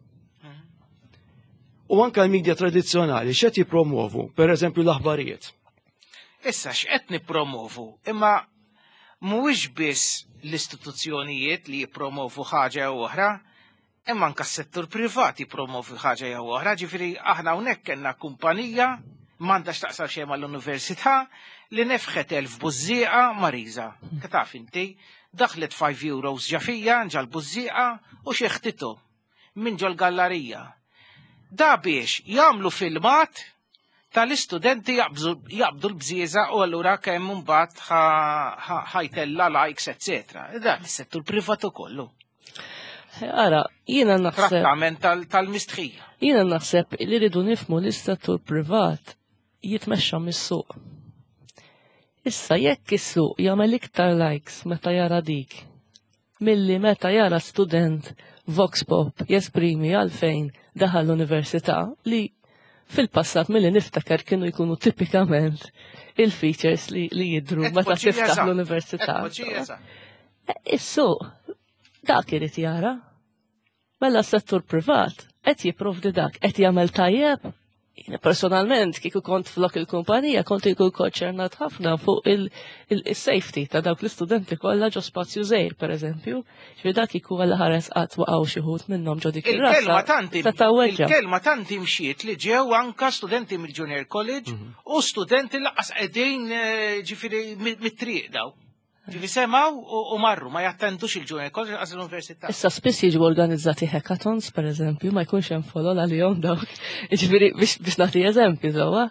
U anke l-medja tradizzjonali x'qed jippromovu, pereżempju l-aħbarijiet. Issa x'qed nippromovu, imma mhuwiex biss l-istituzzjonijiet li jippromovu ħaġa jew oħra, imma anke s-settur privat jippromovu ħaġa jew oħra, ġifieri aħna hawnhekk kellna kumpanija m'għandax taqsam xejn mal-università li nefħet elf bużieqa Marisa. Taf inti, daħlet five euros ġafija ġal bużieqa u xi ħtitu minn ġol gallerija. Da biex jagħmlu filmat tal-istudenti jaqbdu l-bżieża u allura kemm imbagħad ħajtella likes, eċetera. Dan is-settur privat ukollu. Ara, jiena naħseb. Trattament tal-mistħija. Jiena naħseb li rridu nifhmu l-istatur privat jitmexxa mis-suq. Issa jekk is-suq jagħmel iktar likes meta jara dik milli meta jara student Vox Pop jesprimi għalfejn daħal l-università li fil-passat milli niftakar kienu jkunu tipikament il-features li, li jidru meta tiftaħ l-università. Is-suq dak irid jara. Mela s-settur privat qed jipprovdi dak, qed jagħmel tajjeb Personalment, kiku kont flok il-kumpanija, kont iku konċernat ħafna fuq il-safety ta' dawk l-istudenti kollha ġo spazju żejr, per eżempju, ġifieri dak iku għalla ħares qatt waqgħu xi ħud minnhom ġo dik il-kelma ir-rassa. tanti il-kelma tanti mxiet li ġew anka studenti mill-Junior College u studenti laqas qegħdin ġifieri mit-triq daw. Ġifi semaw u marru, ma jattendux il-Junior College għaz l-Università. Issa spiss jiġu organizzati hackathons, per eżempju, ma jkunx hemm follow għalihom dawk. Ġifieri biex nagħti eżempju żewwa.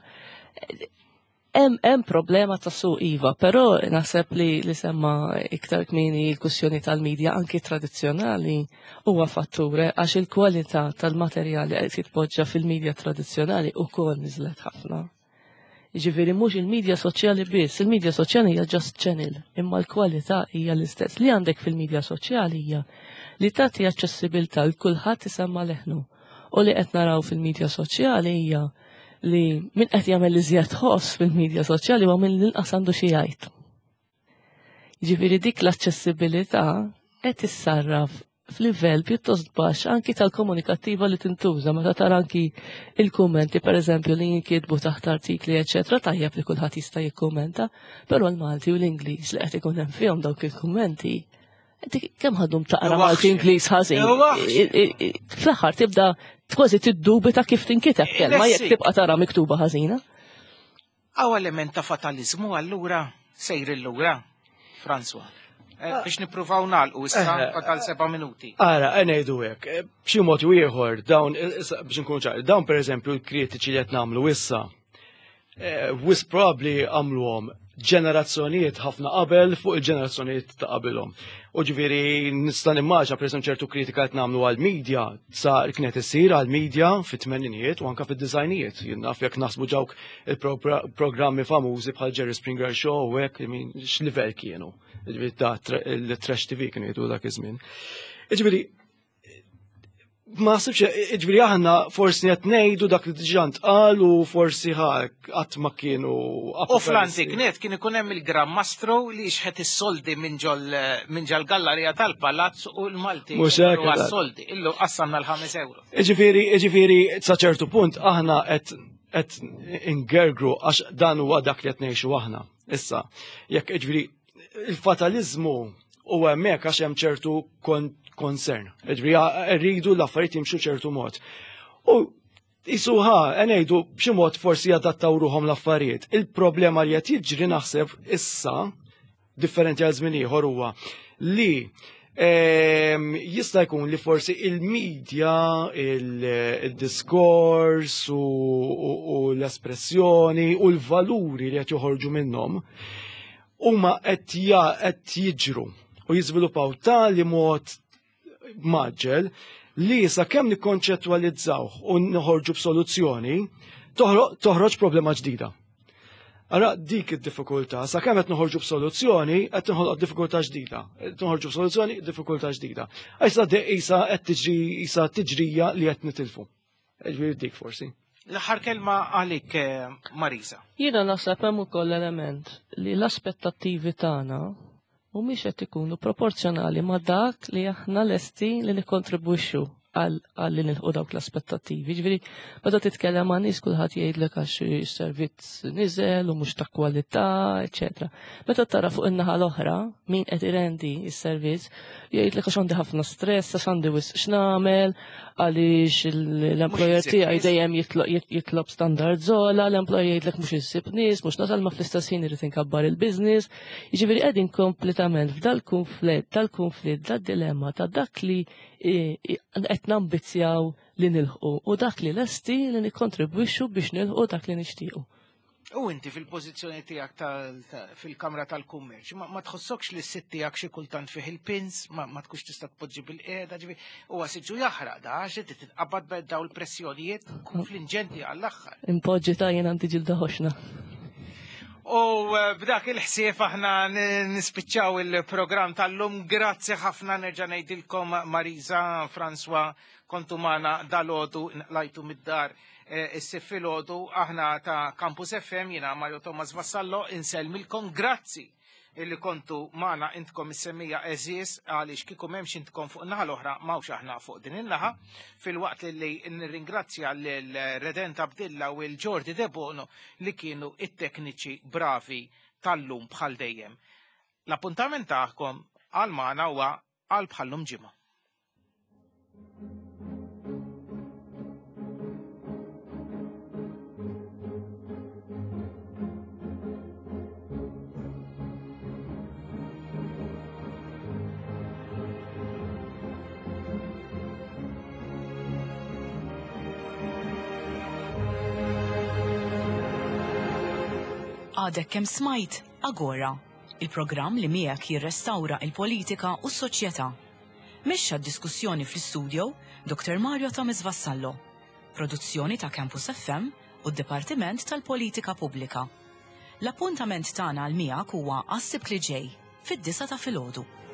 Hemm problema ta' suq iva, però naħseb li li semma iktar kmini l-kussjoni tal-medja anki tradizzjonali huwa fatture għax il-kwalità tal-materjali qed jitpoġġa fil-medja tradizzjonali wkoll niżlet ħafna. Ġifiri mhux il-medja soċjali biss, il-medja soċjali hija just channel, imma l-kwalità hija l-istess. Li għandek fil-medja soċjali hija li tagħti aċċessibilità l kulħadd isemma leħnu. U li qed naraw fil-medja soċjali hija li min qed jagħmel iżjed ħoss fil-medja soċjali huwa min l-inqas għandu xi jgħid. Ġifieri dik l-aċċessibilità qed issarraf f'livell pjuttost baxx anki tal-komunikattiva li tintuża meta tara anki il-kummenti pereżempju li jinkitbu taħt artikli eċetera tajjeb li kulħadd jista' jikkummenta, però l-Malti u l-Ingliż li qed ikun hemm fihom dawk il-kummenti kemm ħadhom taqra Malti Ingliż ħażin. Fl-aħħar tibda kważi tiddubita kif tinkiteb kelma jekk tibqa' tara miktuba ħażina. Aw element ta' fataliżmu allura sejr illura, François. Biex nippruvaw nagħlqu issa tal seba' minuti. Ara, ngħidu hekk, b'xi mod ieħor dawn biex nkunu ċari, dawn pereżempju l-kritiċi li qed nagħmlu issa, wis probabbli għamluhom ġenerazzjonijiet ħafna qabel fuq il-ġenerazzjonijiet ta' qabilhom. U ġifieri nista' nimmaġna pereżempju ċertu kritika qed nagħmlu għall-medja sa kienet issir għall-medja fit-tmeninijiet u anke fid-diżajnijiet. Jien naf jekk naħsbu ġawk il-programmi famużi bħal Jerry Springer Show u hekk x'livell kienu. Ġifieri ta' il-Trash T V kienu jgħidu dak iż-żmien. Ġifieri ma sibx, ġifieri aħna forsi qed ngħidu dak li diġà ntqal u forsi ħak qatt ma kienu. U fl-Antiknet kien ikun hemm il-Gran Mastro li xħet is-soldi minn ġol gallerija tal-Palazz u l-Malti huwa s-soldi. Illu qassamna l-ħames euro. Ġifieri, ġifieri sa ċertu punt aħna qed qed ingergru għax dan huwa dak li qed ngħixu aħna. Issa, jekk ġifieri il-fatalizmu u hemmhekk għax hemm ċertu konsern. Rridu l-affarijiet jimxu ċertu mod. U isuħa, ngħidu b'xi mod forsi jadattaw ruhom l-affarijiet. Il-problema li qed jiġri naħseb issa differenti għal żmien ieħor huwa li jista' jkun li forsi il-medja, il-diskors u l-espressjoni u l-valuri li qed joħorġu minnhom huma qed jiġru u jiżviluppaw tali mod maġġel li sa kemm nikkonċettwalizzaw u noħorġu b'soluzzjoni toħroġ problema ġdida. Ara dik id-diffikultà, sa kemm qed noħorġu b'soluzzjoni qed noħolqu diffikultà ġdida. Qed noħorġu b'soluzzjoni diffikultà ġdida. Issa isa qed tiġri isa tiġrija li qed nitilfu. Ġifieri dik forsi. L-aħħar kelma għalik Marisa. Jiena naħseb hemm ukoll element li l-aspettattivi tagħna mhumiex qed ikunu proporzjonali ma' dak li aħna lesti li nikkontribwixxu għal li nilħu dawk l-aspettattivi. Ġifieri meta titkellem ma' nies kulħadd jgħidlek għax is-servizz niżel u mhux ta' kwalità, eċetera. Meta tara fuq in-naħa l-oħra min qed irendi s-servizz jgħidlek għax għandi ħafna stress, għax għandi wisq x'nagħmel, għaliex l-employer tiegħi dejjem jitlob standard żola, l-employer jgħidlek mhux insib nies, mhux nasal ma fl-istess ħin irid inkabbar il-business. Jiġifieri qegħdin kompletament f'dal-kunflitt, dal-kunflitt, dad-dilemma ta' dak li qed nambizzjaw li nilħu u dak li lesti li nikkontribwixxu biex nilħu dak li nixtiequ. U inti fil-pożizzjoni tiegħek fil-Kamra tal-Kummerċ, ma tħossokx li s-sitt tiegħek xi kultant fih il-pins, ma tkunx tista' tpoġġi bil-qiegħda ġifi huwa siġġu jaħraq da għax inti titqabbad b'dawn il-pressjonijiet konfliġenti għall-aħħar. Impoġġi ta' jien għandi ġilda ħoxna. U b'dak il-ħsieb aħna nispiċċaw il-programm tal-lum. Grazzi ħafna nerġa' ngħidilkom Marisa, François, kontu magħna dal-għodu lajtu mid-dar is-sif filgħodu aħna ta' Campus F M jiena Mario Thomas Vassallo inselmilkom grazzi illi kontu maħna intkom is-semmija eżis għaliex kieku memx intkom fuq naħa l-oħra mawx aħna fuq din il-naħa fil-waqt li nirringrazzja l-Redenta Abdilla u l-Ġordi Debono li kienu it-tekniċi bravi tal-lum bħal dejjem. L-appuntament taħkom għal maħna huwa għal bħallum ġimgħa. Għadek kem smajt Agora, il-programm li miegħek jirrestawra il-politika u s-soċjetà. Mexxa d-diskussjoni fl-istudio Doktor Mario Tomis Vassallo, produzzjoni ta' Campus F M u d-Dipartiment tal-Politika Pubblika. L-appuntament tagħna għal miegħek huwa għas-sibt li ġej fid-disa ta' filgħodu.